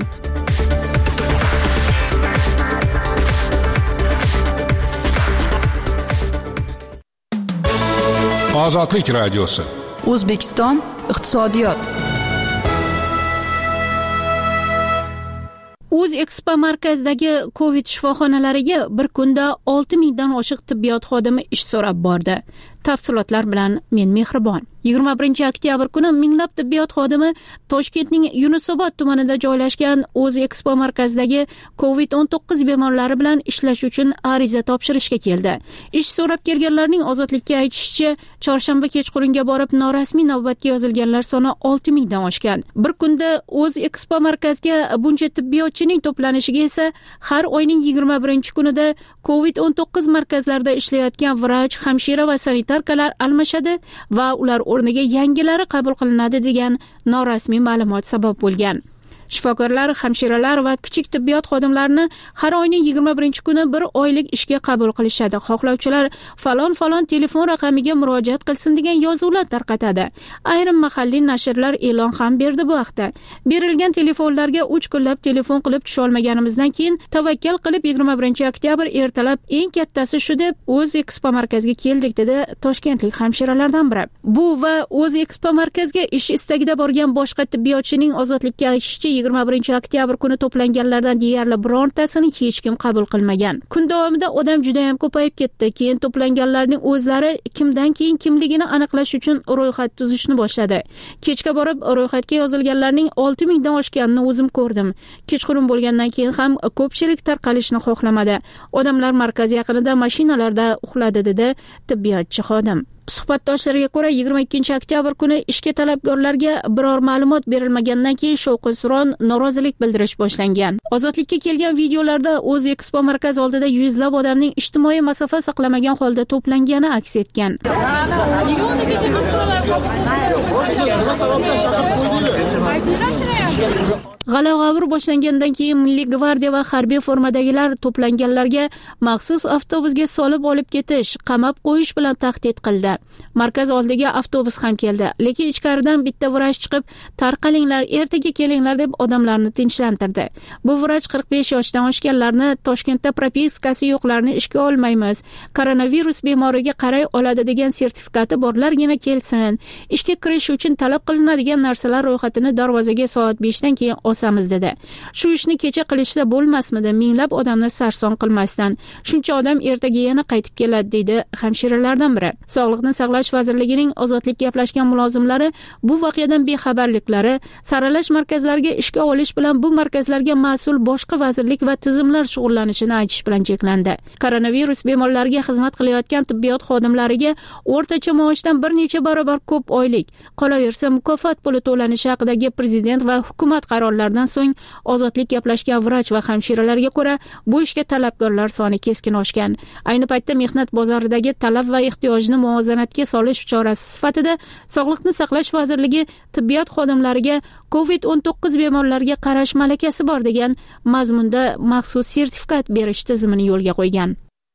S3: Ozodlik radiosi.
S4: O'zbekiston iqtisodiyot.
S1: O'zexpo markazidagi Covid shifoxonalariga bir kunda olti mingdan oshiq tibbiyot xodimi ish so'rab bordi. Tafsilotlar bilan men Mehribon. yigirma birinchi oktyabr kuni minglab tibbiyot xodimi Toshkentning Yunusobod tumanida joylashgan O'z Expo markazidagi covid o'n to'qqiz bemorlari bilan ishlash uchun ariza topshirishga keldi. Ish so'rab kelganlarning ozodlikka aytishicha, chorshanba kechqurunga borib norasmiy navbatga yozilganlar soni olti ming dan oshgan. Bir kunda O'z Expo markazga buncha tibbiyotchining to'planishiga esa har oyning yigirma birinchi kunida covid o'n to'qqiz markazlarida ishlayotgan vrach, hamshira va sanitarkalar almashadi va ular o'rniga yangilari qabul qilinadi degan norasmiy ma'lumot sabab bo'lgan. Shifokorlar, hamshiralar va kichik tibbiyot xodimlarini har oyning yigirma birinchi kuni bir oylik ishga qabul qilishadi. Xohlovchilar falon-falon telefon raqamiga murojaat qilsin degan yozuvlar tarqatadi. Ayrim mahalliy nashrlar e'lon ham berdi bu haqda. Berilgan telefonlarga uch kunlab telefon qilib tusha olmaganimizdan keyin tavakkal qilib yigirma birinchi oktyabr ertalab eng kattasi shu deb O'z Expo markaziga keldik dedi toshkentlik hamshiralardan biri. Bu va O'z Expo markaziga ish istagida borgan boshqa tibbiyotchining ozodlikka aytishicha yigirma birinchi oktyabr kuni to'planganlardan deyarli birontasini hech kim qabul qilmagan. Kun davomida odam juda ham ko'payib ketdi. Keyin to'planganlarning o'zlari kimdan keyin kimligini aniqlash uchun ro'yxat tuzishni boshladi. Kechga borib ro'yxatga yozilganlarning olti ming dan oshganini o'zim ko'rdim. Kechqurun bo'lgandan keyin ham ko'pchilik tarqalishni xohlamadi. Odamlar markaz yaqinida mashinalarda uxladi dedi tibbiyotchi xodim. Suhbatdoshlariga ko'ra yigirma ikkinchi oktyabr kuni ishga talabgorlarga biror ma'lumot berilmagandan keyin shovqin-suron, norozilik bildirish boshlangan. Ozodlikka kelgan videolarda O'z Expo markaz oldida yuzlab odamning ijtimoiy masofa saqlamagan holda to'plangani aks etgan. G'ala-g'avur boshlangandan keyin Milliy gvardiya va harbiy formadagilar to'planganlarga maxsus avtobusga solib olib ketish, qamab qo'yish bilan tahdid qildi. Markaz oldiga avtobus ham keldi, lekin ichkaridan bitta vrach chiqib, "Tarqalinglar, ertaga kelinglar" deb odamlarni tinchlantirdi. Bu vrach qirq besh yoshdan oshganlarni, Toshkentda propiskasi yo'qlarni ishga olmaymiz, koronavirus bemoriga qaray oladi degan sertifikati borlargina kelsin. Ishga kirish uchun talab qilinadigan narsalar ro'yxatini darvozaga soat beshdan keyin osamiz dedi. Shu ishni kecha qilishda bo'lmasmidi? Minglab odamni sarson qilmasdan. Shuncha odam ertaga yana qaytib keladi dedi hamshiralardan biri. Sog'liqni saqlash vazirligining ozodlik gaplashgan mulozimlari bu voqeadan bexabarliklari, saralash markazlariga ishga olish bilan bu markazlarga mas'ul boshqa vazirlik va tizimlar shug'ullanishini aytish bilan cheklandi. Koronavirus bemorlariga xizmat qilayotgan tibbiyot xodimlariga o'rtacha maoshdan bir necha barobar ko'p oylik, qolaversa mukofot puli to'lanishi haqidagi prezident va hukumat qarorlaridan so'ng ozodlik gaplashgan vrach va hamshiralarga ko'ra bu ishga talabgorlar soni keskin oshgan. Ayni paytda mehnat bozoridagi talab va ehtiyojni muvozanatga solish chorasi sifatida Sog'liqni saqlash vazirligi tibbiyot xodimlariga covid o'n to'qqiz bemorlariga qarash malakasi bor degan mazmunda maxsus sertifikat berish tizimini yo'lga qo'ygan.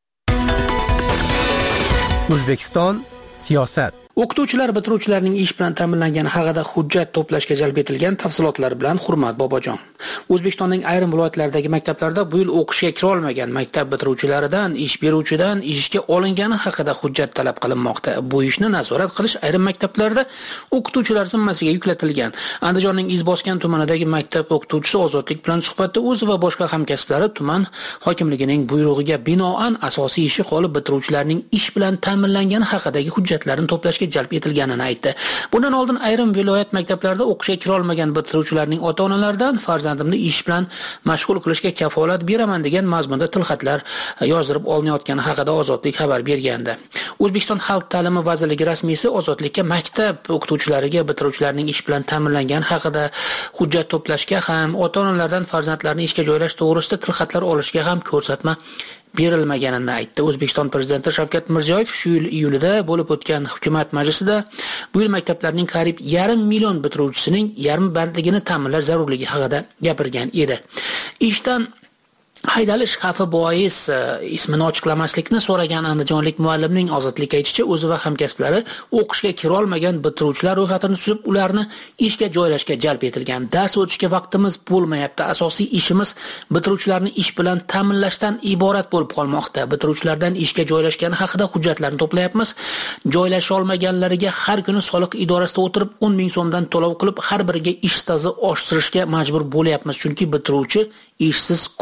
S14: O'zbekiston siyosat.
S10: O'qituvchilar bitiruvchilarning ish bilan ta'minlangani haqida hujjat to'plashga jalb etilgan tafsilotlar bilan Hurmat Bobojon. O'zbekistonning ayrim viloyatlaridagi maktablarda bu yil o'qishga kira olmagan maktab bitiruvchilaridan ish beruvchidan ishga olingani haqida hujjat talab qilinmoqda. Bu ishni nazorat qilish ayrim maktablarda o'qituvchilar zimmasiga yuklatilgan. Andijonning Izboskan tumanidagi maktab o'qituvchisi ozodlik bilan suhbatda o'zi va boshqa hamkasblari tuman hokimligining buyrug'iga binoan asosiy ishi qolib bitiruvchilarning ish bilan ta'minlangani haqidagi hujjatlarni to'plashga jalb etilganini aytdi. Bundan oldin ayrim viloyat maktablarida o'qishga kira olmagan bitiruvchilarning ota-onalaridan farzandimni ish bilan mashg'ul qilishga kafolat beraman degan mazmunda tilxatlar yozdirib olinayotgani haqida Ozodlik xabar bergandi. O'zbekiston Xalq ta'limi vazirligi rasmiysi ozodlikka maktab o'qituvchilariga bitiruvchilarning ish bilan ta'minlangani haqida hujjat to'plashga ham, ota-onalardan farzandlarini ishga joylash to'g'risida tilxatlar olishga ham ko'rsatma berilmaganini aytdi. O'zbekiston prezidenti Shavkat Mirziyoyev shu yil iyulida bo'lib o'tgan hukumat majlisida bu yil maktablarning qariyb yarim million bitiruvchisining yarmi bandligini ta'minlash zarurligi haqida gapirgan edi. Ishdan haydalish xavfi bois ismini ochiqlamaslikni so'ragan andijonlik muallimning Ozodlikka aytishicha, o'zi va hamkasblari o'qishga kira olmagan bitiruvchilar ro'yxatini tuzib, ularni ishga joylashga jalb etilgan. Dars o'tishga vaqtimiz bo'lmayapti. Asosiy ishimiz bitiruvchilarni ish bilan ta'minlashdan iborat bo'lib qolmoqda. Bitiruvchilardan ishga joylashgani haqida hujjatlarni to'playapmiz. Joylasha olmaganlariga har kuni soliq idorasida o'tirib o'n ming so'mdan to'lov qilib, har biriga ish staji oshirishga majbur bo'lyapmiz, chunki bitiruvchi ishsiz qolishi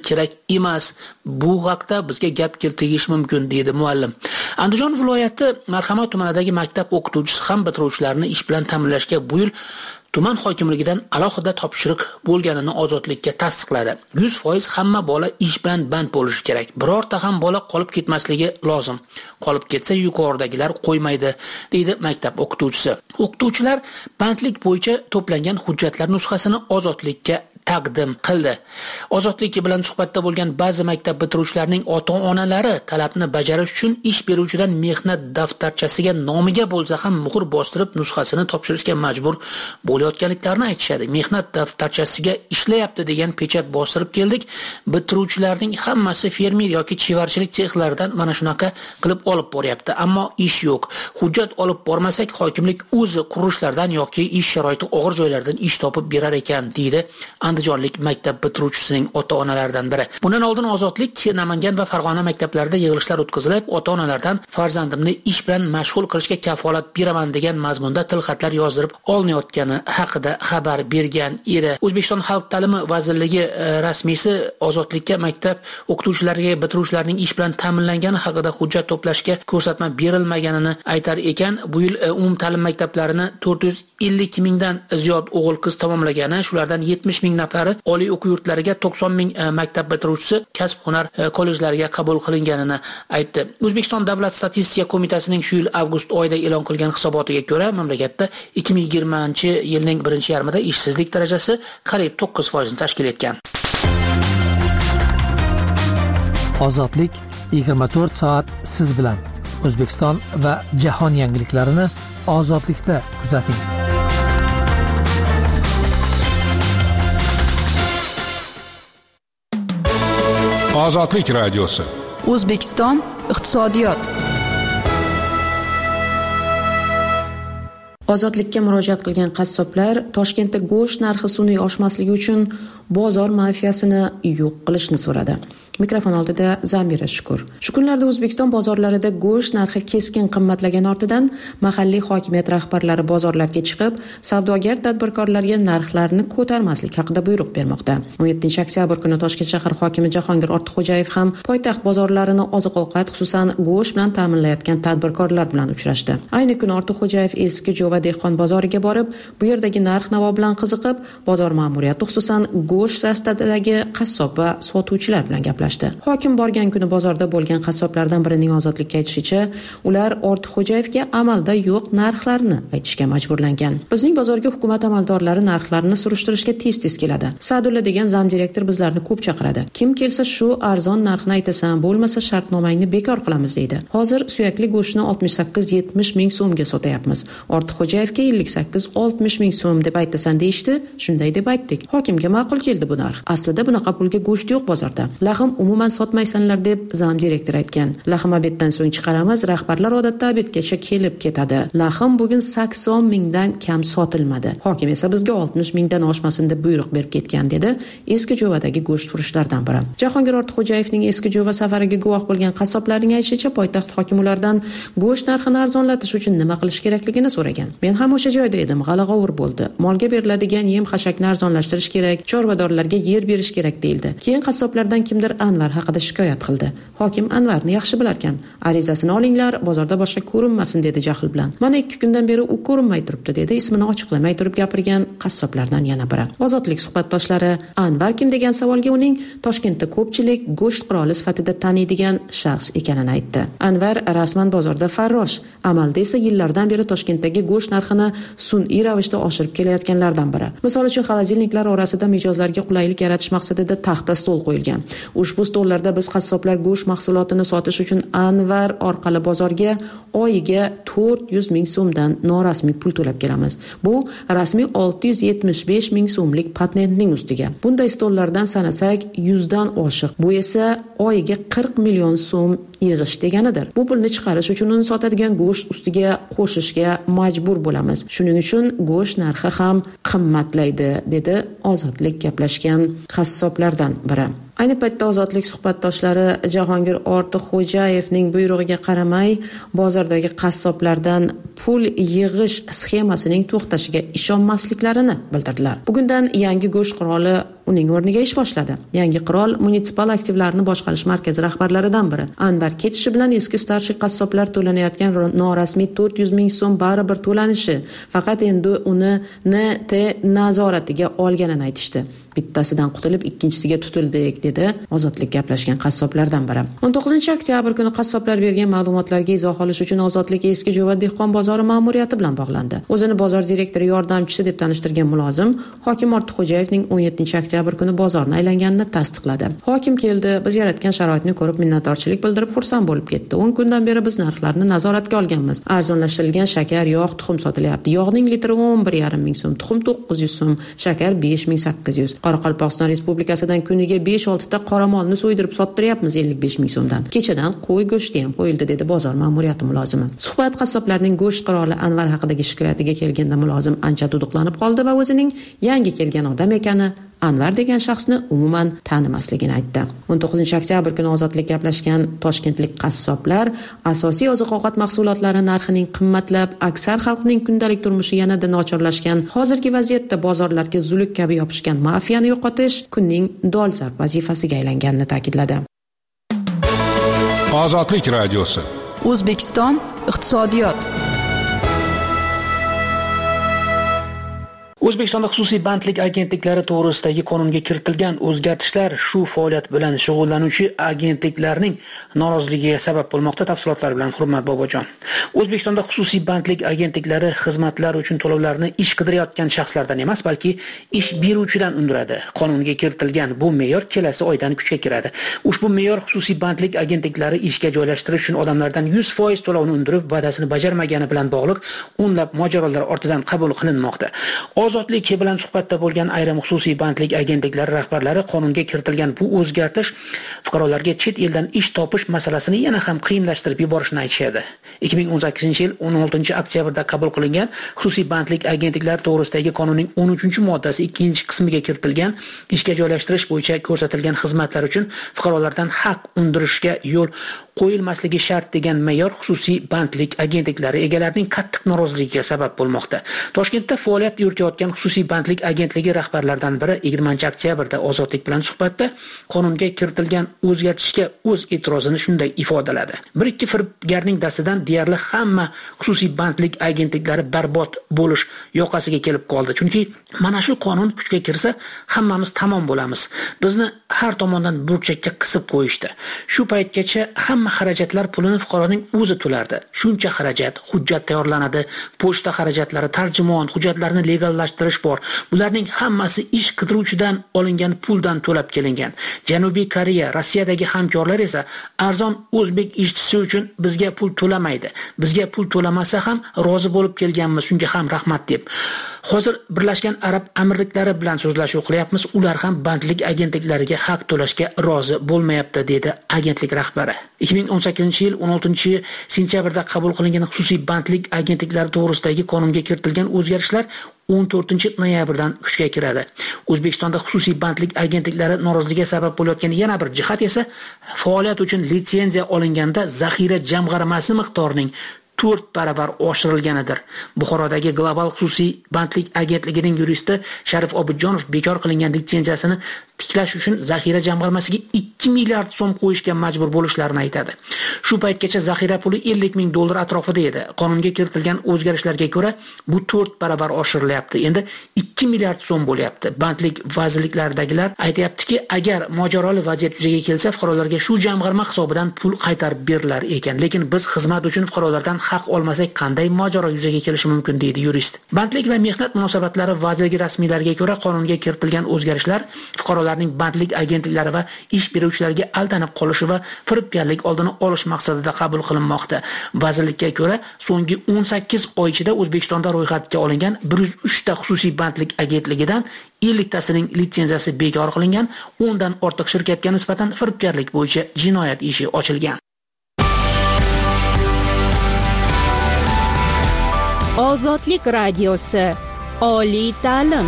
S10: kerak emas. Bu haqda bizga gap keltirish mumkin, deydi muallim. Andijon viloyati Marhamat tumanidagi maktab o'qituvchisi ham bitiruvchilarni ish bilan ta'minlashga bu yil tuman hokimligidan alohida topshiriq bo'lganini Ozodlikka tasdiqladi. yuz foiz hamma bola ish bilan band bo'lishi kerak. Birorta ham bola qolib ketmasligi lozim. Qolib ketsa yuqoridagilar qo'ymaydi, deydi maktab o'qituvchisi. O'qituvchilar bandlik bo'yicha to'plangan hujjatlar nusxasini Ozodlikka taqdim qildi. Ozodlik bilan suhbatda bo'lgan ba'zi maktab bitiruvchilarining ota-onalari talabni bajarish uchun ish beruvchidan mehnat daftarchasiga nomiga bo'lsa ham muhr bostirib nusxasini topshirishga majbur bo'layotganliklarini aytishadi. Mehnat daftarchasiga ishlayapti degan pechat bostirib keldik. Bitiruvchilarning hammasi fermer yoki chevarchilik sexlaridan mana shunaqa qilib olib boryapti, ammo ish yo'q. Hujjat olib bormasak hokimlik o'zi qurilishlardan yoki ish sharoiti og'ir joylardan ish topib berar ekan, deydi Andijonlik maktab bitiruvchisining ota-onalaridan biri. Bundan oldin Ozodlik Namangan va Farg'ona maktablarida yig'ilishlar o'tkazilib, ota-onalardan farzandimni ish bilan mashg'ul qilishga kafolat beraman degan mazmunda tilxatlar yozdirib olinayotgani haqida xabar bergan edi. O'zbekiston Xalq ta'limi vazirligi rasmiysi Ozodlikka maktab o'qituvchilariga bitiruvchilarning ish bilan ta'minlangani haqida hujjat to'plashga ko'rsatma berilmaganini aytar ekan. Bu yil umum ta'lim maktablarini to'rt yuz ellik mingdan ziyod o'g'il-qiz tamomlagani, shulardan yetmish ming nafari oliy o'quv yurtlariga, to'qson ming maktab bitiruvchisi kasb-hunar kollejlariga qabul qilinganini aytdi. O'zbekiston Davlat statistika qo'mitasining shu yil avgust oyida e'lon qilgan hisobotiga ko'ra, mamlakatda ikki ming yigirmanchi yilning birinchi yarmida ishsizlik darajasi qariyb to'qqiz foizni tashkil etgan.
S14: Ozodlik yigirma to'rt soat siz bilan. O'zbekiston va jahon yangiliklarini Ozodlikda kuzating.
S3: Ozodlik radiosi.
S4: O'zbekiston iqtisodiyot.
S6: Ozodlikka murojaat qilgan qassoblar Toshkentda go'sht narxi sun'iy oshmasligi uchun bozor mafiyasini yo'q qilishni so'radi. Mikrofon oldida Zamira Shukur. Shu kunlarda O'zbekiston bozorlarida go'sht narxi keskin qimmatlagani ortidan mahalliy hokimiyat rahbarlari bozorlarga chiqib, savdogar tadbirkorlarga narxlarni ko'tarmaslik haqida buyruq bermoqda. o'n yettinchi oktyabr kuni Toshkent shahar hokimi Jahongir Ortiqxo'jayev ham poytaxt bozorlarini oziq-ovqat, xususan go'sht bilan ta'minlayotgan tadbirkorlar bilan uchrashdi. Ayni kuni Ortiqxo'jayev eski Jo'va dehqon bozoriga borib, bu yerdagi narx-navo bilan qiziqib, bozor ma'muriyati, xususan go'sht rastadagi qassob va sotuvchilar bilan gaplashdi. Hokim borgan kuni bozorda bo'lgan qassoblardan birining Ozodlikka aytishicha, ular Ortiqxo'jayevga amalda yo'q narxlarni aytishga majburlangan. Bizning bozorga hukumat amaldorlari narxlarni surishtirishga tez-tez keladi. Sa'dulla degan zamdirektor bizlarni ko'p chaqiradi. Kim kelsa shu arzon narxni aytasan, bo'lmasa shartnomangni bekor qilamiz deydi. Hozir suyakli go'shtni oltmish sakkiz yetmish ming so'mga sotyapmiz. Ortiqxo'jayevga ellik sakkiz oltmish ming so'm deb aytasan deyishdi. Shunday deb aytdik. Hokimga ma'qul keldi bu narx. Aslida bunaqa pulga go'sht yo'q bozorda. Lahm umuman sotmaysanlar deb zam direktor aytgan. Lahm obeddan so'ng chiqaramiz, rahbarlar odatda obedgacha kelib ketadi. Lahm bugun sakson mingdan kam sotilmadi. Hokim esa bizga oltmish mingdan oshmasin deb buyruq berib ketgan, dedi eski Jo'vadagi go'sht furushlardan biri. Jahongir Ortiqxo'jayevning eski Jo'va safariga guvoh bo'lgan qassoblarning aytishicha, poytaxt hokimi ulardan go'sht narxini arzonlatish uchun nima qilish kerakligini so'ragan. Men ham o'sha joyda edim, g'ala-g'ovur bo'ldi. Molga beriladigan yem-xashakni arzonlashtirish kerak, chorvadorlarga yer berish kerak deyildi. Keyin qassoblardan kimdir Anvar haqida shikoyat qildi. Hokim Anvarni yaxshi bilarkan. Arizasini olinglar, bozorda boshqa ko'rinmasin dedi jahl bilan. Mana ikki kundan beri u ko'rinmay turibdi, dedi ismini ochiqlamay turib gapirgan qassoblardan yana biri. Ozodlik suhbatdoshlari Anvar kim degan savolga uning Toshkentda ko'pchilik go'sht qiroli sifatida taniydigan shaxs ekanini aytdi. Anvar rasman bozorda farrosh, amalda esa yillardan beri Toshkentdagi go'sht narxini sun'iy ravishda oshirib kelayotganlardan biri. Misol uchun, xolodilniklar orasida mijozlarga qulaylik yaratish maqsadida taxta stol qo'yilgan. Ushbu stollarda biz qassoblar go'sht mahsulotini sotish uchun Anvar orqali bozorga oyiga to'rt yuz ming so'mdan norasmiy pul to'lab kelamiz. Bu rasmiy olti yuz yetmish besh ming so'mlik patentning ustiga. Bunday stollardan sanasak yuzdan oshiq. Bu esa oyiga qirq million so'm yig'ish deganidir. Bu pulni chiqarish uchun uni sotadigan go'sht ustiga qo'shishga majbur bo'lamiz. Shuning uchun go'sht narxi ham qimmatlaydi, dedi Ozodlik gaplashgan qassoblardan biri. Ayni paytda Ozodlik suhbatdoshlari Jahongir Ortiqxo'jayevning buyrug'iga qaramay bozordagi qassoblardan pul yig'ish sxemasining to'xtashiga ishonmasliklarini bildirdilar. Bugundan yangi go'sht qiroli uning o'rniga ish boshladi. Yangi qirol munisipal aktivlarni boshqarish markazi rahbarlaridan biri. Anvar ketishi bilan eski starshий qassoblar to'lanayotgan norasmiy to'rt yuz ming so'm baribir to'lanishi, faqat endi uni N T nazoratiga olganini aytishdi. Bittasidan qutulib ikkinchisiga tutildik, dedi Ozodlik gaplashgan qassoblardan biri. o'n to'qqizinchi oktyabr kuni qassoblar bergan ma'lumotlarga izoh olish uchun Ozodlik eski Jo'va dehqon bozori ma'muriyati bilan bog'landi. O'zini bozor direktori yordamchisi deb tanishtirgan mulozim hokim Ortiqxo'jayevning o'n yettinchi oktyabr kuni bozorni aylanganini tasdiqladi. Hokim keldi, biz yaratgan sharoitni ko'rib minnatdorchilik bildirib xursand bo'lib ketdi. o'n kundan beri biz narxlarni nazoratga olganmiz. Arzonlashtirilgan shakar, yog', tuxum sotilyapti. Yog'ning litri o'n bir yarim ming so'm, tuxum to'qqiz yuz so'm, shakar besh ming sakkiz yuz. Qoraqalpog'iston Respublikasidan kuniga besh olti ta qoramolni so'ydirib sottiryapmiz ellik besh ming so'mdan. Kechadan qo'y go'shti ham qo'yildi, dedi bozor ma'muriyati mulozimi. Suhbat qassoblarning go'sht qiroli Anvar haqidagi shikoyatiga kelganda mulozim ancha duduqlanib qoldi va o'zining yangi kelgan odam ekani, Anvar degan shaxsni umuman tanimasligini aytdi. o'n to'qqizinchi oktyabr kuni Ozodlik gaplashgan toshkentlik qassoblar asosiy oziq-ovqat mahsulotlari narxining qimmatlab, aksar xalqning kundalik turmushi yanada nochorlashgan, hozirgi vaziyatda bozorlarga zuluk kabi yopishgan mafiyani yo'qotish kunning dolzarb vazifasiga aylanganini ta'kidladi.
S3: Ozodlik radiosi.
S4: O'zbekiston iqtisodiyot.
S10: O'zbekistonda xususiy bandlik agentliklari to'g'risidagi qonunga kiritilgan o'zgartishlar shu faoliyat bilan shug'ullanuvchi agentliklarning noroziligiga sabab bo'lmoqda. Tafsilotlar bilan Hurmat Bobojon. O'zbekistonda xususiy bandlik agentliklari xizmatlar uchun to'lovlarni ish qidirayotgan shaxslardan emas, balki ish beruvchidan undiradi. Qonunga kiritilgan bu me'yor kelasi oydan kuchga kiradi. Ushbu me'yor xususiy bandlik agentliklari ishga joylashtirish uchun odamlardan yuz foiz to'lovni undirib, va'dasini bajarmagani bilan bog'liq o'nlab mojarolar ortidan qabul qilinmoqda. Ozodlik bilan suhbatda bo'lgan ayrim xususiy bandlik agentliklari rahbarlari qonunga kiritilgan bu o'zgartish fuqarolarga chet eldan ish topish masalasini yana ham qiyinlashtirib yuborishini aytishadi. ikki ming o'n sakkizinchi yil o'n oltinchi oktyabrda qabul qilingan xususiy bandlik agentliklari to'g'risidagi qonunning o'n uchinchi moddasi ikkinchi qismiga kiritilgan ishga joylashtirish bo'yicha ko'rsatilgan xizmatlar uchun fuqarolardan haq undirishga yo'l qo'yilmasligi shart degan me'yor xususiy bandlik agentliklari egalarining qattiq noroziligiga sabab bo'lmoqda. Toshkentda faoliyat yuritayotgan xususiy bandlik agentligi rahbarlaridan biri yigirmanchi oktyabrda Ozodlik bilan suhbatda qonunga kiritilgan o'zgartishga o'z e'tirozini shunday ifodaladi. Bir ikki firibgarning dastidan deyarli hamma xususiy bandlik agentliklari barbod bo'lish yoqasiga kelib qoldi. Chunki mana shu qonun kuchga kirsa, hammamiz tamom bo'lamiz. Bizni har tomondan burchakka qisib qo'yishdi. Shu paytgacha hamma xarajatlar pulini fuqaroning o'zi to'lardi. Shuncha xarajat, hujjat tayyorlanadi, pochta xarajatlari, tarjimon, hujjatlarni legallashtirish bor. Bularning hammasi ish qidiruvchidan olingan puldan to'lab kelingan. Janubiy Koreya, Rossiyadagi hamkorlar esa arzon o'zbek ishchisi uchun bizga pul to'lamaydi. Bizga pul to'lamasa ham rozi bo'lib kelganmiz, shunga ham rahmat deb. Hozir Birlashgan Arab Amirliklari bilan so'zlashuv qilyapmiz. Ular ham bandlik agentliklariga haq to'lashga rozi bo'lmayapti, dedi agentlik rahbari. ikki ming o'n sakkizinchi yil o'n oltinchi sentyabrda qabul qilingan xususiy bandlik agentliklari to'g'risidagi qonunga kiritilgan o'zgartishlar o'n to'rtinchi noyabrdan kuchga kiradi. O'zbekistonda xususiy bandlik agentliklari noroziligiga sabab bo'layotgan yana bir jihat esa faoliyat uchun litsenziya olinganda zaxira jamg'armasi miqdorining to'rt baravar oshirilganidir. Buxorodagi Global xususiy bandlik agentligining yuristi Sharif Obidjonov bekor qilingan litsenziyasini tiklash uchun zaxira jamg'armasiga ikki milliard so'm qo'yishga majbur bo'lishlarini aytadi. Shu paytgacha zaxira puli ellik ming dollar atrofida edi. Qonunga kiritilgan o'zgarishlarga ko'ra bu to'rt baravar oshirilyapti. Endi ikki milliard so'm bo'lyapti. Bandlik vazirliklaridagilar aytayaptiki, agar mojaroli vaziyat yuzaga kelsa, fuqarolarga shu jamg'arma hisobidan pul qaytarib berilar ekan. Lekin biz xizmat uchun fuqarolardan haq olmasak qanday mojaro yuzaga kelishi mumkin, deydi yurist. Bandlik va mehnat munosabatlari vazirligi rasmiylariga ko'ra qonunga kiritilgan o'zgarishlar fuqarolarning bandlik agentliklari va ish beruvchilarga aldanib qolishi va firibgarlik oldini olish maqsadida qabul qilinmoqda. Vazirlikka ko'ra, so'nggi o'n sakkiz oy ichida O'zbekistonda ro'yxatga olingan bir yuz uch ta xususiy bandlik agentligidan ellik tasining litsenziyasi bekor qilingan, o'ndan ortiq shirkatga nisbatan firibgarlik bo'yicha jinoyat ishi ochilgan.
S1: Ozodlik radiosi. Oliy ta'lim.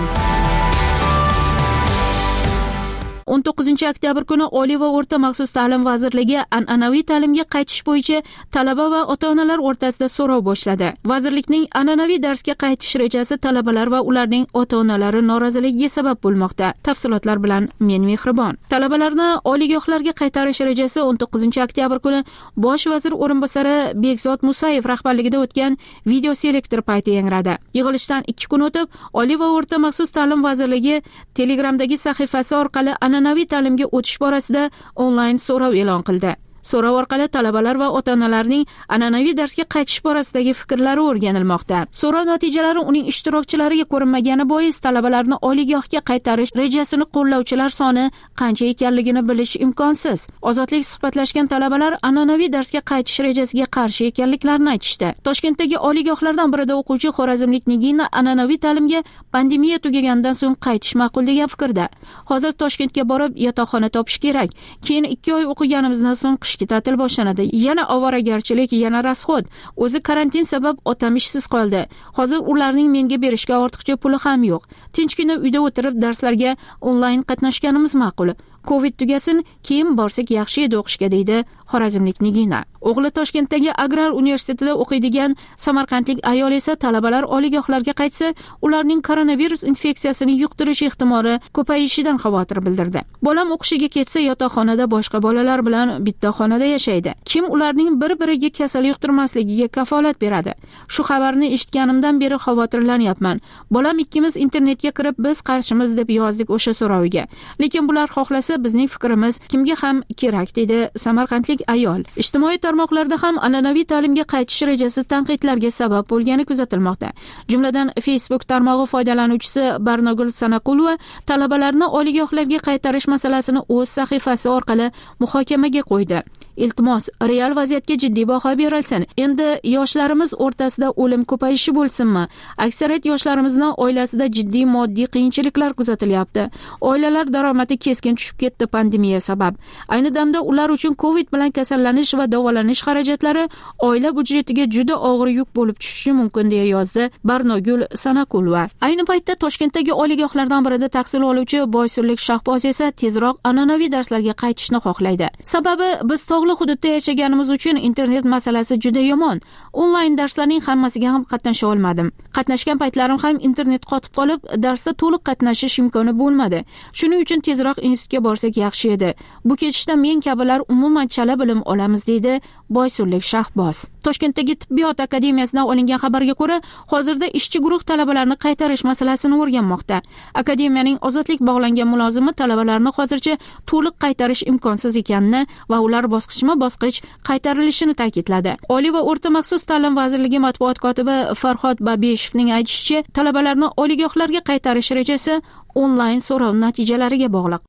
S1: o'n to'qqizinchi oktyabr kuni Oliy va o'rta maxsus ta'lim vazirligi an'anaviy ta'limga qaytish bo'yicha talaba va ota-onalar o'rtasida so'rov boshladi. Vazirlikning an'anaviy darsga qaytish rejasi talabalar va ularning ota-onalari noroziligiga sabab bo'lmoqda. Tafsilotlar bilan men Mehribon. Talabalarni oliygohlarga qaytarish rejasi o'n to'qqizinchi oktyabr kuni Bosh vazir o'rinbosari Bekzod Musayev rahbarligida o'tgan video selektor payti yangradi. Yig'ilishdan ikki kun o'tib, Oliy va o'rta maxsus ta'lim vazirligi Telegramdagi sahifasi orqali an'anaviy ta'limga o'tish borasida onlayn so'rov e'lon qildi. So'rov orqali talabalar va ota-onalarning an'anaviy darsga qaytish borasidagi fikrlari o'rganilmoqda. So'rov natijalari uning ishtirokchilariga ko'rinmagani bois talabalarni oliygohga qaytarish rejasini qo'llovchilar soni qancha ekanligini bilish imkonsiz. Ozodlik suhbatlashgan talabalar an'anaviy darsga qaytish rejasiga qarshi ekanliklarini aytishdi. Toshkentdagi oliygohlardan birida o'quvchi xorazmlik Nigina an'anaviy ta'limga pandemiya tugagandan so'ng qaytish ma'qul degan fikrda. Hozir Toshkentga borib yotoqxona topish kerak. Keyin ikki oy o'qiganimizdan so'ng ta'til boshlanadi. Yana ovoragarchilik, yana rasxod. O'zi karantin sabab otam ishsiz qoldi. Hozir ularning menga berishga ortiqcha puli ham yo'q. Tinchgina uyda o'tirib darslarga onlayn qatnashganimiz ma'qul. Covid tugasin, keyin borsak yaxshi edi o'qishga, deydi xorazmlik Nigina. O'g'li Toshkentdagi Agrar universitetida o'qiydigan samarqandlik ayol esa talabalar oliygohlarga qaytsa, ularning koronavirus infeksiyasini yuqtirish ehtimoli ko'payishidan xavotir bildirdi. Bolam o'qishiga ketsa, yotoqxonada boshqa bolalar bilan bitta xonada yashaydi. Kim ularning bir-biriga kasal yuqtirmasligiga kafolat beradi? Shu xabarni eshitganimdan beri xavotirlanyapman. Bolam ikkimiz internetga kirib, biz qarshimiz deb yozdik o'sha so'roviga. Lekin bular xohlasa bizning fikrimiz kimga ham kerak, dedi samarqandlik ayol. Ijtimoiy tarmoqlarda ham an'anaviy ta'limga qaytish rejasi tanqidlarga sabab bo'lgani kuzatilmoqda. Jumladan Facebook tarmog'i foydalanuvchisi Barnogul Sanaqulova talabalarni oliygohlarga qaytarish masalasini o'z sahifasi orqali muhokamaga qo'ydi. Iltimos, real vaziyatga jiddiy baho berilsin. Endi yoshlarimiz o'rtasida o'lim ko'payishi bo'lsinmi? Aksariyat yoshlarimizni oilasida jiddiy moddiy qiyinchiliklar kuzatilyapti. Oilalar daromadi keskin tushib ketdi pandemiya sabab. Ayni damda ular uchun Covid bilan kasallanish va davolanish xarajatlari oila budjetiga juda og'ir yuk bo'lib tushishi mumkin, deya yozdi Barnogul Sanaqulova. Ayni paytda Toshkentdagi oliygohlardan birida tahsil oluvchi Boysunlik Shahboz esa tezroq an'anaviy darslarga qaytishni xohlaydi. Sababi biz tog'li hududda yashaganimiz uchun internet masalasi juda yomon. Onlayn darslarning hammasiga ham qatnasha olmadim. Qatnashgan paytlarim ham internet qotib qolib, darsda to'liq qatnashish imkoni bo'lmadi. Shuning uchun tezroq institutga borsak yaxshi edi. Bu ketishda men kabilar umuman chala bilim olamiz, deydi Boysunlik Shahboz. Toshkentdagi tibbiyot akademiyasidan olingan xabarga ko'ra, hozirda ishchi guruh talabalarni qaytarish masalasini o'rganmoqda. Akademiyaning ozodlik bog'langan mulozimi talabalarni hozircha to'liq qaytarish imkonsiz ekanini va ular bosqichma-bosqich qaytarilishini ta'kidladi. Oliy va o'rta maxsus ta'lim vazirligi matbuot kotibi Farhod Babeshevning aytishicha, talabalarni oliygohlarga qaytarish rejasi onlayn so'rov natijalariga bog'liq.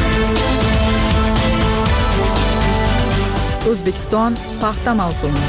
S4: O'zbekiston paxta mavsumi.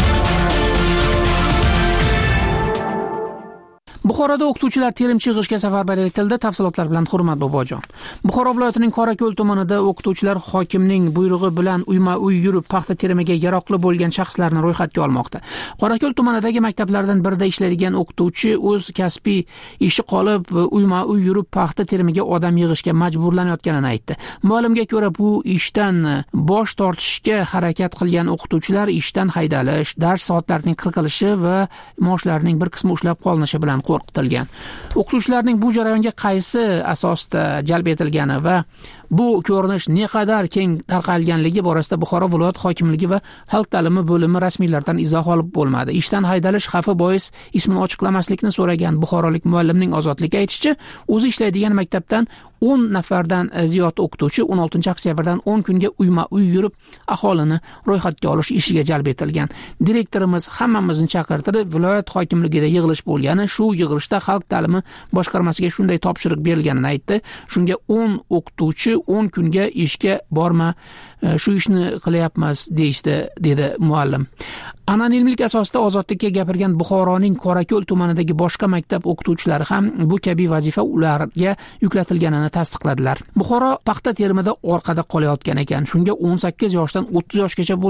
S9: Buxoroda o'qituvchilar terimchi yig'ishga safarbar etildi. Tafsilotlar bilan Hurmat Bobojon. Buxoro viloyatining Qorako'l tumanida o'qituvchilar hokimning buyrug'i bilan uyma-uy yurib paxta terimiga yaroqli bo'lgan shaxslarni ro'yxatga olmoqda. Qorako'l tumanidagi maktablardan birida ishlaydigan o'qituvchi o'z kasbiy ishi qolib uyma-uy yurib paxta terimiga odam yig'ishga majburlanayotganini aytdi. Ma'lumga ko'ra, bu ishdan bosh tortishga harakat qilgan o'qituvchilar ishdan haydalish, dars soatlarining qirqilishi va maoshlarining bir qismi ushlab qolinishi bilan qo'rqitilgan. O'qituvchilarning bu jarayonga qaysi asosda jalb etilgani va bu ko'rinish naqadar keng tarqalganligi borasida Buxoro viloyat hokimligi va xalq ta'limi bo'limi rasmiylardan izoh olib bo'lmadi. Ishdan haydalish xavfi bois ismini ochiqlamaslikni so'ragan buxorolik muallimning Ozodlikka aytishicha, o'zi ishlaydigan maktabdan o'n nafardan ziyod o'qituvchi o'n oltinchi oktyabrdan o'n kunga uyma-uy yurib aholini ro'yxatga olish ishiga jalb etilgan. Direktorimiz hammamizni chaqirtirib, viloyat hokimligida yig'ilish bo'lgani, shu yig'ilishda xalq ta'limi boshqarmasiga shunday topshiriq berilganini aytdi. Shunga o'n o'qituvchi o'n kunga ishga borma, shu ishni qilyapmiz deyishdi, dedi muallim. Anonimlik asosida Ozodlikka gapirgan Buxoroning Qorako'l tumanidagi boshqa maktab o'qituvchilari ham bu kabi vazifa ularga yuklatilganini tasdiqladilar. Buxoro paxta terimida orqada qolayotgan ekan. Shunga o'n sakkiz yoshdan o'ttiz yoshgacha bo'lgan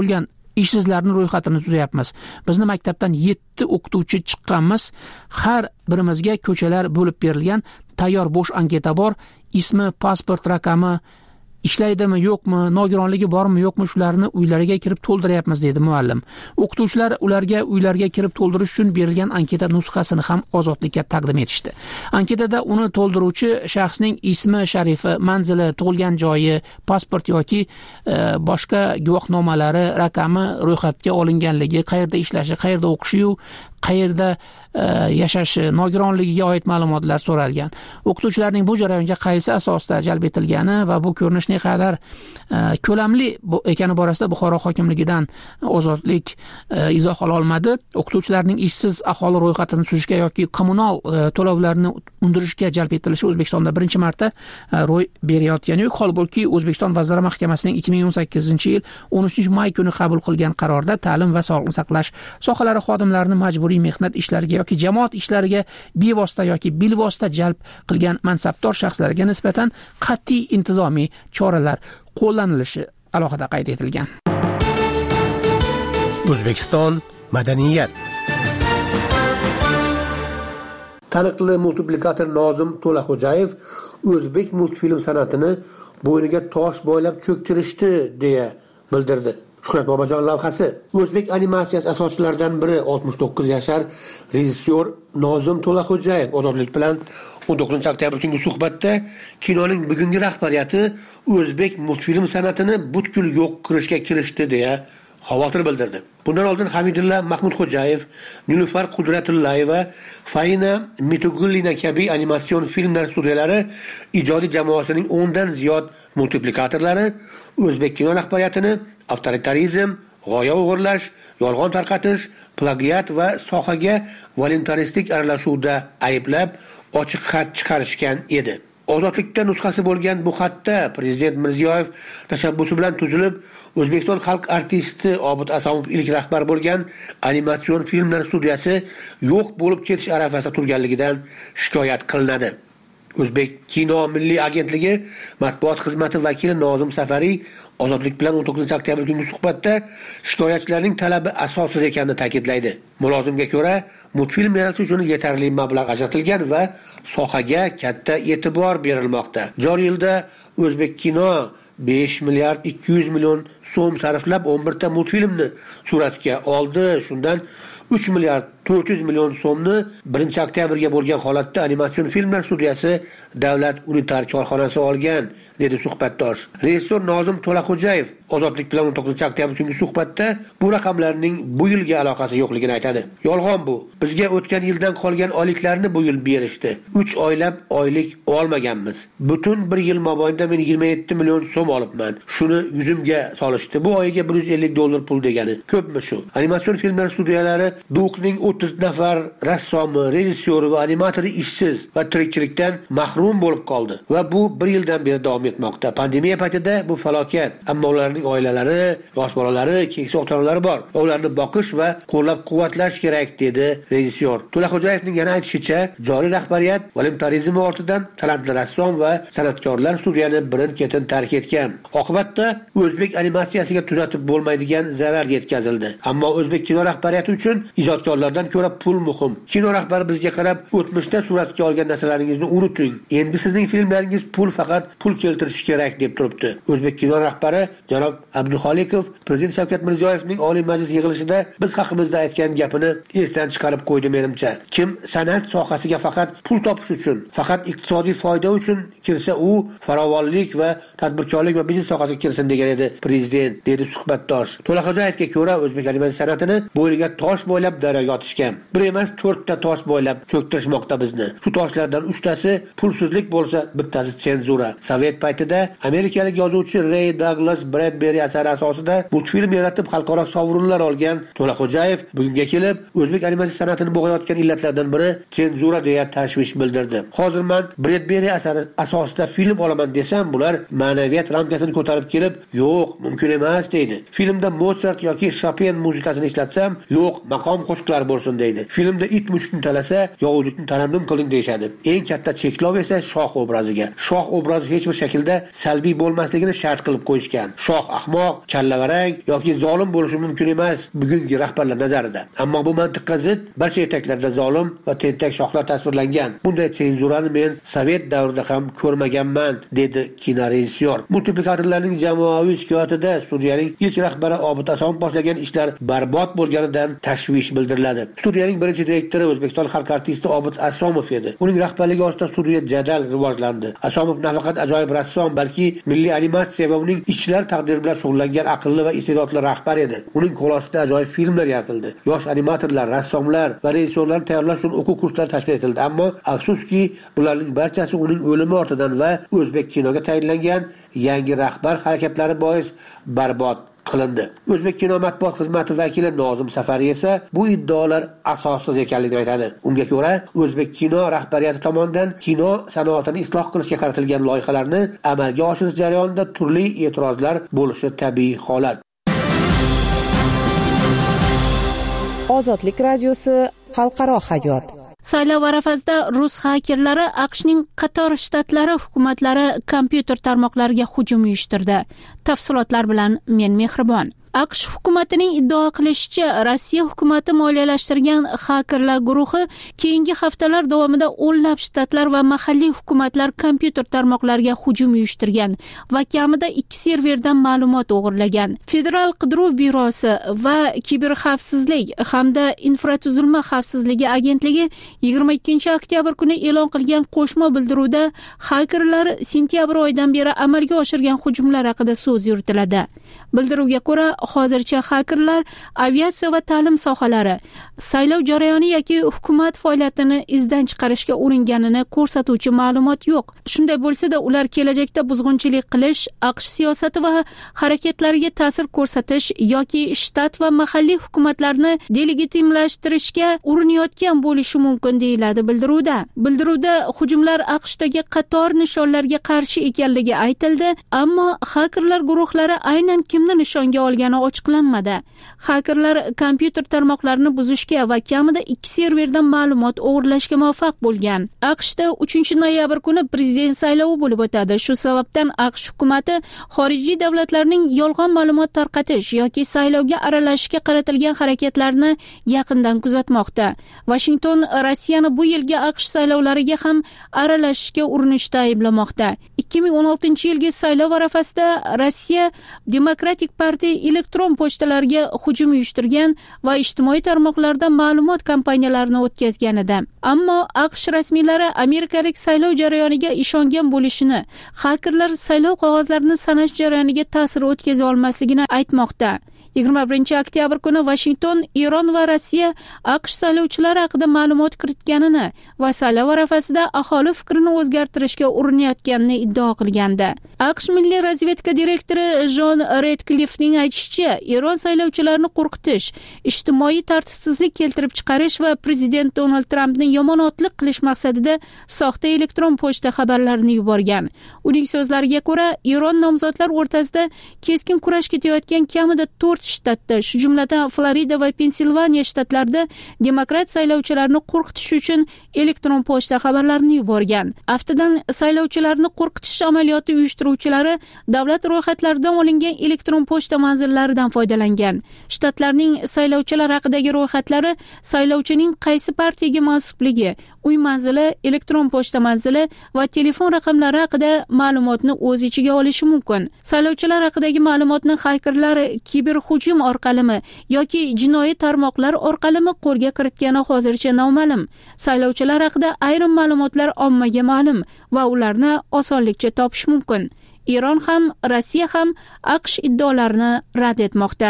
S9: ishsizlarning ro'yxatini tuzyapmiz. Bizni maktabdan yetti o'qituvchi chiqqanmiz. Har birimizga ko'chalar bo'lib berilgan, tayyor bo'sh anketa bor. Ismi, pasport raqami, ishlaydimi yo'qmi, nogironligi bormi yo'qmi, shularni uylariga kirib to'ldiryapmiz, dedi muallim. O'qituvchilar ularga uylarga kirib to'ldirish uchun berilgan anketa nusxasini ham Ozodlikka taqdim etishdi. Anketada uni to'ldiruvchi shaxsning ismi, sharifi, manzili, tug'ilgan joyi, pasport yoki e, boshqa guvohnomalari, raqami, ro'yxatga olinganligi, qayerda ishlashi, qayerda o'qishi-yu, qayerda e, yashashi, nogironligiga oid ma'lumotlar so'ralgan. O'qituvchilarning bu jarayonga qaysi asosda jalb etilgani va bu ko'rinish naqadar e, ko'lamli ekani borasida Buxoro hokimligidan Ozodlik e, izoh ola olmadi. O'qituvchilarning ishsiz aholi ro'yxatini tuzishga yoki kommunal e, to'lovlarni undirishga jalb etilishi O'zbekistonda birinchi marta e, ro'y berayotgani yo'q. Holbuki O'zbekiston Vazirlar Mahkamasining ikki ming o'n sakkizinchi yil o'n uchinchi may kuni qabul qilgan qarorda ta'lim va sog'liqni saqlash sohalari xodimlarini majburiy mehnat ishlariga yoki jamoat ishlariga bevosita yoki bilvosita jalb qilgan mansabdor shaxslarga nisbatan qat'iy intizomiy choralar qo'llanilishi alohida qayd etilgan.
S15: O'zbekiston madaniyat.
S11: Taniqli multiplikator Nozim To'laxo'jayev o'zbek multfilm san'atini bo'yniga tosh boylab cho'ktirishdi deya bildirdi. Shuhrat Bobojon lavhasi. O'zbek animatsiyasi asoschilaridan biri oltmish to'qqiz yashar rejissyor Nozim To'laxo'jayev Ozodlik bilan o'n to'qqizinchi oktyabr kungi suhbatda kinoning bugungi rahbariyati o'zbek multfilm san'atini butkul yo'q qilishga kirishdi deya xavotir bildirdi. Bundan oldin Hamidulla Mahmudxo'jayev, Nilufar Qudratullayeva, Faina Mitugullina kabi animatsion filmlar studiyalari ijodiy jamoasining o'n dan ziyod multiplikatorlari o'zbek kino rahbariyatini avtoritarizm, g'oya o'g'irlash, yolg'on tarqatish, plagiat va sohaga voluntaristik aralashuvda ayblab ochiq xat chiqarishgan edi. Ozodlikda nusxasi bo'lgan bu xatda Prezident Mirziyoyev tashabbusi bilan tuzilib, O'zbekiston xalq artisti Obid Asomov ilk rahbar bo'lgan animatsion filmlar studiyasi yo'q bo'lib ketish arafasida turganligidan shikoyat qilinadi. O'zbek kino milliy agentligi matbuot xizmati vakili Nozim Safariy Ozodlik bilan o'n to'qqizinchi oktyabr kungi suhbatda shikoyatchilarning talabi asossiz ekanini ta'kidlaydi. Mulozimga ko'ra, multfilm yaratish uchun yetarli mablag' ajratilgan va sohaga katta e'tibor berilmoqda. Joriy yilda O'zbek kino besh milliard ikki yuz million so'm sarflab o'n bir ta multfilmni suratga oldi. Shundan uch milliard to'rt yuz million so'mni birinchi oktyabrga bo'lgan holatda animatsion filmlar studiyasi Davlat unitar korxonasi olgan, dedi suhbatdosh. Rejissor Nozim To'laxo'jayev Ozodlik bilan o'n to'qqizinchi oktyabr kungi suhbatda bu raqamlarning bu yilga aloqasi yo'qligini aytadi. Yolg'on bu. Bizga o'tgan yildan qolgan oyliklarni bu yil berishdi. uch oylab oylik olmaganmiz. Butun bir yil mobaynida men yigirma yetti million so'm olibman. Shuni yuzimga solishdi. Bu oyiga bir yuz ellik dollar pul degani. Ko'pmi shu? Animatsion filmlar studiyalari Duqning o'ttiz nafar rassomi, rejissyori va animatori ishsiz va tirikchilikdan mahrum bo'lib qoldi va bu bir yildan beri davom etmoqda. Pandemiya paytida bu falokat. Ammo ularning oilalari, yosh bolalari, keksa ota-onalari bor. Ularni boqish va qo'llab-quvvatlash kerak, dedi rejissyor. To'laxo'jayevning yana aytishicha, joriy rahbariyat voluntarizm ortidan talantli rassom va san'atkorlar studiyani birin-ketin tark etgan. Oqibatda o'zbek animatsiyasiga tuzatib bo'lmaydigan zarar yetkazildi. Ammo o'zbek kino rahbariyati uchun ijodkorlardan ko'ra pul muhim. Kino rahbari bizga qarab, o'tmishda suratga olgan narsalaringizni unuting. Endi sizning filmlaringiz pul faqat pul keltirishi kerak, deb turibdi. O'zbek kino rahbari janob Abduxolikov Prezident Shavkat Mirziyoyevning Oliy Majlis yig'ilishida biz haqimizda aytgan gapini esdan chiqarib qo'ydi menimcha. Kim san'at sohasiga faqat pul topish uchun, faqat iqtisodiy foyda uchun kirsa, u farovonlik va tadbirkorlik va biznes sohasiga kirsin, degan edi prezident, dedi suhbatdosh. To'laxo'jayevga ko'ra, o'zbek animatsiya san'atini bo'yniga tosh boylab daryoga otishgan. Bir emas, to'rtta tosh boylab cho'ktirishmoqda bizni. Shu toshlardan uchtasi pulsizlik bo'lsa, bittasi senzura. Sovet paytida amerikalik yozuvchi Ray Douglas Bradbury asari asosida multfilm yaratib xalqaro sovrinlar olgan To'laxo'jayev bugunga kelib o'zbek animatsiya san'atini bo'g'ayotgan illatlardan biri senzura deya tashvish bildirdi. Hozir men Bradbury asari asosida film olaman desam, bular ma'naviyat ramkasini ko'tarib kelib, yo'q, mumkin emas, deydi. Filmda Mozart yoki Chopin muzikasini ishlatsam, yo'q, maqom qo'shiqlar bo'lsin bo'lsin deydi. Filmda it mushukni talasa, yovuzlikni tarannum qiling deyshadi. Eng katta cheklov esa shoh obraziga. Shoh obrazi hech bir shaklda salbiy bo'lmasligini shart qilib qo'yishgan. Shoh ahmoq, kallavarang yoki zolim bo'lishi mumkin emas bugungi rahbarlar nazarida. Ammo bu mantiqqa zid barcha yetaklarda zolim va tentak shohlar tasvirlangan. Bunday senzurani men Sovet davrida ham ko'rmaganman, dedi kinorejissyor. Multiplikatorlarning jamoaviy shikoyatida studiyaning ilk rahbari Obid Asomov boshlagan ishlar barbod bo'lganidan tashvish bildiriladi. Studiyaning birinchi direktori O'zbekiston xalq artisti Obid Asomov edi. Uning rahbarligi ostida studiya jadal rivojlandi. Asomov nafaqat ajoyib rassom, balki milliy animatsiya va uning ishchilar taqdiri bilan shug'ullangan aqlli va iste'dodli rahbar edi. Uning qo'l ostida ajoyib filmlar yaratildi. Yosh animatorlar, rassomlar va rejissyorlarni tayyorlash uchun o'quv kurslari tashkil etildi. Ammo afsuski, bularning barchasi uning o'limi ortidan va o'zbek kinoga tayinlangan yangi rahbar harakatlari bois barbod qilindi. O'zbek kino matbuot xizmati vakili Nozim Safari esa bu iddaolar asossiz ekanligini aytadi. Unga ko'ra, o'zbek kino rahbariyati tomonidan kino sanoatini isloh qilishga qaratilgan loyihalarni amalga oshirish jarayonida turli e'tirozlar bo'lishi tabiiy holat.
S13: Ozodlik radiosi xalqaro hayot.
S1: Saylov arafasida rus xakerlari AQShning qator shtatlari hukumatlari kompyuter tarmoqlariga hujum uyushtirdi. Tafsilotlar bilan men Mehribon. AQSh hukumatining iddao qilishicha, Rossiya hukumati moliyalashtirgan xakerlar guruhi keyingi haftalar davomida o'nlab shtatlar va mahalliy hukumatlar kompyuter tarmoqlariga hujum uyushtirgan va kamida ikki serverdan ma'lumot o'g'irlagan. Federal qidiruv byurosi va kiberxavfsizlik hamda infratuzilma xavfsizligi agentligi yigirma ikkinchi oktyabr kuni e'lon qilgan qo'shma bildiruvda xakerlar sentyabr oyidan beri amalga oshirgan hujumlar haqida so'z yuritiladi. Bildiruvga ko'ra, hozircha xakerlar aviatsiya va ta'lim sohalari, saylov jarayoni yoki hukumat faoliyatini izdan chiqarishga uringanini ko'rsatuvchi ma'lumot yo'q. Shunday bo'lsa-da, ular kelajakda buzg'unchilik qilish, AQSh siyosati va harakatlariga ta'sir ko'rsatish yoki shtat va mahalliy hukumatlarni delegitimlashtirishga urinayotgan bo'lishi mumkin deyiladi bildiruvda. Bildiruvda hujumlar AQShdagi qator nishonlarga qarshi ekanligi aytildi, ammo xakerlar guruhlari aynan kimni nishonga olgani ochiqlanmadi. Xakerlar kompyuter tarmoqlarini buzishga va kamida ikki serverdan ma'lumot o'g'irlashga muvaffaq bo'lgan. AQShda uchinchi noyabr kuni prezident saylovi bo'lib o'tadi. Shu sababdan AQSh hukumati xorijiy davlatlarning yolg'on ma'lumot tarqatish yoki saylovga aralashishga qaratilgan harakatlarni yaqindan kuzatmoqda. Washington Rossiyani bu yilgi AQSh saylovlariga ham aralashishga urinishda ayblamoqda. ikki ming o'n oltinchi yilgi saylov arafasida Rossiya Demokratik partiya elektron pochtalariga hujum uyushtirgan va ijtimoiy tarmoqlarda ma'lumot kampaniyalarini o'tkazgan edi. Ammo AQSh rasmiylari amerikalik saylov jarayoniga ishongan bo'lishini, xakerlar saylov qog'ozlarini sanash jarayoniga ta'sir o'tkaza olmasligini aytmoqda. yigirma birinchi oktyabr kuni Washington Eron va Rossiya AQSh saylovchilari haqida ma'lumot kiritganini va saylov arafasida aholi fikrini o'zgartirishga urinayotganini iddao qilgandi. AQSh milliy razvedka direktori Jon Redcliffning aytishicha, Eron saylovchilarini qo'rqitish, ijtimoiy tartibsizlik keltirib chiqarish va prezident Donald Trampni yomonotlik qilish maqsadida soxta elektron pochta xabarlarini yuborgan. Uning so'zlariga ko'ra, Eron nomzodlar o'rtasida keskin kurash ketayotgan kamida to'rt shtatda, shu jumladan Florida va Pensilvaniya shtatlarida demokrat saylovchilarni qo'rqitish uchun elektron pochta xabarlarini yuborgan. Aftidan saylovchilarni qo'rqitish amaliyoti uyushtiruvchilari davlat ro'yxatlaridan olingan elektron pochta manzillaridan foydalangan. Shtatlarning saylovchilar haqidagi ro'yxatlari saylovchining qaysi partiyaga mansubligi, uy manzili, elektron pochta manzili va telefon raqamlari haqida ma'lumotni o'z ichiga olishi mumkin. Saylovchilar haqidagi ma'lumotni xakerlar kiber hujum orqalimi yoki jinoiy tarmoqlar orqalimi qo'lga kiritgani hozircha noma'lum. Saylovchilar haqida ayrim ma'lumotlar ommaga ma'lum va ularni osonlikcha topish mumkin. Eron ham, Rossiya ham AQSh iddaolarini rad etmoqda.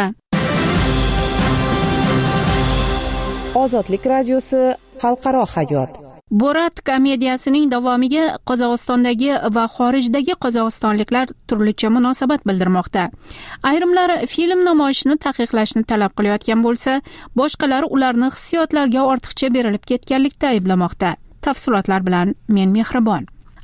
S13: Ozodlik radiosi xalqaro hayot.
S1: Borat komediyasining davomiga Qozog'istondagi va xorijdagi qozog'istonliklar turlicha munosabat bildirmoqda. Ayrimlar film namoyishini taqiqlashni talab qilayotgan bo'lsa, boshqalar ularni hissiyotlarga ortiqcha berilib ketganlikda ayblamoqda. Tafsilotlar bilan men Mehribon.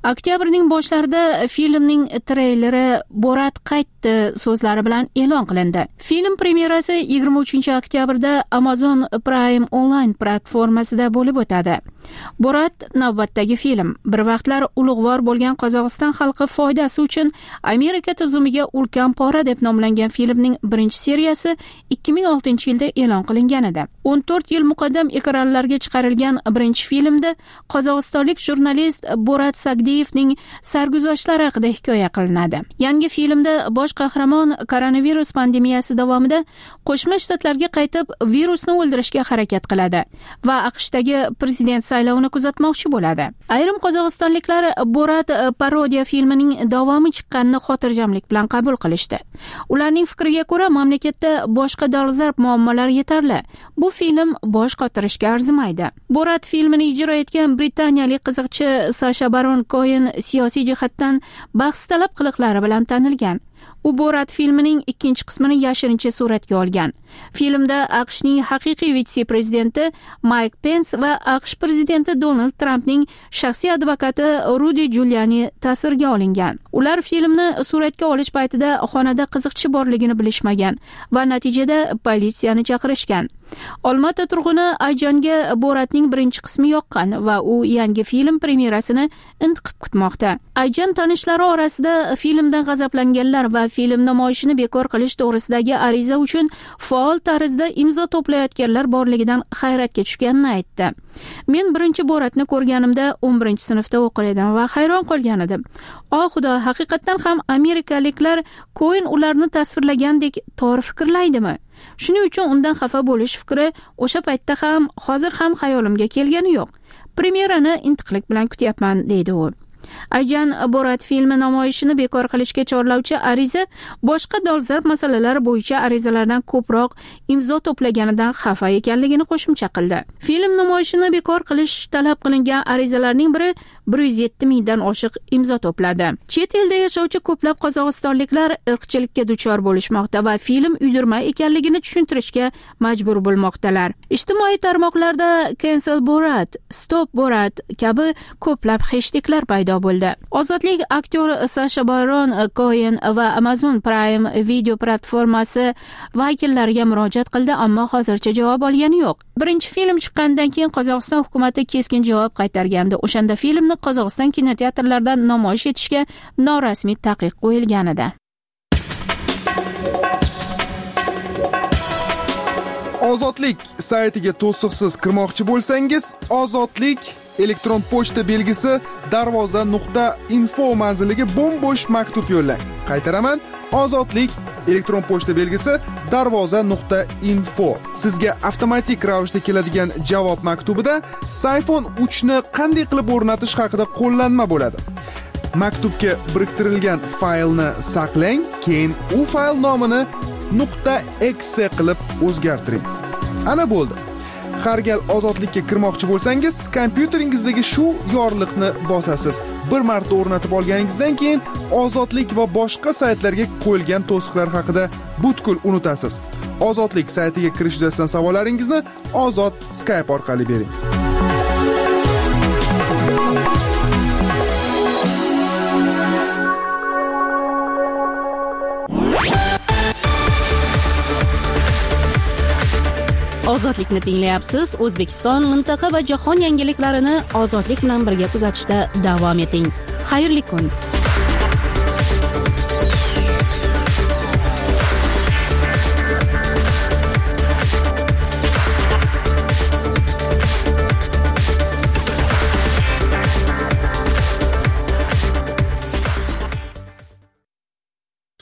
S1: Oktyabrning boshlarida filmning treyleri Borat qaytdi so'zlari bilan e'lon qilindi. Film premyerasi yigirma uchinchi oktyabrda Amazon Prime Online platformasida bo'lib o'tadi. Borat navbatdagi film. Bir vaqtlar ulug'vor bo'lgan Qozog'iston xalqi foydasi uchun Amerika tuzumiga ulkan pora deb nomlangan filmning birinchi seriyasi ikki ming oltinchi yilda e'lon qilingan edi. o'n to'rt yil muqaddam ekranlarga chiqarilgan birinchi filmda qozog'istonlik jurnalist Borat Sagdiyevning sarguzashtlari haqida hikoya qilinadi. Yangi filmda bosh qahramon koronavirus pandemiyasi davomida Qo'shma Shtatlarga qaytib virusni o'ldirishga harakat qiladi va AQShdagi prezident saylovini kuzatmoqchi bo'ladi. Ayrim qozog'istonliklar Borat parodiya filmining davomi chiqqanini xotirjamlik bilan qabul qilishdi. Ularning fikriga ko'ra, mamlakatda boshqa dolzarb muammolar yetarli. Bu film bosh qotirishga arzimaydi. Borat filmini ijro etgan britaniyalik qiziqchi Sasha Baron Cohen siyosiy jihatdan bahs talab qiliqlari bilan tanilgan. U Borat filmining ikkinchi qismini yashirincha suratga olgan. Filmda AQShning haqiqiy vitse-prezidenti Mike Pence va AQSh prezidenti Donald Trampning shaxsiy advokati Rudy Giuliani tasvirga olingan. Ular filmni suratga olish paytida xonada qiziqchi borligini bilishmagan va natijada politsiyani chaqirishgan. Olmaota turg'uni Ayjanga Boratning birinchi qismi yoqqan va u yangi film premyerasini intiqib kutmoqda. Ayjan tanishlari orasida filmdan g'azablanganlar va film namoyishini bekor qilish to'g'risidagi ariza uchun faol tarzda imzo to'playotganlar borligidan hayratga tushganini aytdi. Men birinchi Boratni ko'rganimda o'n birinchi sinfda o'qir edim va hayron qolgan edim. O xudo, haqiqatan ham amerikaliklar Cohen ularni tasvirlagandek to'g'ri fikrlaydimi? Shuning uchun undan xafa bo'lish fikri o'sha paytda ham, hozir ham xayolimga kelgani yo'q. Premyerani intiqlik bilan kutyapman, deydi u. Ayjan Borat filmi namoyishini bekor qilishga chorlovchi ariza boshqa dolzarb masalalar bo'yicha arizalardan ko'proq imzo to'plaganidan xafa ekanligini qo'shimcha qildi. Film namoyishini bekor qilish talab qilingan arizalarning biri bir yuz yetti mingdan oshiq imzo to'pladi. Chet elda yashovchi ko'plab qozog'istonliklar irqchilikka duchor bo'lishmoqda va film uydirma ekanligini tushuntirishga majbur bo'lmoqdalar. Ijtimoiy tarmoqlarda Cancel Borat, Stop Borat kabi ko'plab hashtaglar paydo bo'ldi. Ozodlik aktyor Sasha Baron Cohen va Amazon Prime video platformasi vakillariga murojaat qildi, ammo hozircha javob olgani yo'q. Birinchi film chiqqandan keyin Qozog'iston hukumatı keskin javob qaytargandi. O'shanda filmni Qozog'iston kinoteatrlarida namoyish etishga norasmiy taqiq qo'yilgan edi.
S8: Ozodlik saytiga to'siqsiz kirmoqchi bo'lsangiz, Ozodlik elektron pochta belgisi darvoza nuqta info manziliga bo'm-bo'sh maktub yo'llang. Qaytaraman, Ozodlik elektron pochta belgisi darvoza nuqta info. Sizga avtomatik ravishda keladigan javob maktubida iPhone uch ni qanday qilib o'rnatish haqida qo'llanma bo'ladi. Maktubga biriktirilgan faylni saqlang, keyin u fayl nomini .exe qilib o'zgartiring. Ana bo'ldi. Har gal Ozodlikka kirmoqchi bo'lsangiz, kompyuteringizdagi shu yorliqni bosasiz. Bir marta o'rnatib olganingizdan keyin Ozodlik va boshqa saytlarga qo'yilgan to'siqlar haqida butkul unutasiz. Ozodlik saytiga kirish yuzasidan savollaringizni Ozod Skype orqali bering.
S1: Ozodlikni tinglayapsiz. O'zbekiston, mintaqa va jahon yangiliklarini Ozodlik bilan birga kuzatishda davom eting. Xayrli kun.